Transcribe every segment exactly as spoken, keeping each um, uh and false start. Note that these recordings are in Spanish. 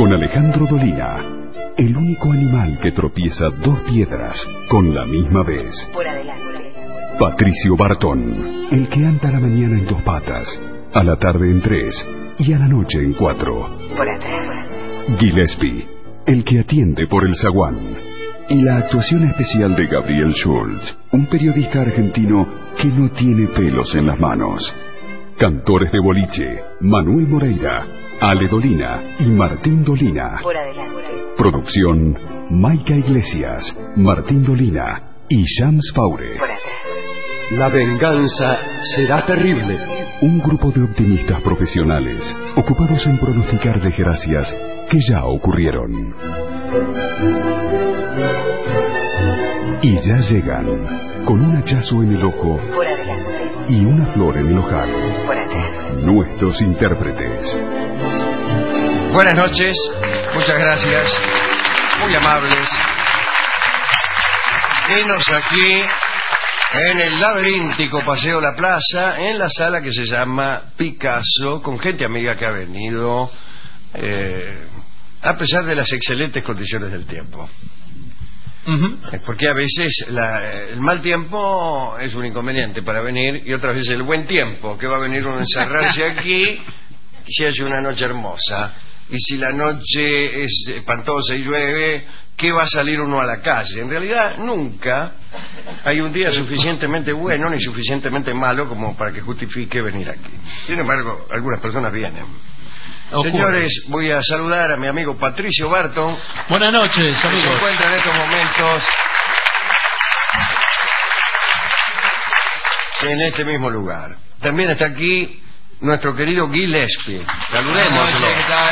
Con Alejandro Dolina, el único animal que tropieza dos piedras con la misma vez. Por adelante. Patricio Bartón, el que anda a la mañana en dos patas, a la tarde en tres y a la noche en cuatro. Por atrás. Gillespie, el que atiende por el zaguán. Y la actuación especial de Gabriel Schultz, un periodista argentino que no tiene pelos en las manos. Cantores de boliche, Manuel Moreira, Ale Dolina y Martín Dolina. Por adelante. Producción, Maica Iglesias, Martín Dolina y Shams Faure. Por atrás. La venganza será terrible. Un grupo de optimistas profesionales ocupados en pronosticar desgracias que ya ocurrieron. Y ya llegan, con un hachazo en el ojo Por adelante. y una flor en el ojal, Por atrás. nuestros intérpretes. Buenas noches, muchas gracias, muy amables. Venos aquí en el laberíntico Paseo La Plaza, en la sala que se llama Picasso, con gente amiga que ha venido, eh, a pesar de las excelentes condiciones del tiempo. Uh-huh. Porque a veces la, el mal tiempo es un inconveniente para venir y otras veces el buen tiempo, que va a venir uno a encerrarse aquí si hace una noche hermosa. Y si la noche es espantosa y llueve, ¿qué va a salir uno a la calle? En realidad nunca hay un día suficientemente bueno ni suficientemente malo como para que justifique venir aquí. Sin embargo, algunas personas vienen. Ocurre. Señores, voy a saludar a mi amigo Patricio Barton. Buenas noches, Que se amigos. encuentra en estos momentos en este mismo lugar. También está aquí nuestro querido Gillespie. Saludémoslo. ¿Qué tal?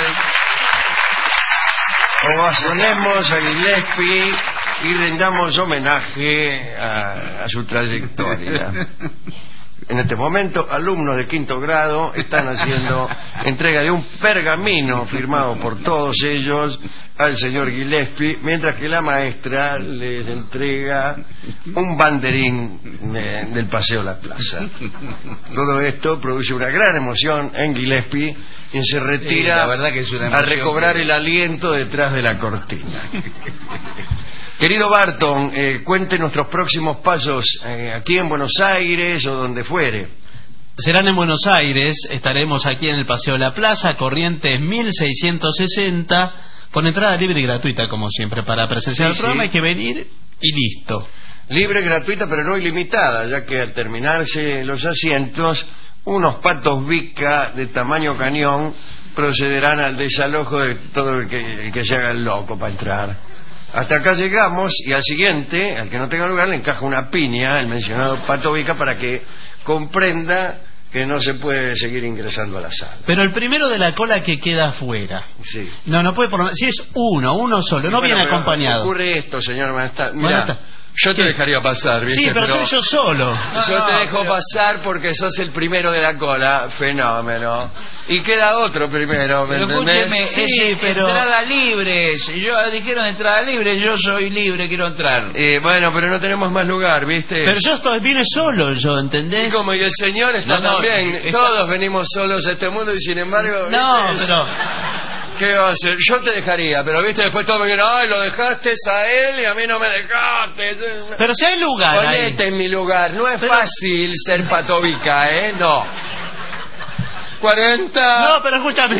Ovacionemos a Gillespie y rendamos homenaje a, a su trayectoria. En este momento, alumnos de quinto grado están haciendo entrega de un pergamino firmado por todos ellos al señor Gillespie, mientras que la maestra les entrega un banderín de, del Paseo La Plaza. Todo esto produce una gran emoción en Gillespie y se retira Sí, la verdad que es una a emoción recobrar que- el aliento detrás de la cortina. Querido Barton, eh, cuente nuestros próximos pasos eh, aquí en Buenos Aires o donde fuere. Serán en Buenos Aires, estaremos aquí en el Paseo La Plaza, Corrientes mil seiscientos sesenta, con entrada libre y gratuita, como siempre, para presenciar Sí, el programa sí. hay que venir y listo. Libre, gratuita, pero no ilimitada, ya que al terminarse los asientos, unos patos Vica de tamaño cañón procederán al desalojo de todo el que, el que se haga el loco para entrar. Hasta acá llegamos y al siguiente, al que no tenga lugar, le encaja una piña, el mencionado pato Vica, para que comprenda que no se puede seguir ingresando a la sala. Pero el primero de la cola que queda afuera. Sí. No, no puede por... Si es uno, uno solo, no Bueno, viene pero acompañado. Ocurre esto, señor Maestra. Bueno, Mira, está. yo te ¿Qué? dejaría pasar, ¿viste? Sí, pero soy yo solo. Yo te dejo pasar porque sos el primero de la cola. Fenómeno. Y queda otro primero, ¿me Pero entendés? escúcheme, Sí, es pero- entrada libre. Si yo dijeron entrada libre, yo soy libre, quiero entrar. Eh, bueno, pero no tenemos más lugar, ¿viste? Pero yo estoy, vine solo yo, Y ¿entendés? como y el señor está No, no, también. está- Todos venimos solos a este mundo y sin embargo... No, ¿viste? pero... ¿Qué va a hacer? Yo te dejaría, pero viste, después todos me dijeron, ay, lo dejaste a él y a mí no me dejaste. Pero si hay lugar ahí. Ponete en mi lugar, no es Pero- fácil ser patovica, ¿eh? No. cuarenta. No, pero escúchame.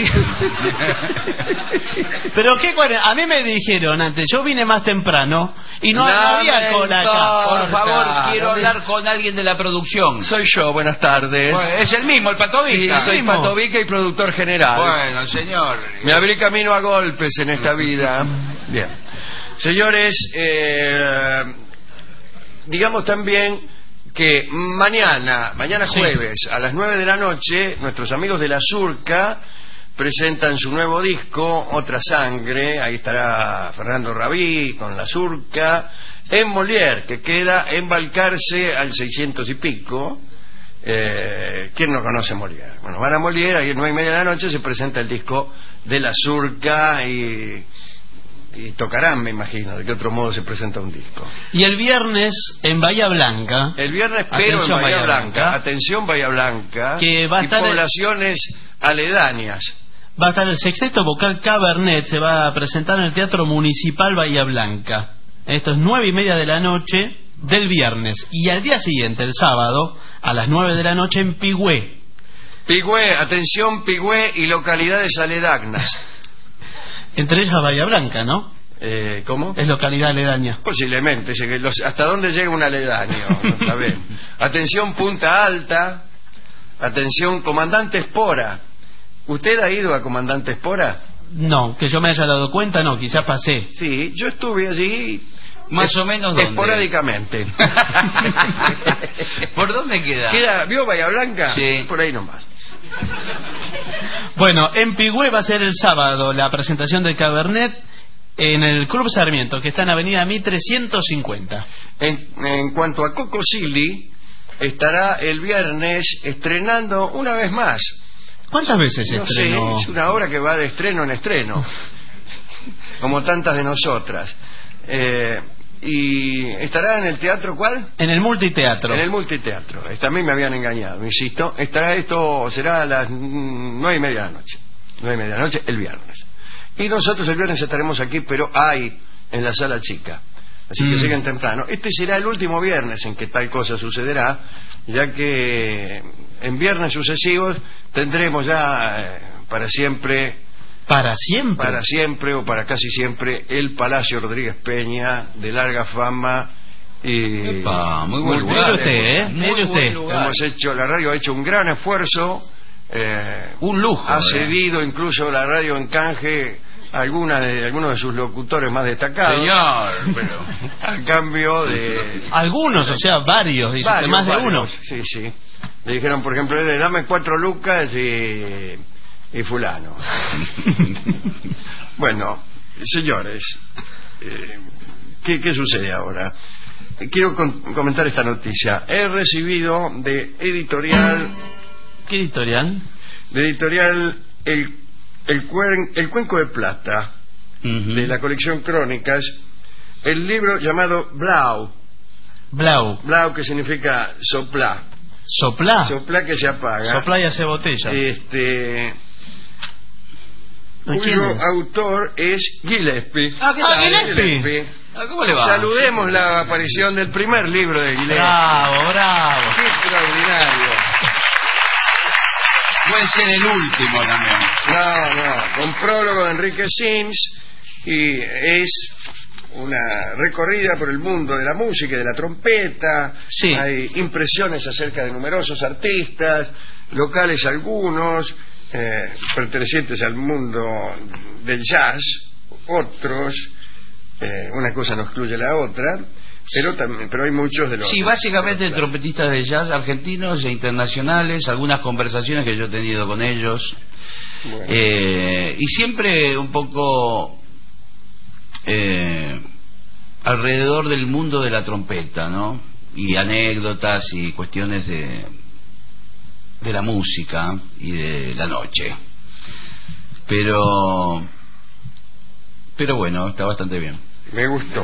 Pero qué cuare- a mí me dijeron antes, yo vine más temprano y no, no No había me cola acá. importa. Por favor, Corta. quiero hablar con alguien de la producción. Soy yo, buenas tardes. Bueno, es el mismo, el Sí, Patovica. soy mismo. patovica y productor general. Bueno, señor. Me abrí camino a golpes en esta vida. Bien. Señores, eh, digamos también que mañana, mañana Sí. jueves, a las nueve de la noche, nuestros amigos de La Surca presentan su nuevo disco, Otra Sangre. Ahí estará Fernando Rabí con La Surca, en Molière, que queda en Balcarce al seiscientos y pico. Eh, ¿Quién no conoce Molière? Bueno, van a Molière, ahí a nueve y media de la noche se presenta el disco de La Surca y, y tocarán, me imagino, de qué otro modo se presenta un disco. Y el viernes en Bahía Blanca, El viernes, pero en Atención, Bahía Bahía Blanca, Blanca. atención Bahía Blanca, Que va a y estar el- poblaciones aledañas. va a estar el sexteto vocal Cabernet, se va a presentar en el Teatro Municipal Bahía Blanca. Esto es nueve y media de la noche del viernes. Y al día siguiente, el sábado, a las nueve de la noche en Pigüé. Pigüé, atención, Pigüé y localidades aledañas. Entre ellas Bahía Blanca, ¿no? Eh, ¿Cómo? Es localidad aledaña. Posiblemente, sé que los- ¿hasta dónde llega un aledaño? No saben. Atención, Punta Alta. Atención, Comandante Espora. ¿Usted ha ido a Comandante Espora? No, que yo me haya dado cuenta, no, quizás pasé. Sí, yo estuve allí Más o menos, ¿dónde? esporádicamente. ¿Por dónde queda? ¿Queda, ¿Vio Bahía Blanca? Sí. Por ahí nomás. Bueno, en Pigüé va a ser el sábado la presentación del Cabernet en el Club Sarmiento, que está en Avenida Mitre ciento cincuenta. En, en cuanto a Coco Silly, estará el viernes estrenando una vez más. ¿Cuántas veces se No estrenó? sé, es una obra que va de estreno en estreno, como tantas de nosotras. Eh, y estará en el teatro, ¿cuál? En el Multiteatro. En el multiteatro. También me habían engañado, insisto. Estará esto, será a las mm, nueve y media de la noche. Nueve y media de la noche, el viernes. Y nosotros el viernes estaremos aquí, pero hay en la sala chica. Así que Mm. lleguen temprano. Este será el último viernes en que tal cosa sucederá, ya que en viernes sucesivos tendremos ya eh, para siempre, ¿Para siempre? para siempre o para casi siempre, el Palacio Rodríguez Peña, de larga fama y Epa, muy buen Mire lugar. usted, ¿eh? Muy Mire buen usted. lugar. Hemos hecho, la radio ha hecho un gran esfuerzo, eh, Un lujo. ha ¿eh? cedido incluso la radio en canje a alguna de, algunos de sus locutores más destacados, Señor, pero... a cambio de Algunos, o sea, varios, dice usted, varios, más de varios. uno. Sí, sí. Le dijeron, por ejemplo, "Eh, dame cuatro lucas y, y fulano". Bueno, señores, eh, ¿qué, ¿qué sucede ahora? Quiero con- comentar esta noticia. He recibido de editorial, ¿Qué editorial? de editorial el, el, Cuen- el Cuenco de Plata, Ujú. de la colección Crónicas, el libro llamado Blau. Blau. Blau, que significa sopla. Soplá. Sopla que se apaga. Soplá y hace botella. Este, ¿De quién cuyo es? autor es Gillespie. Ah, ¿qué Ah, tal? Gillespie. Ah, ¿cómo le va? Saludemos la aparición del primer libro de Gillespie. Bravo, bravo. ¡Qué extraordinario! Puede ser el último también. No, no, con prólogo de Enrique Sims, y es una recorrida por el mundo de la música y de la trompeta. Sí. Hay impresiones acerca de numerosos artistas, locales algunos, eh, pertenecientes al mundo del jazz, otros, eh, una cosa no excluye la otra, pero también, pero hay muchos de los... Sí, básicamente trompetistas de jazz argentinos e internacionales, algunas conversaciones que yo he tenido con ellos, Bueno. eh, y siempre un poco eh, alrededor del mundo de la trompeta, ¿no? Y anécdotas y cuestiones de, de la música y de la noche. Pero, pero bueno, está bastante bien. Me gustó.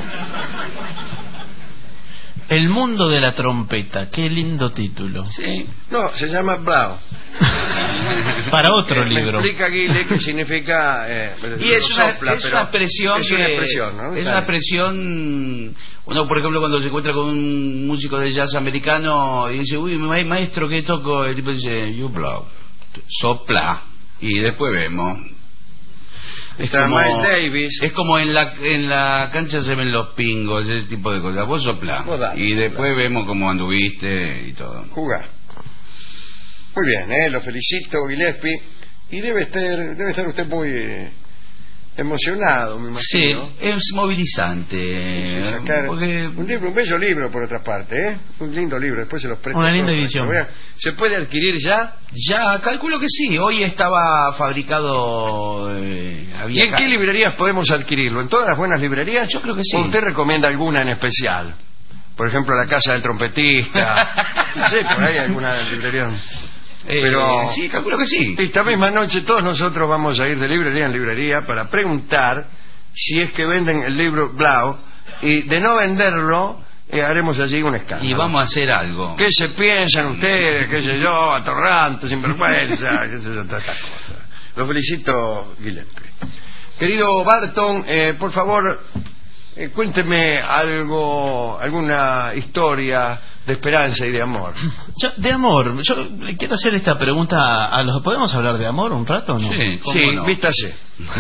El mundo de la trompeta. Qué lindo título. Sí. No, se llama Blau. Para otro Eh, libro. Me explica Guile que significa... eh, Y es una, sopla, es pero una expresión es que una expresión, ¿no? es Claro. una expresión. Uno, por ejemplo, cuando se encuentra con un músico de jazz americano y dice, uy, ma- maestro, ¿qué toco? El tipo dice, you blow, sopla, y después vemos. Es Está como, Miles Davis. es como en la en la cancha se ven los pingos, ese tipo de cosas. Vos soplá, Vos dale, y después soplá. vemos cómo anduviste y todo. Jugar. Muy bien, ¿eh? Lo felicito, Gillespie. Y debe estar, debe estar usted muy eh, emocionado, me Sí, imagino. es movilizante. Sí, sacar porque un libro, un bello libro por otra parte, ¿eh? Un lindo libro, después se los presto. Una linda todos, edición. para que vean. ¿Se puede adquirir ya? Ya, calculo que sí. Hoy estaba fabricado. Eh, ¿Y había en ca- qué librerías podemos adquirirlo? ¿En todas las buenas librerías? Yo creo que sí. ¿O usted recomienda alguna en especial? Por ejemplo, la Casa del Trompetista. No sé, por ahí alguna librería. Eh, Pero- sí, calculo que sí. Esta misma noche todos nosotros vamos a ir de librería en librería para preguntar si es que venden el libro Blau, y de no venderlo eh, haremos allí un escándalo. Y vamos a hacer algo. ¿Qué se piensan ustedes? ¿Qué sé yo? Atorrantes, sinvergüenza, qué sé yo, todas estas cosas. Lo felicito, Gillespie. Querido Barton, eh, por favor, eh, cuénteme algo, alguna historia de esperanza y de amor. Yo, de amor, yo le quiero hacer esta pregunta a los... ¿Podemos hablar de amor un rato o no? Sí, ¿cómo Sí, no? vístase.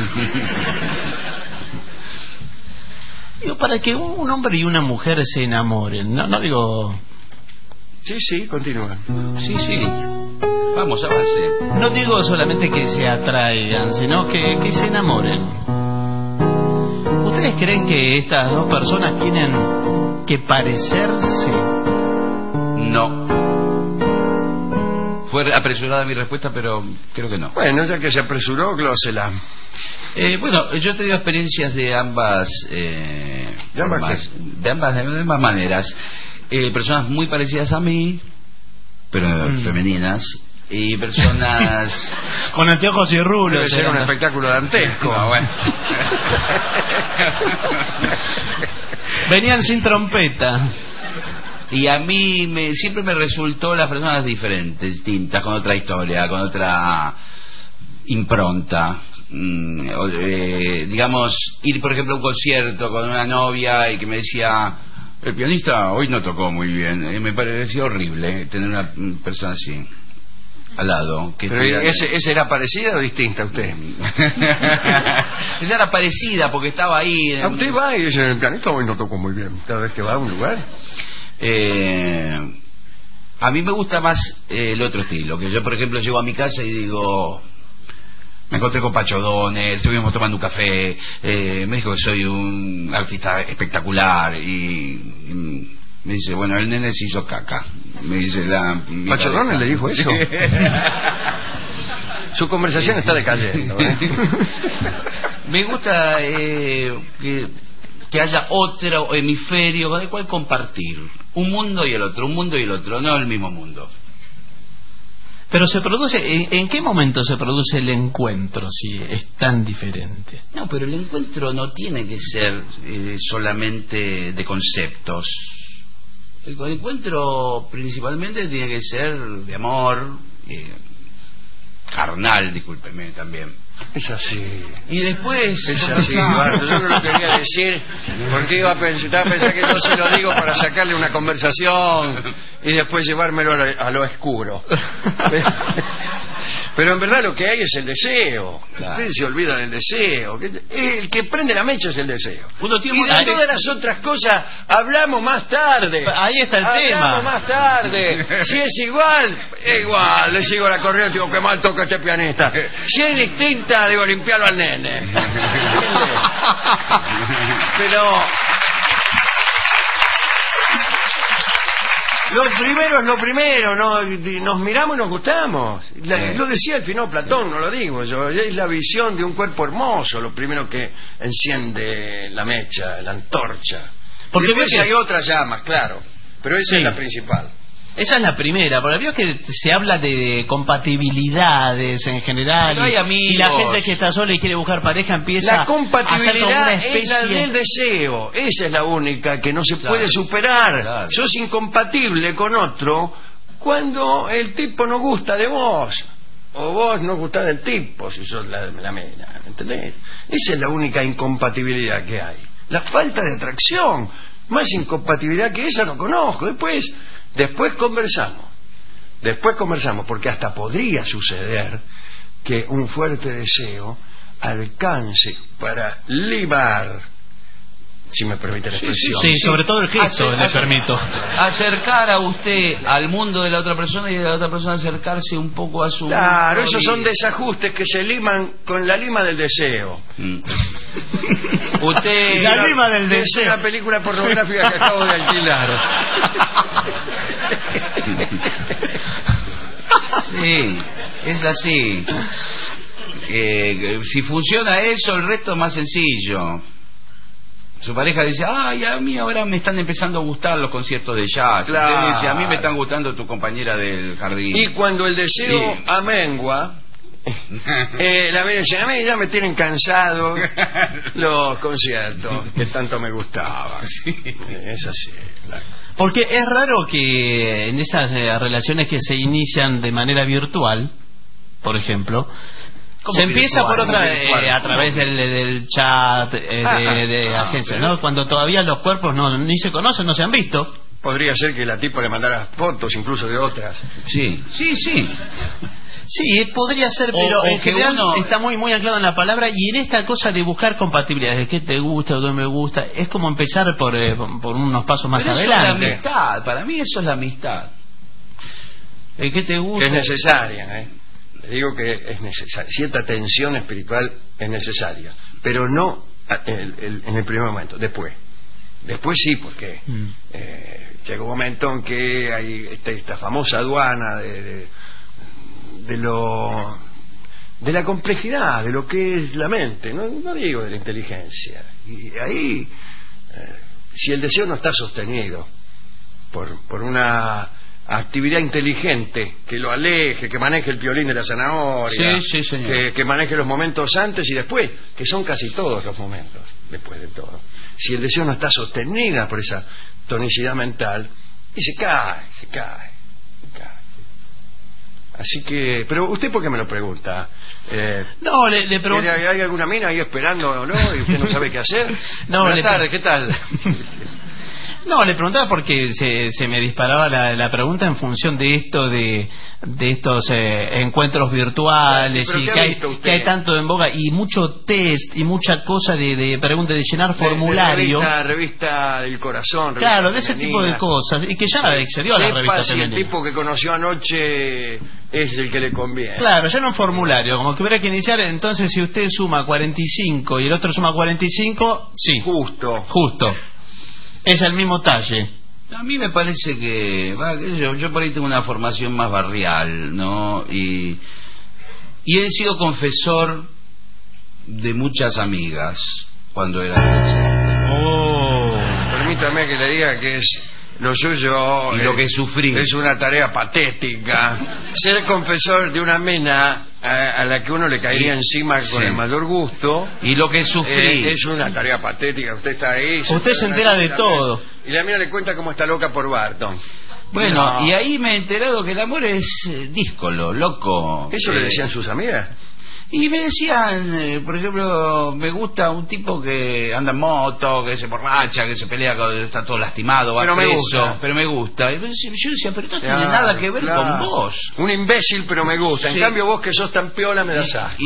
Digo, para que un hombre y una mujer se enamoren, no, no digo... Sí, sí, continúa. Sí, sí. Vamos, avance. No digo solamente que se atraigan, sino que, que se enamoren. ¿Ustedes creen que estas dos personas tienen que parecerse? No. Fue apresurada mi respuesta, pero creo que no. Bueno, ya que se apresuró, glósela. Eh, bueno, yo he tenido experiencias de ambas, eh, ¿De ambas formas, de ambas, de ambas maneras. Eh, personas muy parecidas a mí, pero Mm. femeninas, y personas... Con anteojos y rulos. Debe ser un eran. espectáculo dantesco. No, bueno. Venían sin trompeta. Y a mí me, siempre me resultó las personas diferentes, distintas, con otra historia, con otra impronta. Mm, o, eh, digamos, ir por ejemplo a un concierto con una novia y que me decía, el pianista hoy no tocó muy bien. Eh, me pareció horrible tener una mm, persona así al lado. Que Pero estuviera- ese, ¿ese era parecida o distinta a usted? Esa era parecida porque estaba ahí. en- A usted va y dice, el pianista hoy no tocó muy bien. Cada vez que va a un lugar. Eh, a mí me gusta más eh, el otro estilo, que yo por ejemplo llego a mi casa y digo, me encontré con Pacho Donner, estuvimos tomando un café, eh, me dijo que soy un artista espectacular y, y me dice, bueno, el nene se hizo caca, me dice la mi ¿Pacho pareja. Donner le dijo eso? Su conversación está decayendo, ¿eh? Me gusta eh, que, que haya otro hemisferio con el cual compartir un mundo y el otro, un mundo y el otro, no el mismo mundo. Pero se produce, ¿en, en qué momento se produce el encuentro si es tan diferente? No, pero el encuentro no tiene que ser eh, solamente de conceptos. El encuentro principalmente tiene que ser de amor, eh, carnal, discúlpeme también. Es así. Y después... Es así, Barto. Yo no lo quería decir porque iba a pensar, estaba pensando que no se lo digo para sacarle una conversación y después llevármelo a lo, a lo oscuro. Pero en verdad lo que hay es el deseo. Claro. Usted se olvida del deseo. El que prende la mecha es el deseo. Uno tiene Y de muy- todas las otras cosas hablamos más tarde. Ahí está el hablamos tema. más tarde. Si es igual, es igual. Le sigo la corriente, digo que mal toca este pianista. Si es distinta, digo limpiarlo al nene. ¿Entiende? Pero lo primero es lo primero, ¿no? Nos miramos y nos gustamos. La- Sí. Lo decía el Finó Platón, no lo digo yo. Es la visión de un cuerpo hermoso, lo primero que enciende la mecha, la antorcha. Porque Porque después veo que- hay otras llamas, claro. Pero esa Sí. es la principal. Esa es la primera, porque veo que se habla de compatibilidades en general. Pero hay y- amigos. Y la gente que está sola y quiere buscar pareja empieza La a hacer como una compatibilidad es la especie... del deseo. Esa es la única que no se Claro. puede superar. Claro. Sos incompatible con otro cuando el tipo no gusta de vos. O vos no gustás del tipo, si sos la, la mena. ¿Entendés? Esa es la única incompatibilidad que hay. La falta de atracción. Más incompatibilidad que esa no conozco. Después, después conversamos. Después conversamos, porque hasta podría suceder que un fuerte deseo alcance para libar, si me permite la Sí, expresión. Sí, sobre todo el gesto, Hacer- le hacer- permito. Acercar a usted al mundo de la otra persona y de la otra persona acercarse un poco a su Claro, mundo esos y- son desajustes que se liman con la lima del deseo. Mm. Usted... La lima del Es deseo. una película pornográfica que acabo de alquilar. Sí, es así. Eh, si funciona eso, el resto es más sencillo. Su pareja dice, ay, a mí ahora me están empezando a gustar los conciertos de jazz. Claro. Usted dice, a mí me están gustando tu compañera del jardín. Y cuando el deseo Sí. amengua, eh, la mina dice, a mí ya me tienen cansado los conciertos que tanto me gustaban. Es así, claro. Porque es raro que en esas eh, relaciones que se inician de manera virtual, por ejemplo, Se empieza por otra, virtual? eh, a través del, del chat eh, de, de Ah, agencia, pero- ¿no? Cuando todavía los cuerpos no ni se conocen, no se han visto. Podría ser que la tipa le mandara fotos incluso de otras. Sí, sí, sí. Sí, podría ser, O- pero o en que general uno- está muy muy anclado en la palabra y en esta cosa de buscar compatibilidad, de qué te gusta o qué me gusta, es como empezar por, eh, por unos pasos más Pero eso es la adelante. amistad, para mí eso es la amistad. ¿El que te Que gusta? es necesaria, ¿eh? Le digo que es necesaria. Cierta tensión espiritual es necesaria, pero no a- el- el- en el primer momento, después. Después sí, porque Mm. eh, llega un momento en que hay este- esta famosa aduana de, de, de lo de la complejidad, de lo que es la mente, no, no digo de la inteligencia. Y ahí, eh, si el deseo no está sostenido por, por una actividad inteligente que lo aleje, que maneje el piolín de la zanahoria, Sí, sí, señor. que, que maneje los momentos antes y después, que son casi todos los momentos después de todo. Si el deseo no está sostenida por esa tonicidad mental, y se cae, se cae, se cae. Así que, pero usted por qué me lo pregunta? Eh, No, le, le pregunto. ¿hay, ¿Hay alguna mina ahí esperando o no? ¿Y usted no sabe qué hacer? No, Buenas le- tardes, ¿qué tal? No, le preguntaba porque se, se me disparaba la, la pregunta en función de esto de, de estos eh, encuentros virtuales Pero y ¿qué ha que hay, visto usted? que hay tanto en boga y mucho test y mucha cosa de, de preguntas, de llenar formulario. De, de revista, revista del corazón. Claro, de revista ese tipo de femenina. cosas y que ya excedió a la Sepa revista si el femenina. tipo que conoció anoche es el que le conviene. Claro, ya no un formulario, como que hubiera que iniciar, entonces si usted suma cuarenta y cinco y el otro suma cuarenta y cinco, sí, Justo. justo. Es el mismo talle. A mí me parece que va, qué sé yo, yo por ahí tengo una formación más barrial, ¿no? Y, y he sido confesor de muchas amigas cuando era adolescente. Oh. Permítame que le diga que es lo suyo. Y lo eh, que sufrí. Es una tarea patética. Ser confesor de una mina a, a la que uno le caería encima con Sí. el mayor gusto. Y lo que sufrí. Eh, es una tarea patética. Usted está ahí. Usted se entera de todo. Y la mina le cuenta cómo está loca por Barton. Bueno, No. y ahí me he enterado que el amor es eh, díscolo, loco. ¿Eso Eh, le decían sus amigas? Y me decían, eh, por ejemplo, me gusta un tipo que anda en moto, que se borracha, que se pelea, que está todo lastimado, va Pero me preso, gusta. pero me gusta. Y yo decía, pero no tiene Claro, nada que ver claro. con vos. Un imbécil, pero me gusta. En Sí. cambio, vos que sos tan piola me das asco. Y-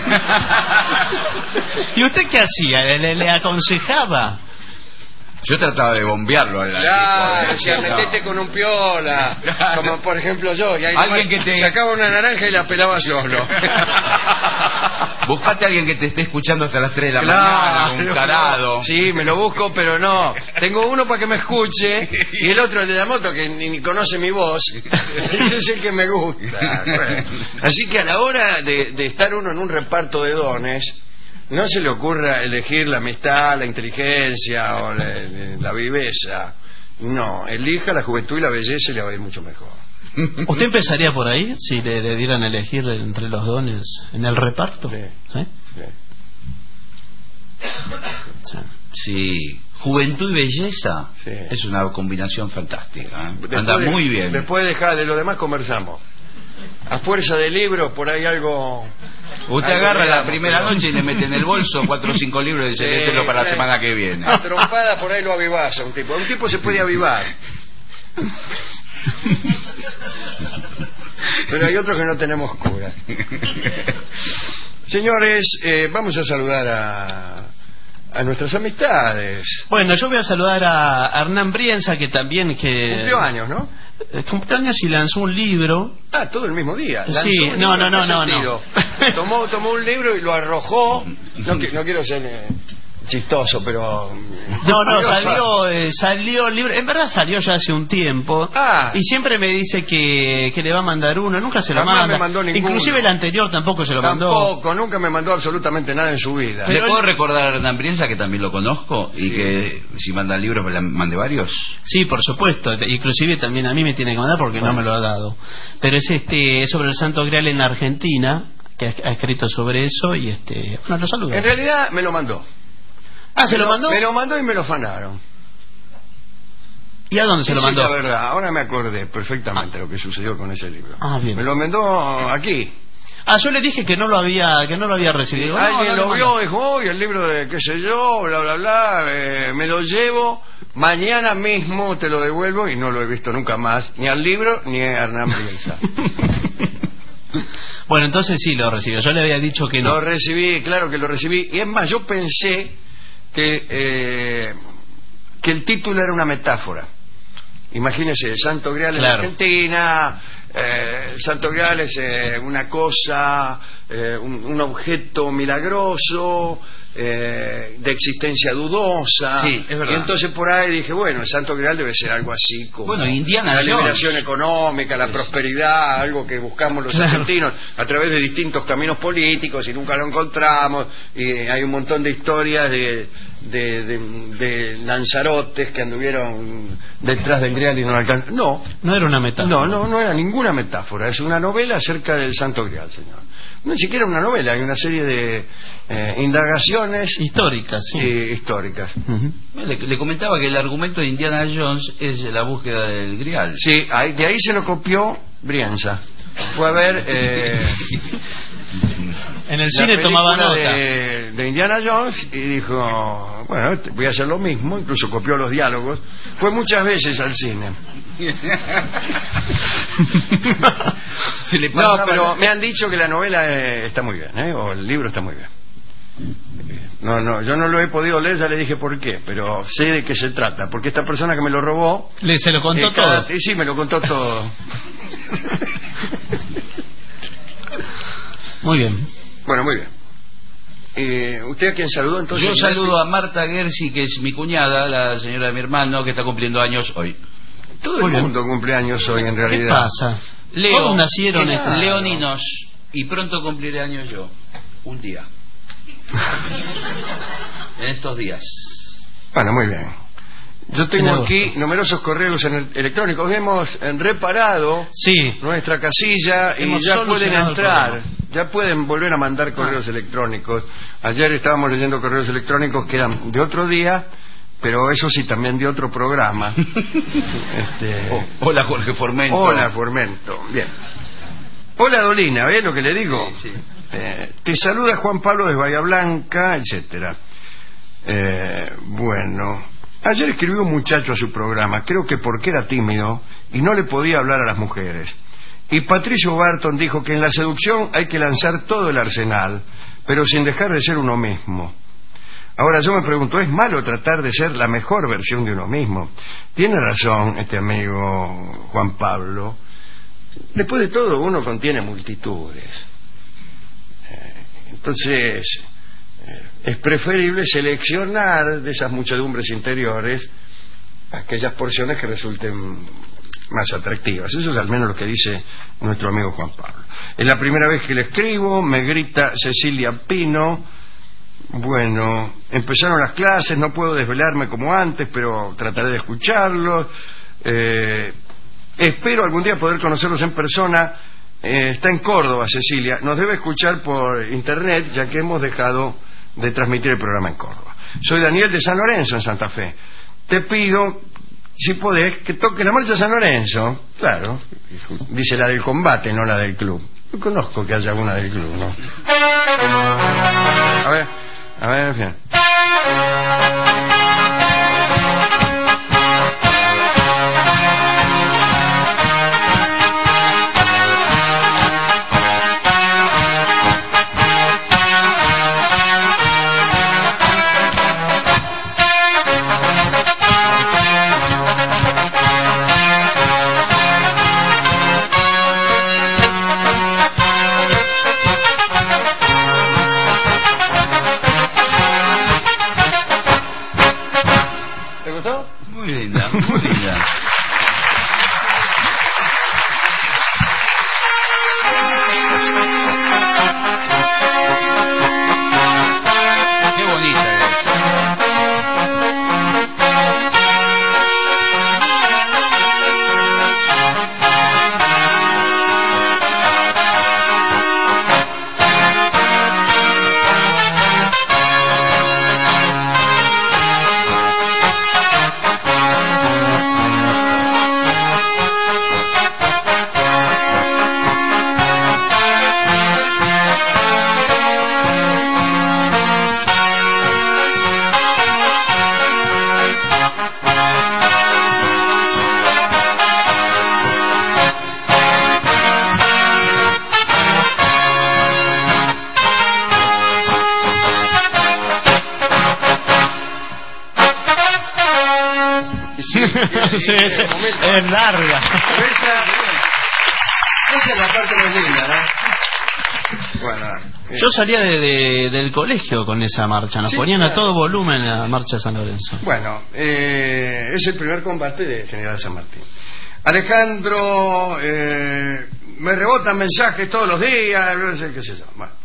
¿Y usted qué hacía? ¿Le, le- le aconsejaba? Yo trataba de bombearlo al Claro, tipo, decía, decía, no. metete con un piola. Claro. Como por ejemplo yo. Y ahí Alguien nomás que te- sacaba una naranja y la pelaba solo. Buscate a alguien que te esté escuchando hasta las tres de la Claro, mañana, un tarado. Sí, me lo busco, pero no. Tengo uno para que me escuche y el otro el de la moto que ni, ni conoce mi voz. Ese es el que me gusta. Bueno. Así que a la hora de, de estar uno en un reparto de dones, no se le ocurra elegir la amistad, la inteligencia o la, la viveza. No, elija la juventud y la belleza y le va a ir mucho mejor. ¿Usted empezaría por ahí si le, le dieran a elegir entre los dones en el reparto? Sí. ¿Eh? Sí. Sí. Sí, juventud y belleza Sí. es una combinación fantástica. ¿eh? Después Anda de- muy bien. Después deja de lo demás conversamos. A fuerza de libros, por ahí algo. Usted algo agarra la digamos, primera pero- noche y le mete en el bolso cuatro o cinco libros y dice, Sí, léetelo para la eh, semana que viene. A trompada por ahí lo avivás a un tipo. Un tipo se puede avivar. Pero hay otros que no tenemos cura. Señores, eh, vamos a saludar a, a nuestras amistades. Bueno, yo voy a saludar a Hernán Brienza, que también que Cumplió años, ¿no? eh, cumplió años y lanzó un libro. Ah, todo el mismo día. Lanzó Sí, un no, libro, no, ¿en qué no, no, sentido? Tomó, tomó un libro y lo arrojó. No, qui- no quiero ser eh, chistoso, pero... No, no, salió, eh, salió el libro. En verdad salió ya hace un tiempo. Ah. Y siempre me dice que, que le va a mandar uno. Nunca se lo Jamás manda. me mandó ninguno. Inclusive el anterior tampoco se lo mandó. Tampoco, nunca me mandó absolutamente nada en su vida. ¿Le Pero puedo él- recordar a Hernán Brienza, que también lo conozco, y Sí. que si manda libros me la mande varios? Sí, por supuesto. Inclusive también a mí me tiene que mandar porque no me lo ha dado. Pero es este es sobre el Santo Grial en Argentina, que ha, ha escrito sobre eso y este, bueno, lo saludo. En realidad me lo mandó. Ah, ¿se Me lo mandó? Me lo mandó y me lo fanaron. ¿Y a dónde se lo Esa es mandó? la verdad, ahora me acordé perfectamente lo que sucedió con ese libro. Ah, bien. Me lo mandó aquí. Ah, yo le dije que no lo había que no lo había recibido. No, Alguien no lo vio, dijo, hoy el libro de qué sé yo, bla, bla, bla, eh, me lo llevo, mañana mismo te lo devuelvo y no lo he visto nunca más, ni al libro ni a Hernán Brienza. Bueno, entonces sí lo recibió. Yo le había dicho que no. Lo recibí, claro que lo recibí, y es más, yo pensé que, eh, que el título era una metáfora. Imagínese, Santo Grial en Claro. Argentina, eh, Santo Grial es eh, una cosa, eh, un, un objeto milagroso, eh, de existencia dudosa. Sí, es verdad. Y entonces por ahí dije, bueno, el Santo Grial debe ser algo así como Bueno, Indiana la Jones. liberación económica, la prosperidad, algo que buscamos los Claro. argentinos a través de distintos caminos políticos y nunca lo encontramos, y hay un montón de historias de, de, de, de lanzarotes que anduvieron detrás del Grial y no lo alcanzaron. No, No era una metáfora. no, no, no era ninguna metáfora, es una novela acerca del Santo Grial, señor. No ni siquiera una novela, hay una serie de eh, indagaciones Históricas, sí. eh, históricas. Ujú. Le, le comentaba que el argumento de Indiana Jones es la búsqueda del Grial. Sí, ahí- de ahí se lo copió Brienza. Fue a ver eh, En el la cine tomaba película nota. de, de Indiana Jones y dijo, bueno, voy a hacer lo mismo, incluso copió los diálogos. Fue muchas veces al cine. Se le No, pasaba pero la- me han dicho que la novela eh, está muy bien, ¿eh? O el libro está muy bien. No, no, yo no lo he podido leer, ya le dije por qué, pero sé de qué se trata, porque esta persona que me lo robó... Le se lo contó eh, cada- todo. y sí, me lo contó todo. Muy bien. Bueno, muy bien. Eh, ¿Usted a quién saludó entonces? Yo saludo a Marta Gersi, que es mi cuñada, la señora de mi hermano, que está cumpliendo años hoy. Todo Muy el bien. mundo cumple años hoy, en ¿Qué realidad. pasa? Leo, Todos nacieron es esta- leoninos, y pronto cumpliré años yo, un día. En estos días. Bueno, muy bien. Yo tengo En aquí agosto. numerosos correos en el- electrónicos. Hemos eh, reparado Sí. nuestra casilla y Hemos ya pueden solucionado el entrar, problema. ya pueden volver a mandar correos electrónicos. Ayer estábamos leyendo correos electrónicos que eran de otro día, pero eso sí, también de otro programa. Este, Oh, hola Jorge Formento. Hola, Formento. Bien. Hola, Dolina, ¿ves lo que le digo? Sí, sí. Eh, te saluda Juan Pablo de Bahía Blanca, etcétera. Eh, bueno, ayer escribió un muchacho a su programa, creo que porque era tímido y no le podía hablar a las mujeres. Y Patricio Barton dijo que en la seducción hay que lanzar todo el arsenal, pero sin dejar de ser uno mismo. Ahora yo me pregunto, ¿es malo tratar de ser la mejor versión de uno mismo? Tiene razón este amigo Juan Pablo. Después de todo, uno contiene multitudes. Eh, Entonces, eh, es preferible seleccionar de esas muchedumbres interiores aquellas porciones que resulten más atractivas. Eso es al menos lo que dice nuestro amigo Juan Pablo. Es la primera vez que le escribo, me grita Cecilia Pino. Bueno, empezaron las clases, no puedo desvelarme como antes, pero trataré de escucharlos. Eh, espero algún día poder conocerlos en persona. Eh, está en Córdoba, Cecilia. Nos debe escuchar por internet, ya que hemos dejado de transmitir el programa en Córdoba. Soy Daniel de San Lorenzo, en Santa Fe. Te pido, si podés, que toque la marcha San Lorenzo. Claro, dice la del combate, no la del club. No conozco que haya alguna del club, ¿no? A ver, a ver, bien. ¿Te gustó? Muy linda, muy linda. Qué bonita es. Sí, eh, Sí, eh, es, un momento. es larga. Pero esa, esa es la parte más linda, ¿no? Bueno, eh, Yo salía de, de- del colegio con esa marcha. Nos Sí, ponían claro. a todo volumen la marcha de San Lorenzo. bueno, eh, es el primer combate de General San Martín. Alejandro, eh, me rebotan mensajes todos los días, no sé qué sé yo. Bueno.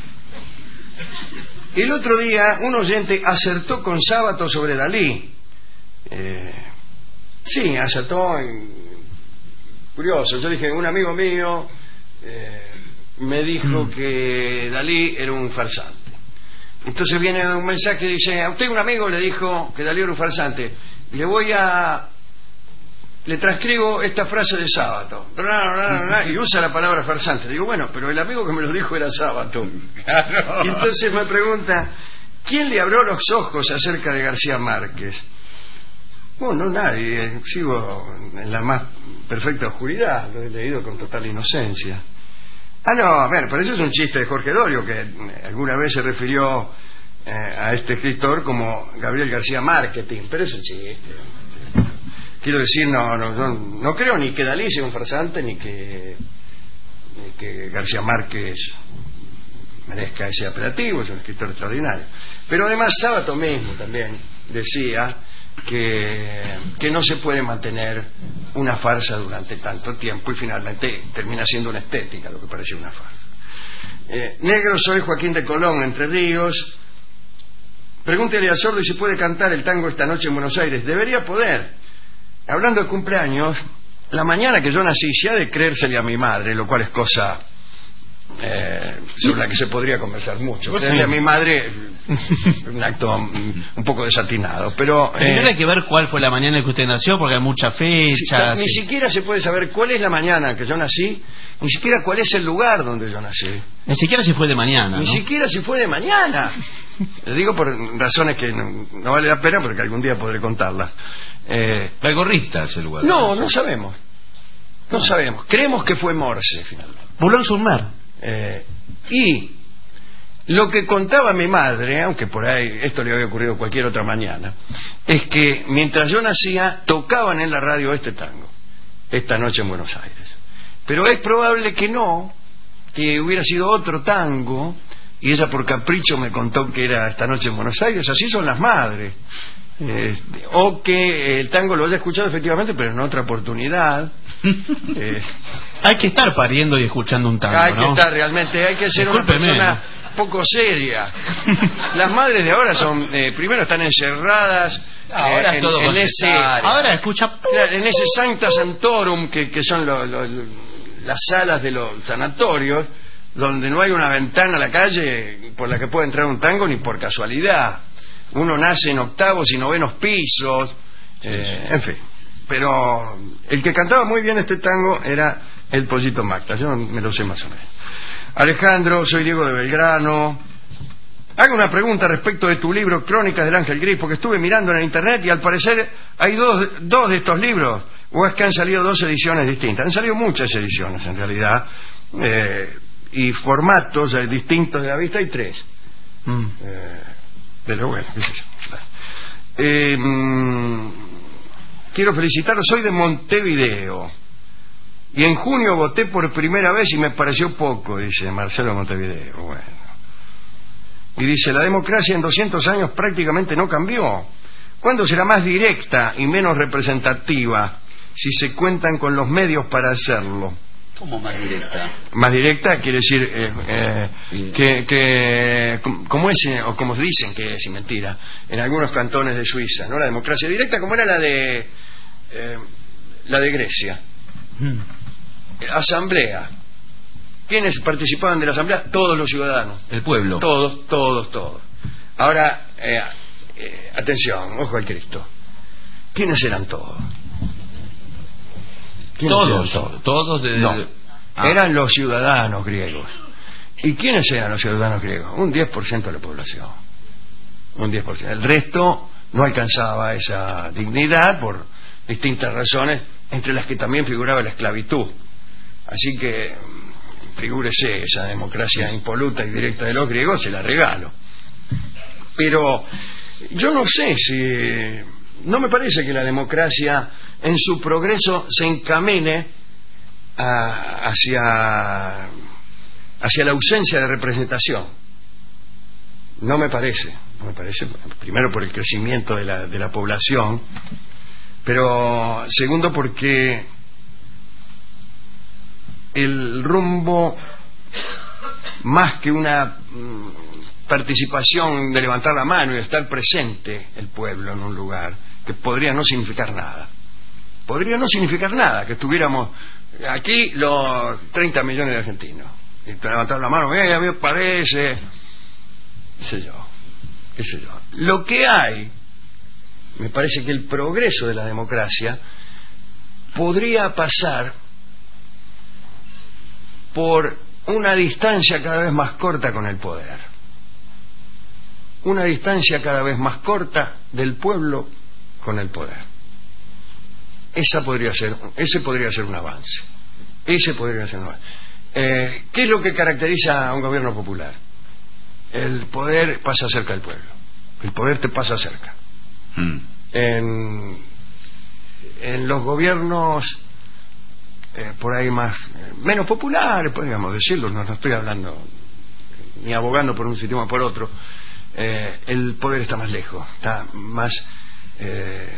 El otro día un oyente acertó con Sábato sobre Dalí. Eh, sí, acertó. En... Curioso, yo dije, un amigo mío eh, me dijo Mm. que Dalí era un farsante. Entonces viene un mensaje y dice, a usted un amigo le dijo que Dalí era un farsante. Le voy a... Le transcribo esta frase de Sábato. Y usa la palabra farsante. Digo, bueno, pero el amigo que me lo dijo era Sábato. Y entonces me pregunta, ¿quién le abrió los ojos acerca de García Márquez? Bueno, no nadie. Sigo en la más perfecta oscuridad. Lo he leído con total inocencia. Ah, no, bueno, pero eso es un chiste de Jorge Dorio, que alguna vez se refirió eh, a este escritor como Gabriel García Marketing, pero es un chiste. Quiero decir, no, no, no, no creo ni que Dalí sea un farsante, ni que, ni que García Márquez merezca ese apelativo, es un escritor extraordinario. Pero además Sábato mismo también decía que, que no se puede mantener una farsa durante tanto tiempo y finalmente termina siendo una estética, lo que parecía una farsa. Eh, negro, soy Joaquín de Colón, Entre Ríos. Pregúntele a Sordo si puede cantar el tango esta noche en Buenos Aires. Debería poder. Hablando de cumpleaños, la mañana que yo nací, se ha de creérsele a mi madre, lo cual es cosa eh, sobre la que se podría conversar mucho. Pues Creerle sí. a mi madre, un acto mm, un poco desatinado, pero... eh, Tendría que ver cuál fue la mañana en que usted nació, porque hay muchas si- fechas. ni siquiera se puede saber cuál es la mañana que yo nací, ni siquiera cuál es el lugar donde yo nací, Ni siquiera si fue de mañana, ni ¿no? siquiera si fue de mañana. Le digo por razones que no, no vale la pena, porque algún día podré contarlas. Eh, La gorrista es el lugar. no, no sabemos. No sabemos. Creemos que fue Morse, finalmente. Boulogne-sur-Mer. Eh, y lo que contaba mi madre, aunque por ahí esto le había ocurrido cualquier otra mañana, es que mientras yo nacía tocaban en la radio este tango, Esta noche en Buenos Aires. Pero es probable que no, que hubiera sido otro tango, y ella por capricho me contó que era Esta noche en Buenos Aires. Así son las madres. Eh, o que el tango lo haya escuchado efectivamente, pero en otra oportunidad. eh, Hay que estar pariendo y escuchando un tango, hay que ¿no? estar realmente, hay que ser una Discúlpeme, persona poco seria. Las madres de ahora son, eh, primero están encerradas Ahora eh, es en, todo en ese, necesario. Ahora escucha... claro, en ese Sancta Santorum que, que son lo- lo- lo- las salas de los sanatorios, donde no hay una ventana a la calle por la que pueda entrar un tango ni por casualidad. Uno nace en octavos y novenos pisos, eh, en fin. Pero el que cantaba muy bien este tango era el Pollito Macta. Yo me lo sé más o menos. Alejandro, soy Diego de Belgrano. Hago una pregunta respecto de tu libro Crónicas del Ángel Gris, porque estuve mirando en el internet y al parecer hay dos, dos de estos libros, o es que han salido dos ediciones distintas. Han salido muchas ediciones en realidad, eh, y formatos eh, distintos de la vista hay tres. Mm. Eh, pero bueno, qué sé yo. Eh, mm, quiero felicitarlo, soy de Montevideo y en junio voté por primera vez y me pareció poco, dice Marcelo Montevideo. Bueno, y dice, la democracia en doscientos años prácticamente no cambió. ¿Cuándo será más directa y menos representativa si se cuentan con los medios para hacerlo? ¿Cómo más directa? Más directa quiere decir eh, eh, Sí. que, que com- como es eh, o como dicen que es, y mentira, en algunos cantones de Suiza, ¿no? La democracia directa como era la de eh, la de Grecia. Mm. Asamblea. ¿Quiénes participaban de la asamblea? Todos los ciudadanos. El pueblo. Todos, todos, todos. Ahora, eh, eh, atención, ojo al Cristo. ¿Quiénes eran todos? ¿Quiénes Todos. eran todos? Todos de... No. Ah. Eran los ciudadanos griegos. ¿Y quiénes eran los ciudadanos griegos? Un diez por ciento de la población. Un diez por ciento. El resto no alcanzaba esa dignidad por distintas razones, entre las que también figuraba la esclavitud. Así que, figúrese, esa democracia impoluta y directa de los griegos, se la regalo. Pero yo no sé si no me parece que la democracia en su progreso se encamine a, hacia, hacia la ausencia de representación. No me parece, no me parece, primero por el crecimiento de la, de la población, pero segundo porque el rumbo, más que una participación de levantar la mano y de estar presente el pueblo en un lugar, que podría no significar nada, podría no significar nada, que estuviéramos aquí los treinta millones de argentinos, y levantar la mano, eh, a mí me parece, qué sé yo, qué sé yo. Lo que hay, me parece que el progreso de la democracia podría pasar por una distancia cada vez más corta con el poder, una distancia cada vez más corta del pueblo con el poder. Esa podría ser, ese podría ser un avance, ese podría ser un avance. Eh, ¿Qué es lo que caracteriza a un gobierno popular? El poder pasa cerca del pueblo, el poder te pasa cerca. Mm. En, en los gobiernos eh, por ahí más eh, menos populares, podríamos decirlo, no, no estoy hablando ni abogando por un sistema o por otro, eh, el poder está más lejos, está más eh,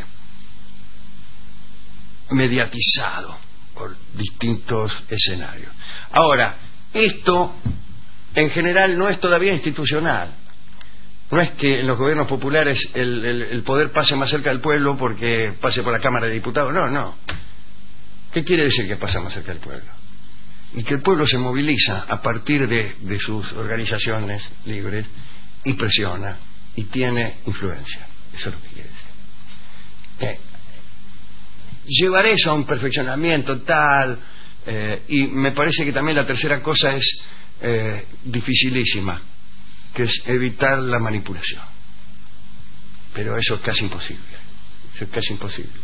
mediatizado por distintos escenarios. Ahora, esto en general no es todavía institucional. No es que en los gobiernos populares el, el, el poder pase más cerca del pueblo porque pase por la Cámara de Diputados. No, no. ¿Qué quiere decir que pasa más cerca del pueblo? Y que el pueblo se moviliza a partir de, de sus organizaciones libres y presiona y tiene influencia. Eso es lo que quiere decir. Eh, llevar eso a un perfeccionamiento tal, eh, y me parece que también la tercera cosa es eh, dificilísima, que es evitar la manipulación. Pero eso es casi imposible. Eso es casi imposible.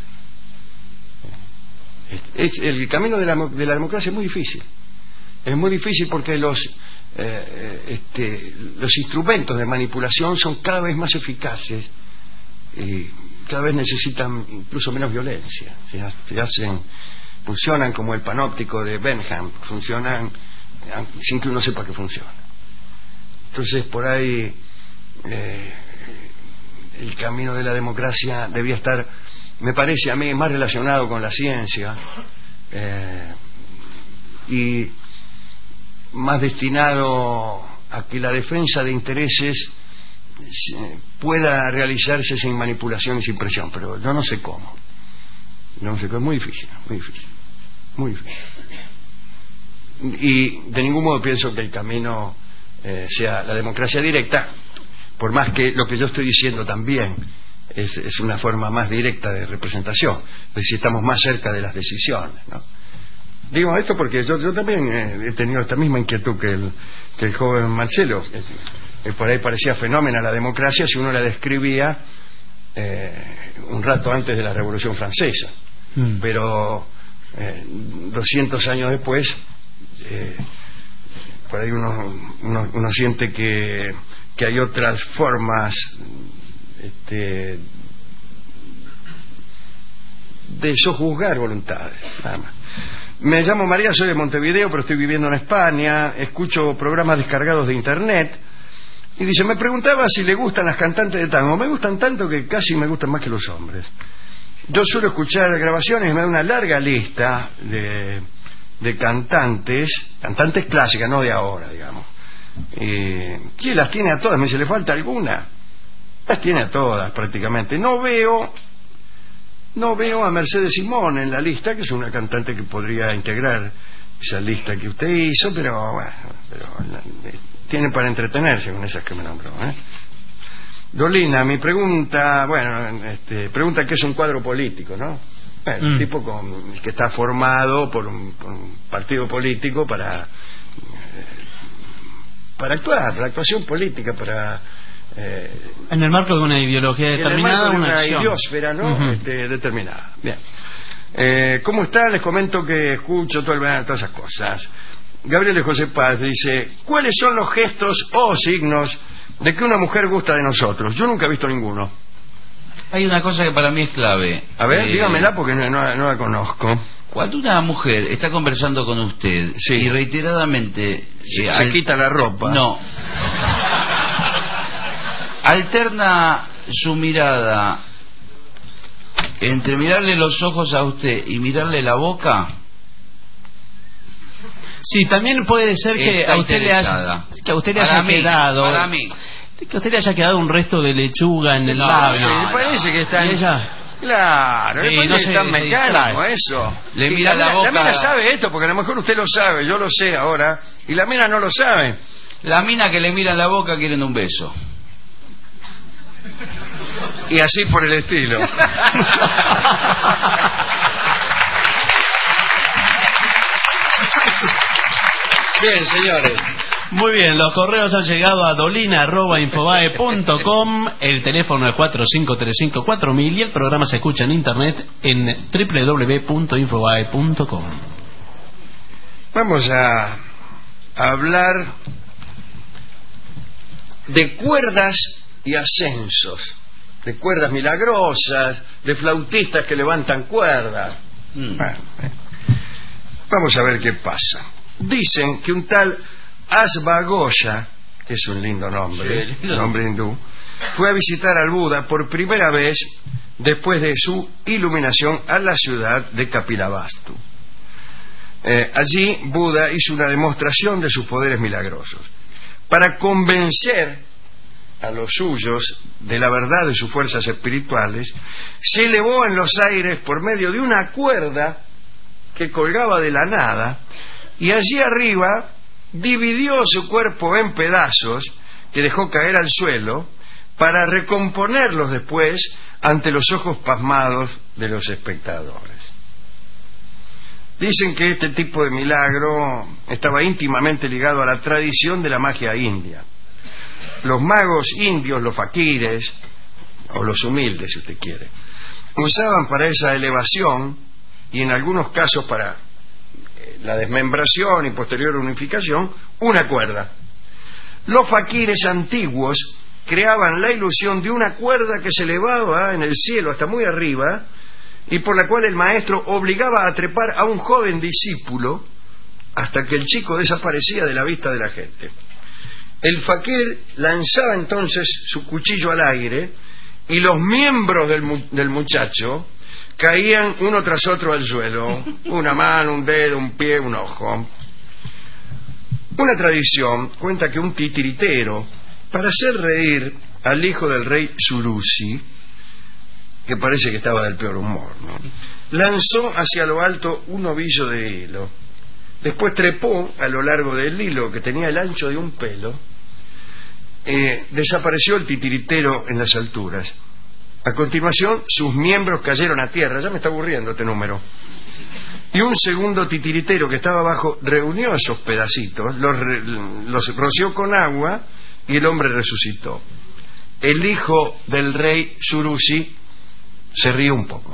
Es, es, el camino de la, de la democracia es muy difícil. Es muy difícil porque los eh, este, los instrumentos de manipulación son cada vez más eficaces y cada vez necesitan incluso menos violencia. Se, se hacen, funcionan como el panóptico de Benham, funcionan sin que uno sepa que funciona. Entonces por ahí eh, el camino de la democracia debía estar, me parece a mí, más relacionado con la ciencia eh, y más destinado a que la defensa de intereses pueda realizarse sin manipulación y sin presión, pero yo no sé cómo. No sé cómo, es muy difícil, muy difícil, muy difícil. Y de ningún modo pienso que el camino eh, sea la democracia directa, por más que lo que yo estoy diciendo también es, es una forma más directa de representación, pues si estamos más cerca de las decisiones, ¿no? Digo esto porque yo, yo también he tenido esta misma inquietud que el, que el joven Marcelo, que por ahí parecía fenómena la democracia si uno la describía eh, un rato antes de la Revolución Francesa, mm. pero eh, doscientos años después eh, por ahí uno, uno, uno siente que, que hay otras formas este, de sojuzgar voluntades, nada más. Me llamo María, soy de Montevideo, pero estoy viviendo en España, escucho programas descargados de internet, y dice, me preguntaba si le gustan las cantantes de tango. Me gustan tanto que casi me gustan más que los hombres. Yo suelo escuchar grabaciones y me da una larga lista de, de cantantes, cantantes clásicas, no de ahora, digamos. Eh, ¿Quién las tiene a todas? Me dice, ¿le falta alguna? Las tiene a todas prácticamente. No veo... No veo a Mercedes Simón en la lista, que es una cantante que podría integrar esa lista que usted hizo, pero bueno, pero la, tiene para entretenerse con esas que me nombró, ¿eh? Dolina, mi pregunta, bueno, este, pregunta qué es un cuadro político, ¿no? Bueno, mm. un tipo con, que está formado por un, por un partido político para, eh, para actuar, la actuación política, para... Eh, en el marco de una ideología determinada, en el marco de una, una acción. idiosfera, ¿no? Uh-huh. este, determinada. Bien. Eh, ¿Cómo está? Les comento que escucho todo el verano, todas esas cosas. Gabriel de José Paz dice, ¿cuáles son los gestos o signos de que una mujer gusta de nosotros? Yo nunca he visto ninguno. Hay una cosa que para mí es clave. A ver, Eh, dígamela porque no, no- no la conozco. Cuando una mujer está conversando con usted Sí. y reiteradamente Se, eh, se al- quita la ropa. no alterna su mirada entre mirarle los ojos a usted y mirarle la boca, Sí, también puede ser que está a usted le haya, interesada. que a usted le Para haya mí, quedado, para mí. que a usted le haya quedado un resto de lechuga en el No, labio. Sí, no, parece que está Y en... ella, Claro, Sí, me parece no que se- es tan se mecánico distrae. eso. Le Y mira la mina- boca. La mina sabe esto, porque a lo mejor usted lo sabe, yo lo sé ahora, y la mina no lo sabe. La mina que le mira la boca quieren un beso. Y así por el estilo. Bien, señores. muy bien, los correos han llegado a dolina arroba infobae punto com, el teléfono es cuatro cinco tres cinco cuatro mil y el programa se escucha en internet en doble u doble u doble u punto infobae punto com. Vamos a, a hablar de cuerdas y ascensos, de cuerdas milagrosas, de flautistas que levantan cuerdas. Mm. Bueno, eh. Vamos a ver qué pasa. Dicen que un tal Asvagoya, que es un lindo nombre, Sí, lindo. nombre hindú, fue a visitar al Buda por primera vez después de su iluminación a la ciudad de Kapilavastu. Eh, allí Buda hizo una demostración de sus poderes milagrosos. Para convencer a los suyos de la verdad de sus fuerzas espirituales, se elevó en los aires por medio de una cuerda que colgaba de la nada, y allí arriba dividió su cuerpo en pedazos que dejó caer al suelo para recomponerlos después ante los ojos pasmados de los espectadores. Dicen que este tipo de milagro estaba íntimamente ligado a la tradición de la magia india. Los magos indios, los faquires, o los humildes si usted quiere, usaban para esa elevación y en algunos casos para eh, la desmembración y posterior unificación, una cuerda. Los faquires antiguos creaban la ilusión de una cuerda que se elevaba en el cielo hasta muy arriba y por la cual el maestro obligaba a trepar a un joven discípulo hasta que el chico desaparecía de la vista de la gente. El faquir lanzaba entonces su cuchillo al aire y los miembros del, mu- del muchacho caían uno tras otro al suelo, una mano, un dedo, un pie, un ojo. Una tradición cuenta que un titiritero, para hacer reír al hijo del rey Surusi, que parece que estaba del peor humor, ¿no?, lanzó hacia lo alto un ovillo de hilo. Después trepó a lo largo del hilo, que tenía el ancho de un pelo. Eh, desapareció el titiritero en las alturas. A continuación, sus miembros cayeron a tierra. Ya me está aburriendo este número. Y un segundo titiritero que estaba abajo reunió esos pedacitos, los, re- los roció con agua y el hombre resucitó. El hijo del rey Surusi se rió un poco.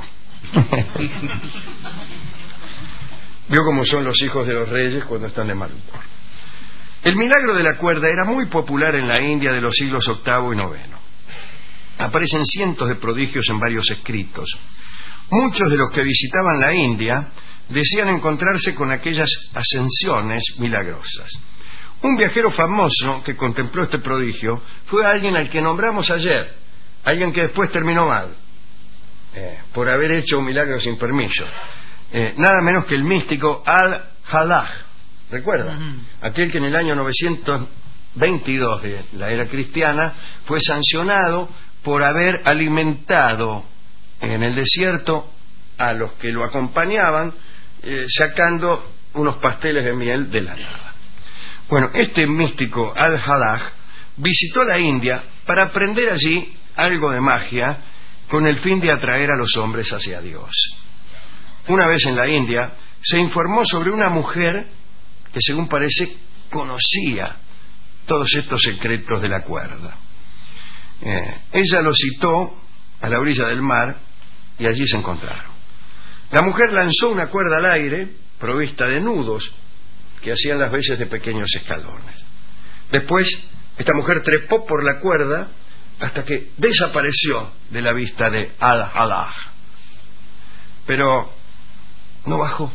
Vio cómo son los hijos de los reyes cuando están de mal humor. El milagro de la cuerda era muy popular en la India de los siglos octavo y noveno. Aparecen cientos de prodigios en varios escritos. Muchos de los que visitaban la India decían encontrarse con aquellas ascensiones milagrosas. Un viajero famoso que contempló este prodigio fue alguien al que nombramos ayer, alguien que después terminó mal, eh, por haber hecho un milagro sin permiso. Eh, nada menos que el místico Al-Halaj, ¿recuerda? Uh-huh. Aquel que en el año novecientos veintidós de la era cristiana fue sancionado por haber alimentado en el desierto a los que lo acompañaban, eh, sacando unos pasteles de miel de la nada. Bueno, este místico Al-Halaj visitó la India para aprender allí algo de magia con el fin de atraer a los hombres hacia Dios. Una vez en la India se informó sobre una mujer que, según parece, conocía todos estos secretos de la cuerda. Eh, ella lo citó a la orilla del mar y allí se encontraron. La mujer lanzó una cuerda al aire provista de nudos que hacían las veces de pequeños escalones. Después, esta mujer trepó por la cuerda hasta que desapareció de la vista de Al-Halaj. Pero no bajó.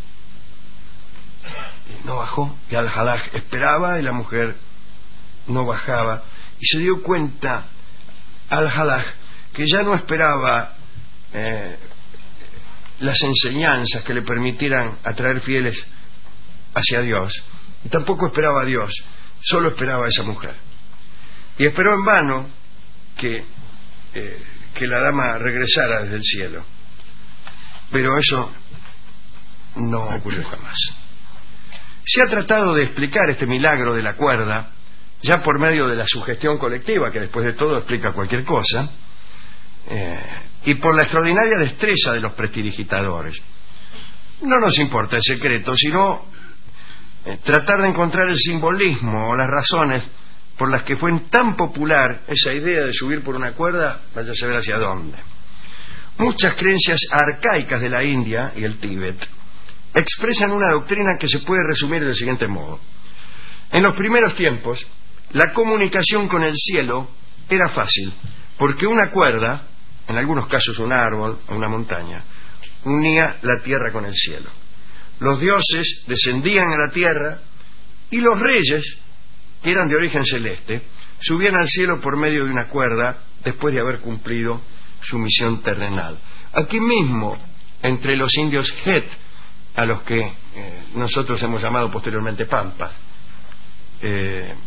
No bajó, y Al-Halaj esperaba y la mujer no bajaba, y se dio cuenta Al-Halaj que ya no esperaba eh, las enseñanzas que le permitieran atraer fieles hacia Dios, y tampoco esperaba a Dios, solo esperaba a esa mujer. Y esperó en vano que, eh, que la dama regresara desde el cielo, pero eso no ocurrió jamás. Se ha tratado de explicar este milagro de la cuerda ya por medio de la sugestión colectiva, que después de todo explica cualquier cosa, eh, y por la extraordinaria destreza de los prestidigitadores. No nos importa el secreto, sino eh, tratar de encontrar el simbolismo o las razones por las que fue tan popular esa idea de subir por una cuerda, vaya a saber hacia dónde. Muchas creencias arcaicas de la India y el Tíbet expresan una doctrina que se puede resumir del siguiente modo. En los primeros tiempos, la comunicación con el cielo era fácil, porque una cuerda, en algunos casos un árbol o una montaña, unía la tierra con el cielo. Los dioses descendían a la tierra y los reyes, que eran de origen celeste, subían al cielo por medio de una cuerda después de haber cumplido su misión terrenal. Aquí mismo, entre los indios Het, a los que eh, nosotros hemos llamado posteriormente Pampas, eh,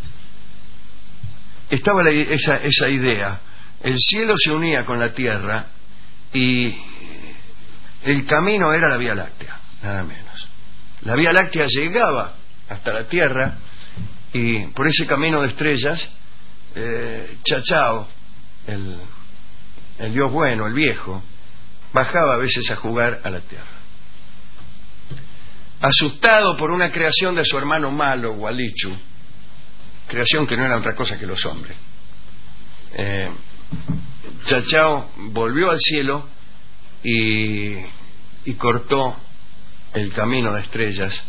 estaba la, esa, esa idea. El cielo se unía con la tierra y el camino era la Vía Láctea, nada menos. La Vía Láctea llegaba hasta la tierra y por ese camino de estrellas eh, Chachao, el, el dios bueno, el viejo, bajaba a veces a jugar a la tierra. Asustado por una creación de su hermano malo, Walichu, creación que no era otra cosa que los hombres, eh, Chachao volvió al cielo y, y cortó el camino de estrellas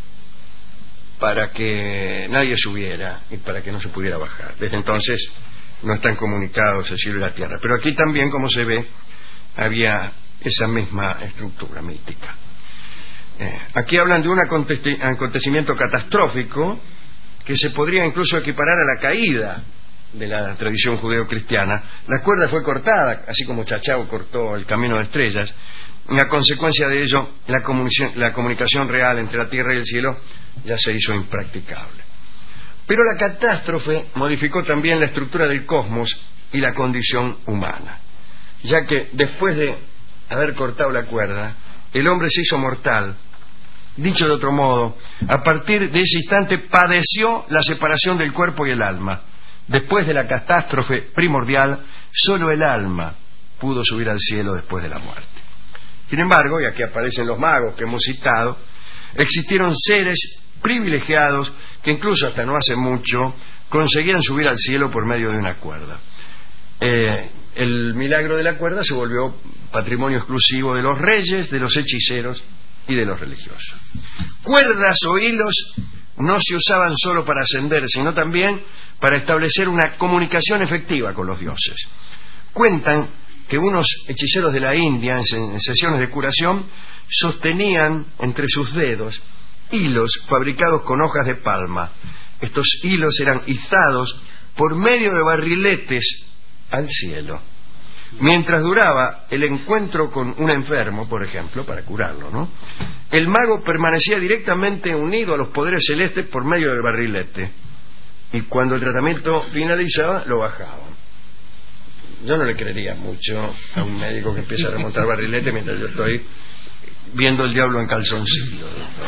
para que nadie subiera y para que no se pudiera bajar. Desde entonces no están comunicados el cielo y la tierra, pero aquí también, como se ve, había esa misma estructura mítica. Eh, aquí hablan de un acontecimiento catastrófico que se podría incluso equiparar a la caída de la tradición judeo-cristiana. La cuerda fue cortada, así como Chachao cortó el camino de estrellas, y a consecuencia de ello la comunicación, la comunicación real entre la tierra y el cielo ya se hizo impracticable. Pero la catástrofe modificó también la estructura del cosmos y la condición humana, ya que después de haber cortado la cuerda, el hombre se hizo mortal. Dicho de otro modo, a partir de ese instante padeció la separación del cuerpo y el alma. Después de la catástrofe primordial, solo el alma pudo subir al cielo después de la muerte. Sin embargo, y aquí aparecen los magos que hemos citado, existieron seres privilegiados que incluso hasta no hace mucho conseguían subir al cielo por medio de una cuerda. Eh, el milagro de la cuerda se volvió patrimonio exclusivo de los reyes, de los hechiceros y de los religiosos. Cuerdas o hilos no se usaban solo para ascender, sino también para establecer una comunicación efectiva con los dioses. Cuentan que unos hechiceros de la India, en sesiones de curación, sostenían entre sus dedos hilos fabricados con hojas de palma. Estos hilos eran izados por medio de barriletes al cielo. Mientras duraba el encuentro con un enfermo, por ejemplo, para curarlo, ¿no?, el mago permanecía directamente unido a los poderes celestes por medio del barrilete, y cuando el tratamiento finalizaba lo bajaban. Yo no le creería mucho a un médico que empieza a remontar barrilete mientras yo estoy viendo el diablo en calzoncillo.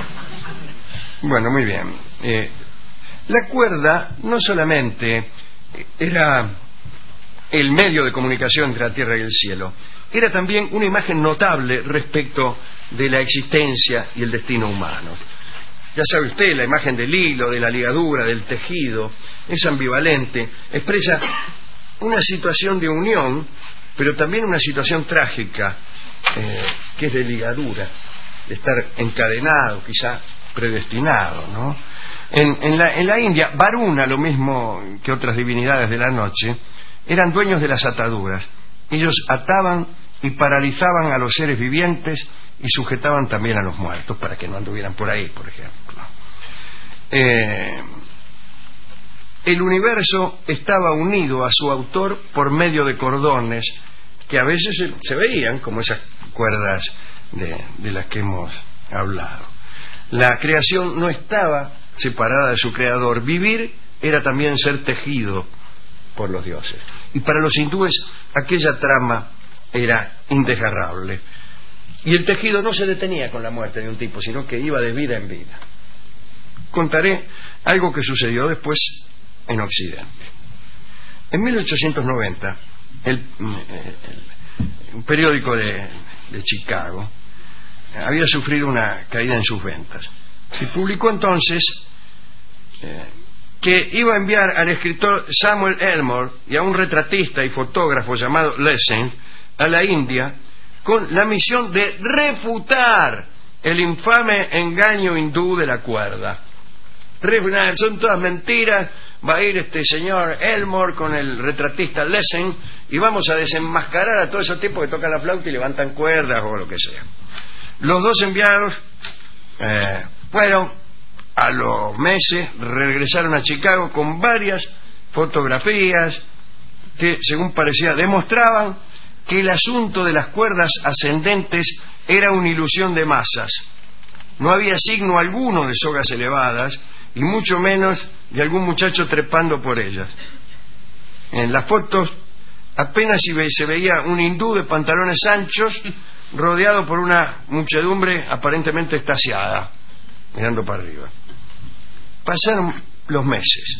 Bueno, muy bien. Eh, la cuerda no solamente era el medio de comunicación entre la tierra y el cielo, era también una imagen notable respecto de la existencia y el destino humano. Ya sabe usted, la imagen del hilo, de la ligadura, del tejido, es ambivalente, expresa una situación de unión, pero también una situación trágica, eh, que es de ligadura, de estar encadenado, quizá predestinado, ¿no? En, en, la, en la India, Varuna, lo mismo que otras divinidades de la noche, eran dueños de las ataduras. Ellos ataban y paralizaban a los seres vivientes y sujetaban también a los muertos para que no anduvieran por ahí, por ejemplo. Eh, el universo estaba unido a su autor por medio de cordones que a veces se, se veían como esas cuerdas de, de las que hemos hablado. La creación no estaba separada de su creador. Vivir era también ser tejido por los dioses. Y para los hindúes aquella trama era indesgarrable. Y el tejido no se detenía con la muerte de un tipo, sino que iba de vida en vida. Contaré algo que sucedió después en Occidente. En mil ochocientos noventa, el, el, un periódico de, de Chicago había sufrido una caída en sus ventas y publicó entonces eh, que iba a enviar al escritor Samuel Elmore y a un retratista y fotógrafo llamado Lessing a la India con la misión de refutar el infame engaño hindú de la cuerda. Son todas mentiras. Va a ir este señor Elmore con el retratista Lessing y vamos a desenmascarar a todos esos tipos que tocan la flauta y levantan cuerdas o lo que sea. Los dos enviados eh, fueron, a los meses regresaron a Chicago con varias fotografías que, según parecía, demostraban que el asunto de las cuerdas ascendentes era una ilusión de masas. No había signo alguno de sogas elevadas y mucho menos de algún muchacho trepando por ellas. En las fotos apenas se veía un hindú de pantalones anchos rodeado por una muchedumbre aparentemente extasiada, mirando para arriba. Pasaron los meses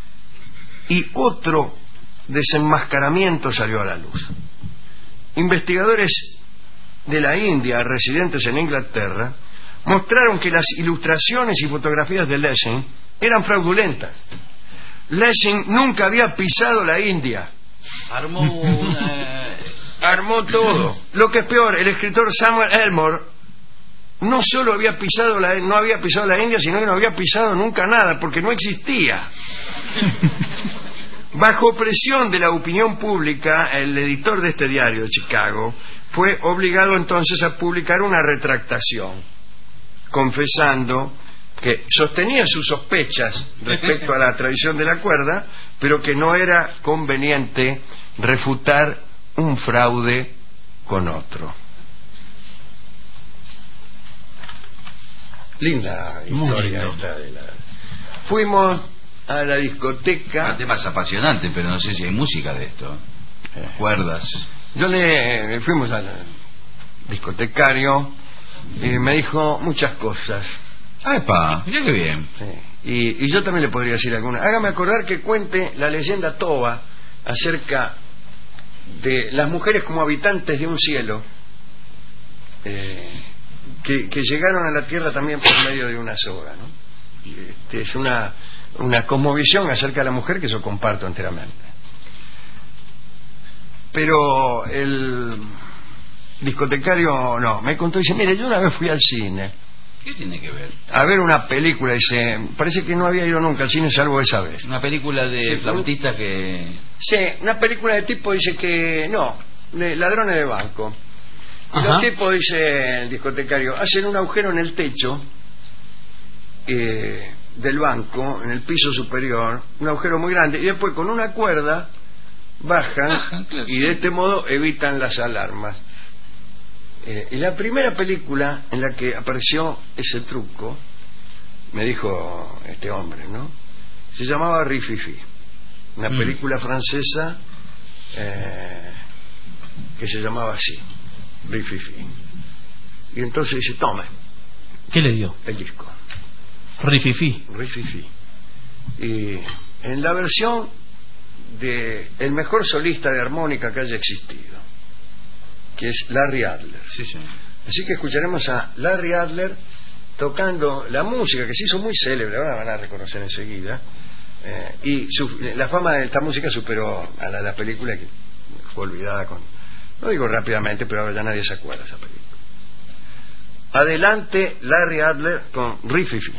y otro desenmascaramiento salió a la luz. Investigadores de la India residentes en Inglaterra mostraron que las ilustraciones y fotografías de Lessing eran fraudulentas. Lessing nunca había pisado la India. Armó una... Armó todo. Lo que es peor, el escritor Samuel Elmore no solo había pisado la, no había pisado la India, sino que no había pisado nunca nada, porque no existía. Bajo presión de la opinión pública, el editor de este diario de Chicago fue obligado entonces a publicar una retractación, confesando que sostenía sus sospechas respecto a la tradición de la cuerda, pero que no era conveniente refutar un fraude con otro. Linda historia esta de la... Fuimos a la discoteca. Un tema es apasionante, pero no sé si hay música de esto. Eh. Cuerdas. Yo le fuimos al discotecario y me dijo muchas cosas. ¡Epa! Mira qué bien. Sí. Y, y yo también le podría decir alguna. Hágame acordar que cuente la leyenda toba acerca de las mujeres como habitantes de un cielo eh, que, que llegaron a la tierra también por medio de una soga, ¿no? Y este, es una, una cosmovisión acerca de la mujer que yo comparto enteramente. Pero el discotecario no, me contó, dice, mire, yo una vez fui al cine. ¿Qué tiene que ver? A ver una película, dice, parece que no había ido nunca al cine salvo esa vez. Una película de sí, flautista que... Sí, una película de tipo, dice que, no, de ladrones de banco. Y los tipos, dice el discotecario, hacen un agujero en el techo eh, del banco, en el piso superior, un agujero muy grande, y después con una cuerda bajan, bajan claro. Y de este modo evitan las alarmas. Eh, y la primera película en la que apareció ese truco, me dijo este hombre, ¿no? Se llamaba Rififi, una mm. película francesa eh, que se llamaba así, Rififi. Y entonces dice, tome. ¿Qué le dio? El disco. Rififi. Rififi. Y en la versión de el mejor solista de armónica que haya existido, que es Larry Adler. Sí, sí. Así que escucharemos a Larry Adler tocando la música que se hizo muy célebre, ahora van a reconocer enseguida, eh, y su, la fama de esta música superó a la de la película, que fue olvidada con, no digo rápidamente, pero ahora ya nadie se acuerda de esa película. Adelante Larry Adler con Rififi.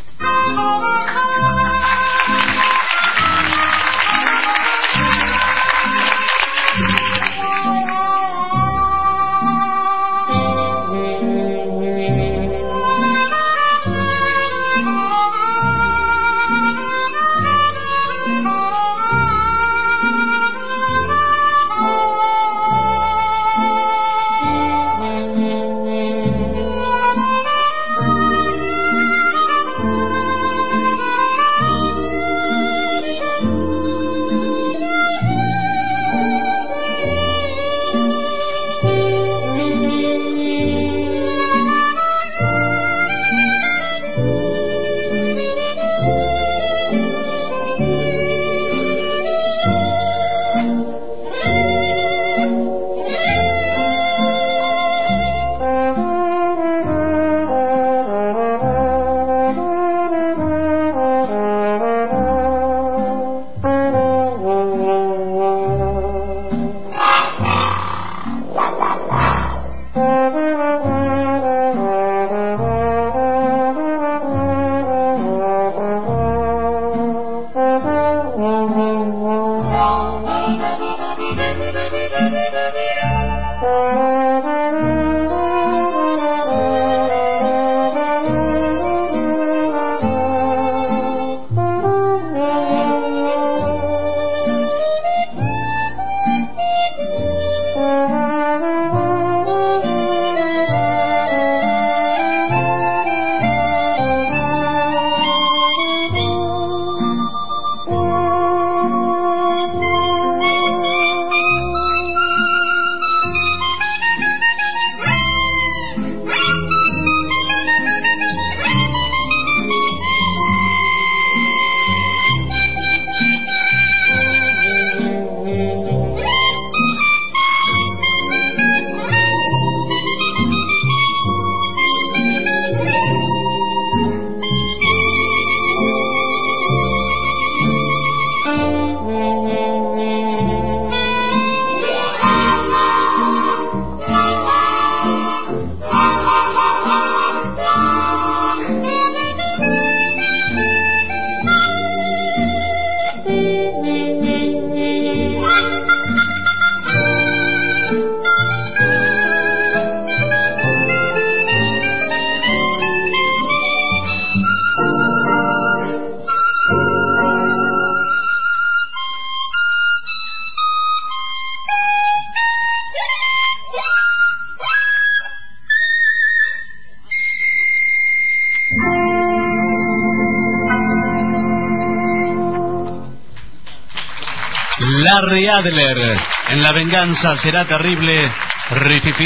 Larry Adler, en La venganza será terrible, Rififi.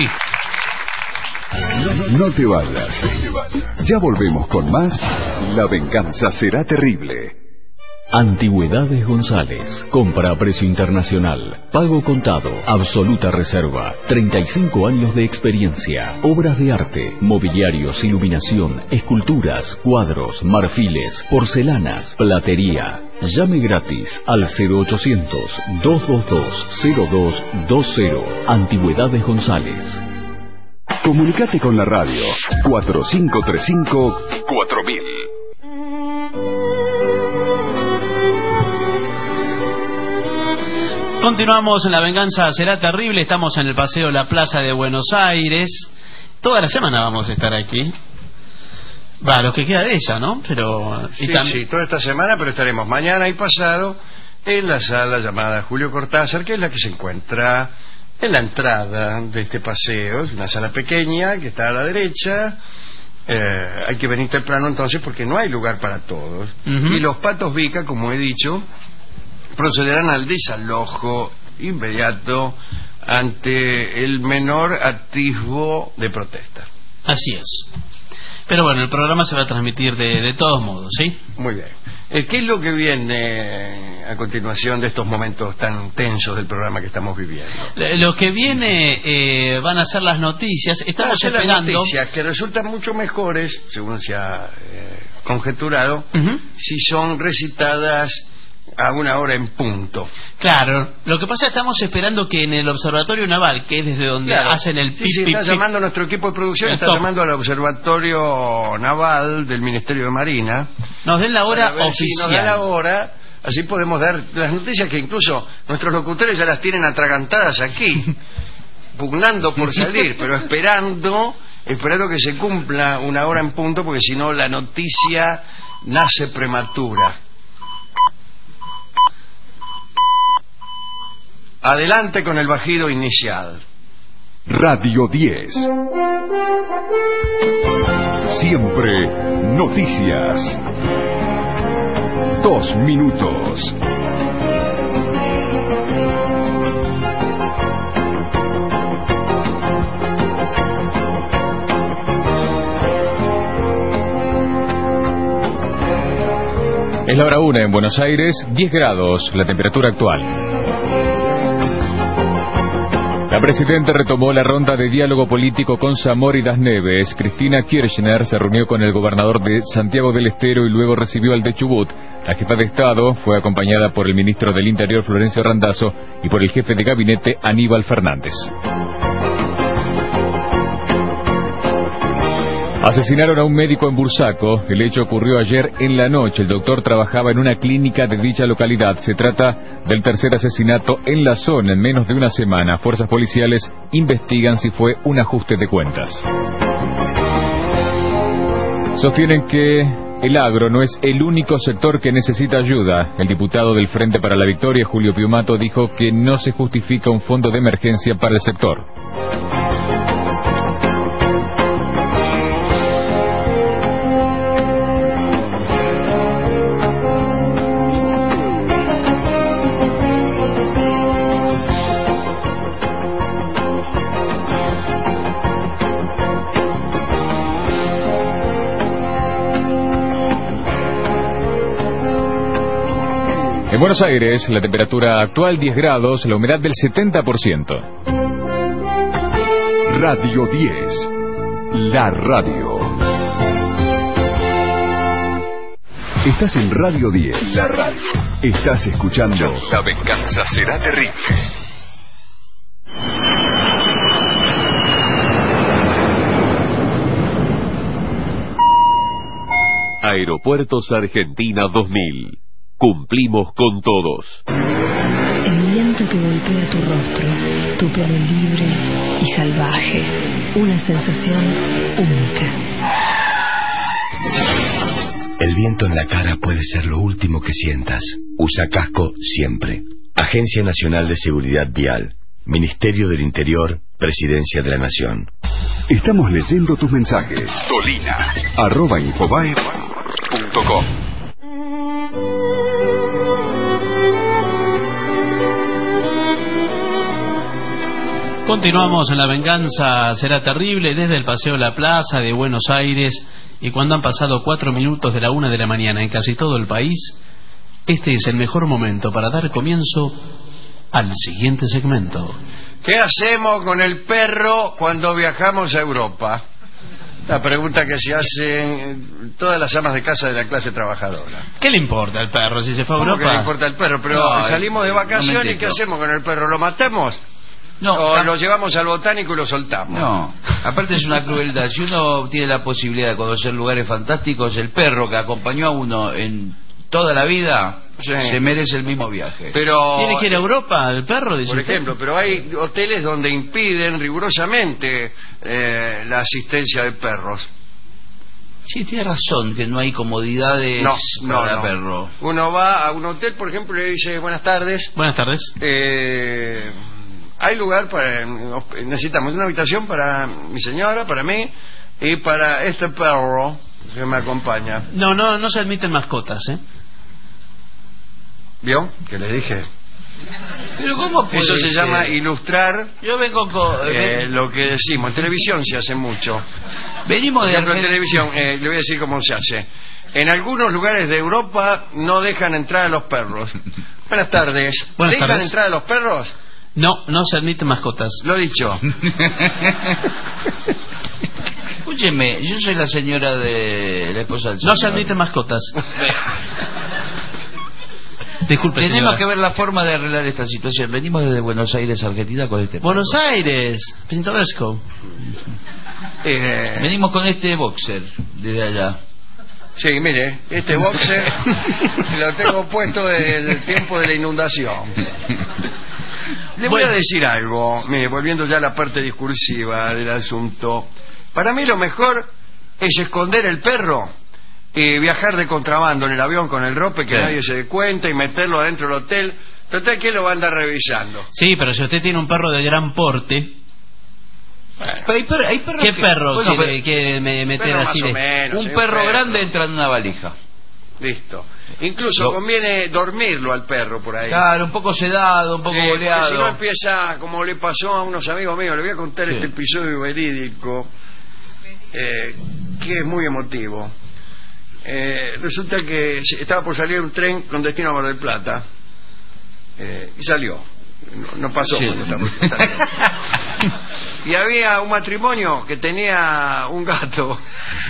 No te vayas. Ya volvemos con más La venganza será terrible. Antigüedades González. Compra a precio internacional. Pago contado. Absoluta reserva. treinta y cinco años de experiencia. Obras de arte, mobiliarios, iluminación, esculturas, cuadros, marfiles, porcelanas, platería. Llame gratis al cero ochocientos, doscientos veintidós, cero dos veinte. Antigüedades González. Comunicate con la radio cuatro cinco tres cinco cuatro mil. Continuamos en La venganza será terrible. Estamos en el Paseo La Plaza de Buenos Aires. Toda la semana vamos a estar aquí. Va, lo que queda de ella, ¿no? Pero sí, y tam- sí, toda esta semana, pero estaremos mañana y pasado en la sala llamada Julio Cortázar, que es la que se encuentra en la entrada de este paseo. Es una sala pequeña que está a la derecha. Eh, hay que venir temprano entonces porque no hay lugar para todos. Uh-huh. Y los patos Vica, como he dicho, procederán al desalojo inmediato ante el menor atisbo de protesta. Así es. Pero bueno, el programa se va a transmitir de, de todos modos, ¿sí? Muy bien. Eh, ¿Qué es lo que viene a continuación de estos momentos tan tensos del programa que estamos viviendo? Lo que viene eh, van a ser las noticias. Estamos Van a ser las esperando. noticias que resultan mucho mejores, según se ha eh, conjeturado, Uh-huh. si son recitadas a una hora en punto. Claro, lo que pasa es que estamos esperando que en el Observatorio Naval, que es desde donde Claro. hacen el Sí, pip, sí, pip, está pip. llamando a nuestro equipo de producción, El está top. llamando al Observatorio Naval del Ministerio de Marina. Nos den la hora Para ver si nos da oficial. la hora, así podemos dar las noticias que incluso nuestros locutores ya las tienen atragantadas aquí, pugnando por salir, pero esperando, esperando que se cumpla una hora en punto, porque si no la noticia nace prematura. Adelante con el bajido inicial. Radio diez. Siempre noticias. Dos minutos. Es la hora una en Buenos Aires, diez grados, la temperatura actual. La presidenta retomó la ronda de diálogo político con Zamora y Das Neves. Cristina Kirchner se reunió con el gobernador de Santiago del Estero y luego recibió al de Chubut. La jefa de Estado fue acompañada por el ministro del Interior, Florencio Randazzo, y por el jefe de gabinete, Aníbal Fernández. Asesinaron a un médico en Bursaco. El hecho ocurrió ayer en la noche. El doctor trabajaba en una clínica de dicha localidad. Se trata del tercer asesinato en la zona en menos de una semana. Fuerzas policiales investigan si fue un ajuste de cuentas. Sostienen que el agro no es el único sector que necesita ayuda. El diputado del Frente para la Victoria, Julio Piumato, dijo que no se justifica un fondo de emergencia para el sector. En Buenos Aires, la temperatura actual diez grados, la humedad del setenta por ciento. Radio diez. La radio. Estás en Radio diez. La radio. Estás escuchando La venganza será terrible. Aeropuertos Argentina dos mil. Cumplimos con todos. El viento que golpea tu rostro, tu pelo libre y salvaje, una sensación única. El viento en la cara puede ser lo último que sientas. Usa casco siempre. Agencia Nacional de Seguridad Vial, Ministerio del Interior, Presidencia de la Nación. Estamos leyendo tus mensajes. Dolina, arroba infobae punto com. Continuamos en La Venganza Será Terrible desde el Paseo de la Plaza de Buenos Aires, y cuando han pasado cuatro minutos de la una de la mañana en casi todo el país, este es el mejor momento para dar comienzo al siguiente segmento. ¿Qué hacemos con el perro cuando viajamos a Europa? La pregunta que se hacen todas las amas de casa de la clase trabajadora. ¿Qué le importa al perro si se fue a ¿Cómo Europa? que le importa al perro? Pero No, salimos de vacaciones y ¿qué hacemos con el perro? ¿Lo matamos? No, ¿O tam- lo llevamos al botánico y lo soltamos? No, aparte es una crueldad. Si uno tiene la posibilidad de conocer lugares fantásticos, el perro que acompañó a uno en toda la vida Sí. se merece el mismo viaje. Pero, ¿Tiene que ir a Europa el perro? Dice por usted? ejemplo, pero hay hoteles donde impiden rigurosamente eh, la asistencia de perros. Sí, tiene razón que no hay comodidades No, no, para no. perro. Uno va a un hotel, por ejemplo, y le dice, buenas tardes, Buenas tardes. eh, hay lugar para... necesitamos una habitación para mi señora, para mí, y para este perro que me acompaña. No, no, no se admiten mascotas, ¿eh? ¿Vio? Que le dije. Pero ¿cómo puede Eso se ser? llama ilustrar Yo vengo con... eh, lo que decimos. En televisión se hace mucho. Venimos Por de ejemplo, en Argen- televisión, eh, le voy a decir cómo se hace. En algunos lugares de Europa no dejan entrar a los perros. Buenas tardes. Buenas ¿Dejan tardes. entrar a los perros? No, no se admiten mascotas. Lo dicho. Escúcheme, yo soy la señora de la esposa del señor. No se admiten mascotas. Disculpe, Tenemos señora. que ver la forma de arreglar esta situación. Venimos desde Buenos Aires, Argentina, con este... Buenos Aires, pintoresco. Eh, Venimos con este boxer desde allá. sí, mire, este boxer lo tengo puesto desde el tiempo de la inundación. Le voy Bueno. a decir algo, mire, volviendo ya a la parte discursiva del asunto. Para mí lo mejor es esconder el perro y viajar de contrabando en el avión con el rope, que Sí. nadie se dé cuenta, y meterlo adentro del hotel. Total, ¿quién lo va a andar revisando? Sí, pero si usted tiene un perro de gran porte, Pero hay, per- hay perros ¿qué que- perro Bueno, quiere, pero quiere me- meter Perro así más o de... menos, un sí, perro grande entra en una valija. Listo. Incluso Lo- conviene dormirlo al perro por ahí. Claro, un poco sedado, un poco Sí, porque boleado. si no empieza, como le pasó a unos amigos míos, le voy a contar Sí. este episodio verídico, eh, que es muy emotivo. Eh, resulta que se- estaba por salir un tren con destino a Mar del Plata, eh, y salió. No, no pasó Sí. cuando estaba- salió. Y había un matrimonio que tenía un gato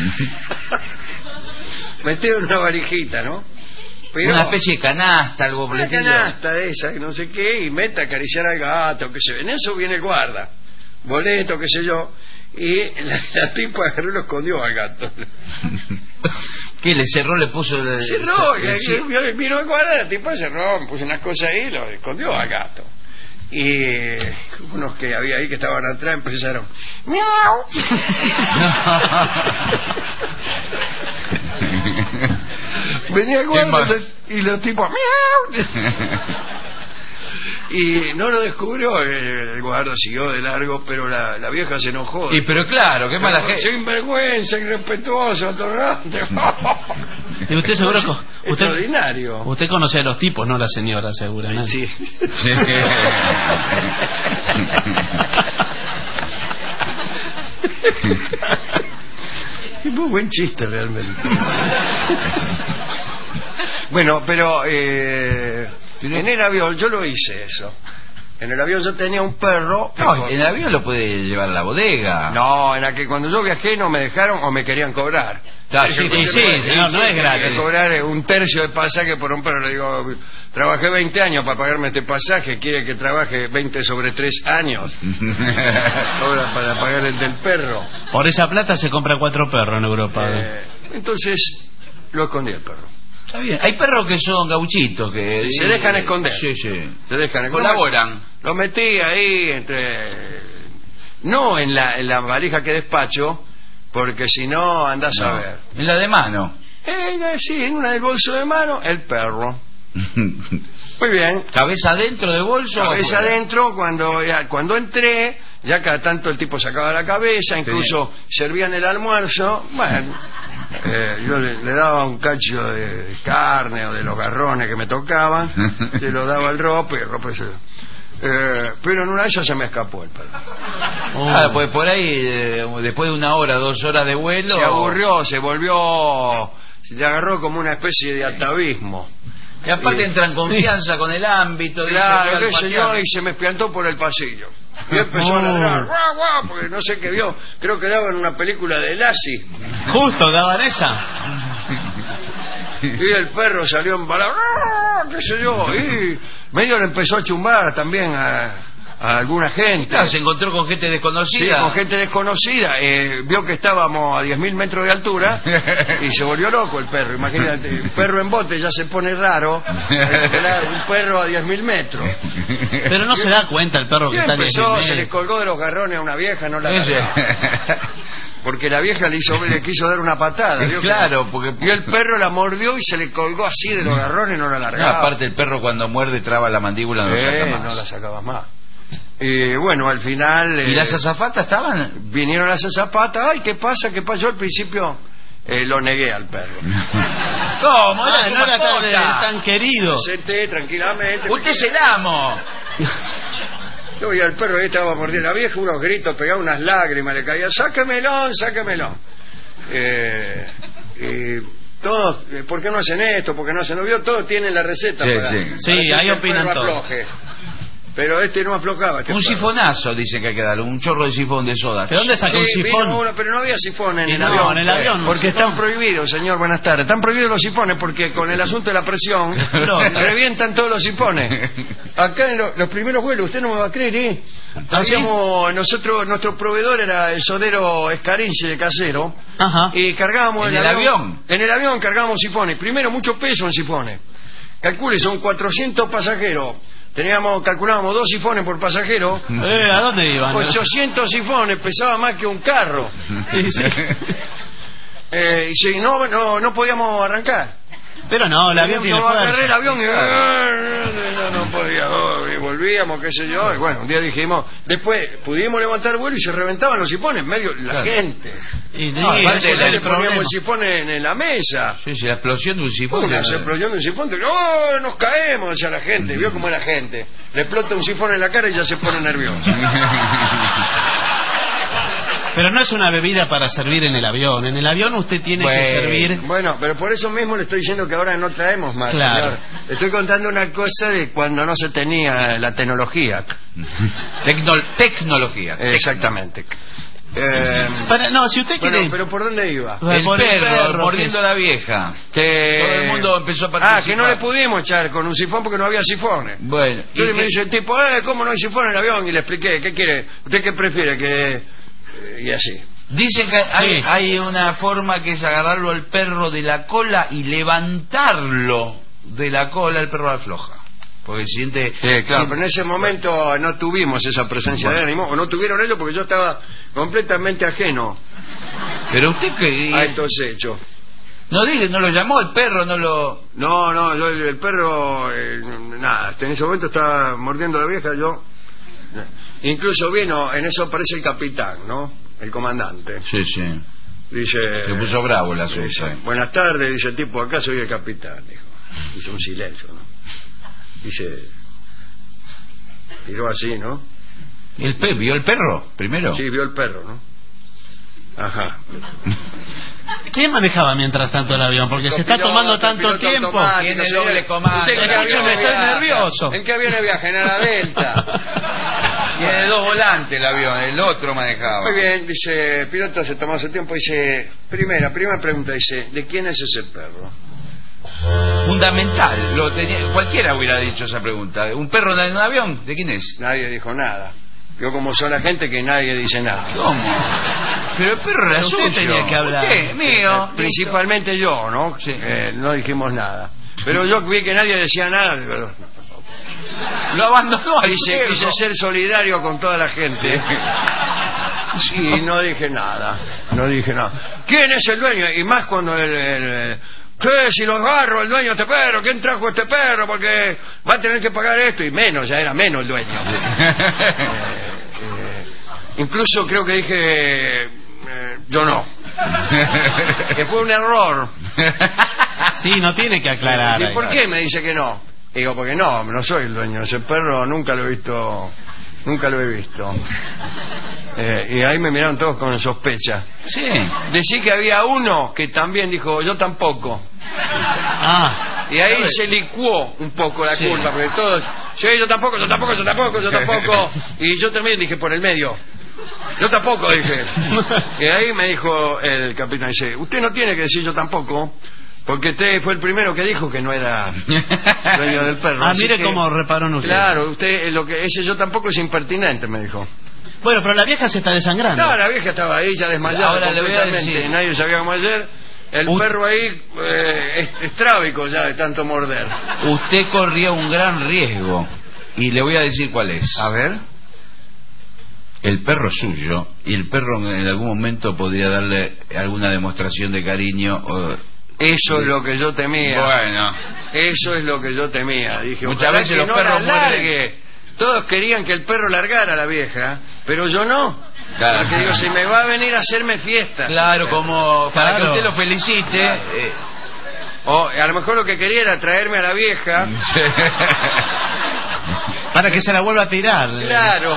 metido en una varijita, ¿no? Pero- Una especie de canasta, algo por el una estilo. canasta de esa, que no sé qué, y mete a acariciar al gato, que se ve. En eso viene el guarda, boleto, qué sé yo, y la, la tipa agarró y lo escondió al gato. ¿Qué? ¿Le cerró, le puso el... Cerró, el- que- el- que vio- vino el guarda, la tipa cerró, puso unas cosas ahí y lo escondió al gato. Y eh, unos que había ahí que estaban atrás empezaron, ¡miau! Venía el guarda más? y los tipos, ¡miau! Y no lo descubrió, eh, el guarda siguió de largo, pero la, la vieja se enojó. Y pero claro, qué mala gente. Sinvergüenza, irrespetuoso, atorrante. Y usted seguro... co- Usted, Extraordinario. usted conoce a los tipos, no la señora, seguramente. Sí. Sí. Es muy buen chiste realmente. Bueno, pero eh, en el avión yo lo hice eso. En el avión yo tenía un perro. No, en el avión lo puede llevar a la bodega. No, en la que cuando yo viajé no me dejaron o me querían cobrar. Claro, sí, sí, sí, señor, no es gratis. Hay que cobrar eh, un tercio de pasaje por un perro. Le digo, trabajé veinte años para pagarme este pasaje, quiere que trabaje veinte sobre tres años. Ahora para pagar el del perro. Por esa plata se compra cuatro perros en Europa. Eh, entonces lo escondí el perro. Está bien. Hay perros que son gauchitos, que... Se dejan esconder. Sí, sí. Se dejan esconder. Colaboran. Lo metí ahí entre... No en la, en la valija que despacho, porque si no andás a No. ver. En la de mano. Eh, sí, en una del bolso de mano, el perro. Muy bien. ¿Cabeza adentro del bolso? o Cabeza afuera? adentro, cuando, ya- cuando entré, ya cada tanto el tipo sacaba la cabeza, incluso servían el almuerzo. Bueno, eh, yo le, le daba un cacho de carne o de los garrones que me tocaban, se lo daba al rope, y el rope se, Eh, pero en una de esas se me escapó el perro. Oh. Ah, pues por ahí, eh, después de una hora, dos horas de vuelo... Se aburrió, se volvió... Se agarró como una especie de atavismo. Y aparte entra en confianza con el ámbito. Claro, qué sé yo, y se me espiantó por el pasillo. Y empezó oh. a ladrar, guau, guau, porque no sé qué vio. Creo que daban una película de Lassie. Justo, daban esa. Y el perro salió embalado, qué sé yo, y medio le empezó a chumbar también a, a alguna gente. Claro, se encontró con gente desconocida. Sí, con gente desconocida. Eh, vio que estábamos a diez mil metros de altura y se volvió loco el perro. Imagínate, el perro en bote ya se pone raro. Un perro a diez mil metros. Pero no se da cuenta el perro que y está empezó, diez mil se le colgó de los garrones a una vieja, no la agarraba. Porque la vieja le, hizo, le quiso dar una patada. ¿Vio? Claro, porque... Y el perro la mordió y se le colgó así de los garrones y no la largaba. No, aparte el perro cuando muerde traba la mandíbula, no eh, la saca más. No la sacabas más. Y bueno, al final... ¿Y eh, las azafatas estaban? Vinieron las azafatas. Ay, ¿qué pasa? ¿Qué pasó? Al principio eh, lo negué al perro. ¿Cómo? Ah, no era tan, tan querido. Me senté tranquilamente. Usted es el amo. Yo y al perro ahí estaba mordiendo. La vieja, unos gritos, pegaba unas lágrimas, le caía, sáquemelo, sáquemelo. Eh, y todos, ¿por qué no hacen esto? ¿Por qué no hacen lo vio? Todos tienen la receta. Sí, para, sí. para sí ahí opinan todos. Pero este no aflojaba. Este un perro. Sifonazo, dicen que hay que darle, un chorro de sifón de soda. ¿De dónde sacó sí, un sifón? Uno, pero no había sifón en y el no, avión. en el avión. Porque están prohibidos, señor, buenas tardes. Están prohibidos los sifones porque con el asunto de la presión no, revientan todos los sifones. Acá en lo, los primeros vuelos, usted no me va a creer, ¿eh? Hacíamos, nosotros, nuestro proveedor era el sodero Escarinche de Casero. Ajá. Y cargábamos ¿En el, el avión, avión? En el avión cargábamos sifones. Primero, mucho peso en sifones. Calcule, son cuatrocientos pasajeros. Teníamos, calculábamos dos sifones por pasajero. Eh, ¿a dónde iban? ochocientos sifones, pesaba más que un carro. Y, sí. eh, y sí, no, no, no podíamos arrancar. Pero no, el avión tiene fuerza. Agarré el avión y no, no podía, oh, y volvíamos, qué sé yo. Y bueno, un día dijimos, después pudimos levantar el vuelo y se reventaban los sifones en medio, la claro. gente. Y no, sí, ese ese le poníamos el sifón en, en la mesa. Sí, sí, la explosión de un sifón. Una explosión de un sifón. ¡Oh, nos caemos! Decía la gente. Vio cómo es la gente. Le explota un sifón en la cara y ya se pone nervioso. Pero no es una bebida para servir en el avión. En el avión usted tiene bueno, que servir... Bueno, pero por eso mismo le estoy diciendo que ahora no traemos más, claro. señor. Le estoy contando una cosa de cuando no se tenía la tecnología. Tecno tecnología. Exactamente. Eh, para, no, si usted bueno, quiere... pero ¿por dónde iba? El por perro, el perro mordiendo a la vieja. Que... Todo el mundo empezó a participar. Ah, que no le pudimos echar con un sifón porque no había sifones. Bueno. Entonces me dice el tipo, eh, ¿cómo no hay sifón en el avión? Y le expliqué, ¿qué quiere? ¿Usted qué prefiere? Que... Y así. Dicen que hay, sí. hay una forma que es agarrarlo al perro de la cola y levantarlo de la cola, el perro afloja. Porque siente... Sí, claro, siente... pero en ese momento no tuvimos esa presencia bueno. de ánimo, o no tuvieron ellos porque yo estaba completamente ajeno. Pero usted que... a estos hechos. No dije, no lo llamó el perro, no lo... No, no, yo el, el perro, eh, nada, en ese momento estaba mordiendo a la vieja, yo... Incluso vino, en eso aparece el capitán, ¿no? El comandante. Sí, sí. Dice... Se puso bravo el asunto. Dice, buenas tardes, dice el tipo, acá soy el capitán, dijo. Hizo un silencio, ¿no? Dice... Tiró así, ¿no? ¿El pe vio el perro primero? Sí, vio el perro, ¿no? Ajá. ¿Quién manejaba mientras tanto el avión? Porque se está tomando tanto tiempo. Tiene doble comando. Escúchame, estoy nervioso. ¿En qué avión viaja? En la Delta. Tiene dos volantes el avión, el otro manejaba. Muy bien, dice, piloto se tomó su tiempo, dice, primera, primera pregunta, dice, ¿de quién es ese perro? Fundamental, lo tenía, cualquiera hubiera dicho esa pregunta. ¿Un perro en un avión? ¿De quién es? Nadie dijo nada. Yo como son la gente que nadie dice nada. ¿Cómo? Pero el perro era suyo. Tenía que hablar. ¿Usted? Mío. Eh, principalmente yo, ¿no? Sí. Eh, no dijimos nada. Pero yo vi que nadie decía nada. Digo, lo abandonó al quise, perro. quise ser solidario con toda la gente. Sí, y no dije nada. No dije nada. ¿Quién es el dueño? Y más cuando el... el ¿qué? Si lo agarro el dueño de este perro, ¿quién trajo este perro? Porque va a tener que pagar esto. Y menos, ya era menos el dueño. eh, eh, incluso creo que dije, eh, yo no. Que fue un error. Sí, no tiene que aclarar. ¿Y por qué me dice que no? Digo, porque no, no soy el dueño de ese perro, nunca lo he visto, nunca lo he visto. Eh, y ahí me miraron todos con sospecha. Sí. Decí que había uno que también dijo, yo tampoco. Ah. Y ahí se licuó un poco la Sí. culpa, porque todos, sí, yo tampoco, yo tampoco, yo tampoco, yo tampoco. Y yo también dije por el medio. Yo tampoco, dije. Y ahí me dijo el capitán, dice, usted no tiene que decir yo tampoco, porque usted fue el primero que dijo que no era dueño del perro. Ah, Así mire que, cómo reparó usted. claro, usted, lo que ese yo tampoco es impertinente, me dijo. Bueno, pero la vieja se está desangrando. No, la vieja estaba ahí ya desmayada Ahora le voy a completamente, decir. nadie sabía cómo ayer. El Un- perro ahí eh, es- estrábico ya de tanto morder. Usted corría un gran riesgo. Y le voy a decir cuál es. A ver. El perro es suyo. Y el perro en algún momento podría darle alguna demostración de cariño. O... Eso es lo que yo temía. Bueno. Eso es lo que yo temía. Dije, Muchas ojalá veces que los no perros la muerden. largue. Todos querían que el perro largara a la vieja, pero yo no. Claro. Porque digo, si me va a venir a hacerme fiesta. Claro, como para Claro. que usted lo felicite. eh, O a lo mejor lo que quería era traerme a la vieja. Para que se la vuelva a tirar. Claro.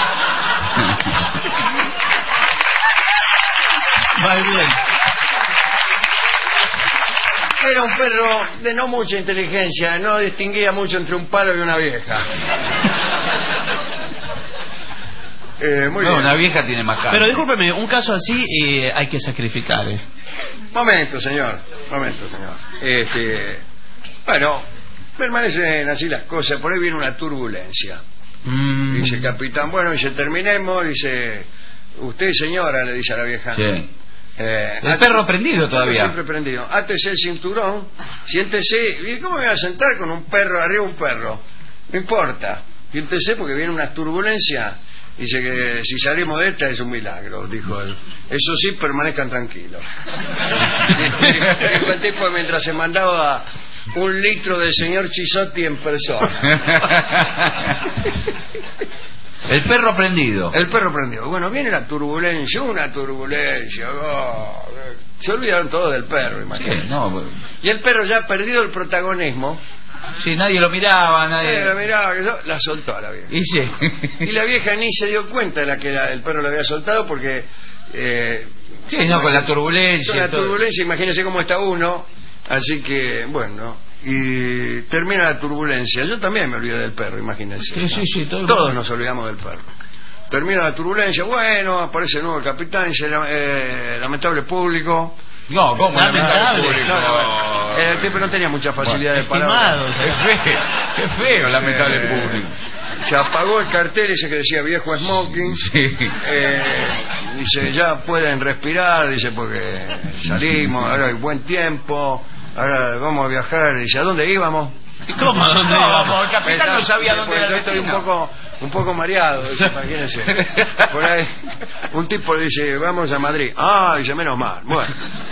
Va bien. Era un perro de no mucha inteligencia, no distinguía mucho entre un palo y una vieja. Eh, muy no, bien. una vieja tiene más cara. Pero discúlpeme, un caso así eh, hay que sacrificar. Eh. Momento, señor. Momento, señor. Este, bueno, permanecen así las cosas. Por ahí viene una turbulencia. Mm. Dice el capitán, bueno, dice, terminemos. Dice, usted, señora, le dice a la vieja. Sí. Eh, El ate- perro prendido todavía. Siempre prendido. Átese el cinturón, siéntese. ¿Y cómo me voy a sentar con un perro arriba de un perro? No importa. Siéntese porque viene una turbulencia. Dice que si salimos de esta es un milagro, dijo él. Eso sí, permanezcan tranquilos. Dijo el tipo mientras se mandaba un litro del señor Chisotti en persona. El perro prendido. El perro prendió. Bueno, viene la turbulencia, una turbulencia. Oh, se olvidaron todos del perro, imagínate. Sí, no, Y el perro ya ha perdido el protagonismo. sí, nadie lo miraba, nadie. Eh, miraba que yo, la soltó a la vieja. Y sí. Y la vieja ni se dio cuenta de la que la- el perro le había soltado porque... Eh, Sí, no, con la turbulencia. con la y todo. turbulencia, imagínese cómo está uno. Así que, bueno, y termina la turbulencia. Yo también me olvidé del perro, imagínense. Sí, sí, sí, todo el Todos mundo. nos olvidamos del perro. Termina la turbulencia, bueno, aparece el nuevo capitán, dice, eh, lamentable público. No, ¿cómo? Lamentable. Lamentable. No, no, el tipo no tenía mucha facilidad de palabra. Estimado. Qué feo, qué feo, lamentable Eh, público. Se apagó el cartel ese que decía viejo smoking. Sí. Eh, dice, ya pueden respirar, dice, porque salimos, ahora hay buen tiempo, ahora vamos a viajar. Dice, ¿a dónde íbamos? ¿Y cómo? ¿A dónde No, íbamos? como el capitán no sabía Dice, dónde pues, era yo el estoy un destino. poco, un poco mareado, dice, imagínense. Por ahí, un tipo le dice, vamos a Madrid. Ah, dice, menos mal. Bueno.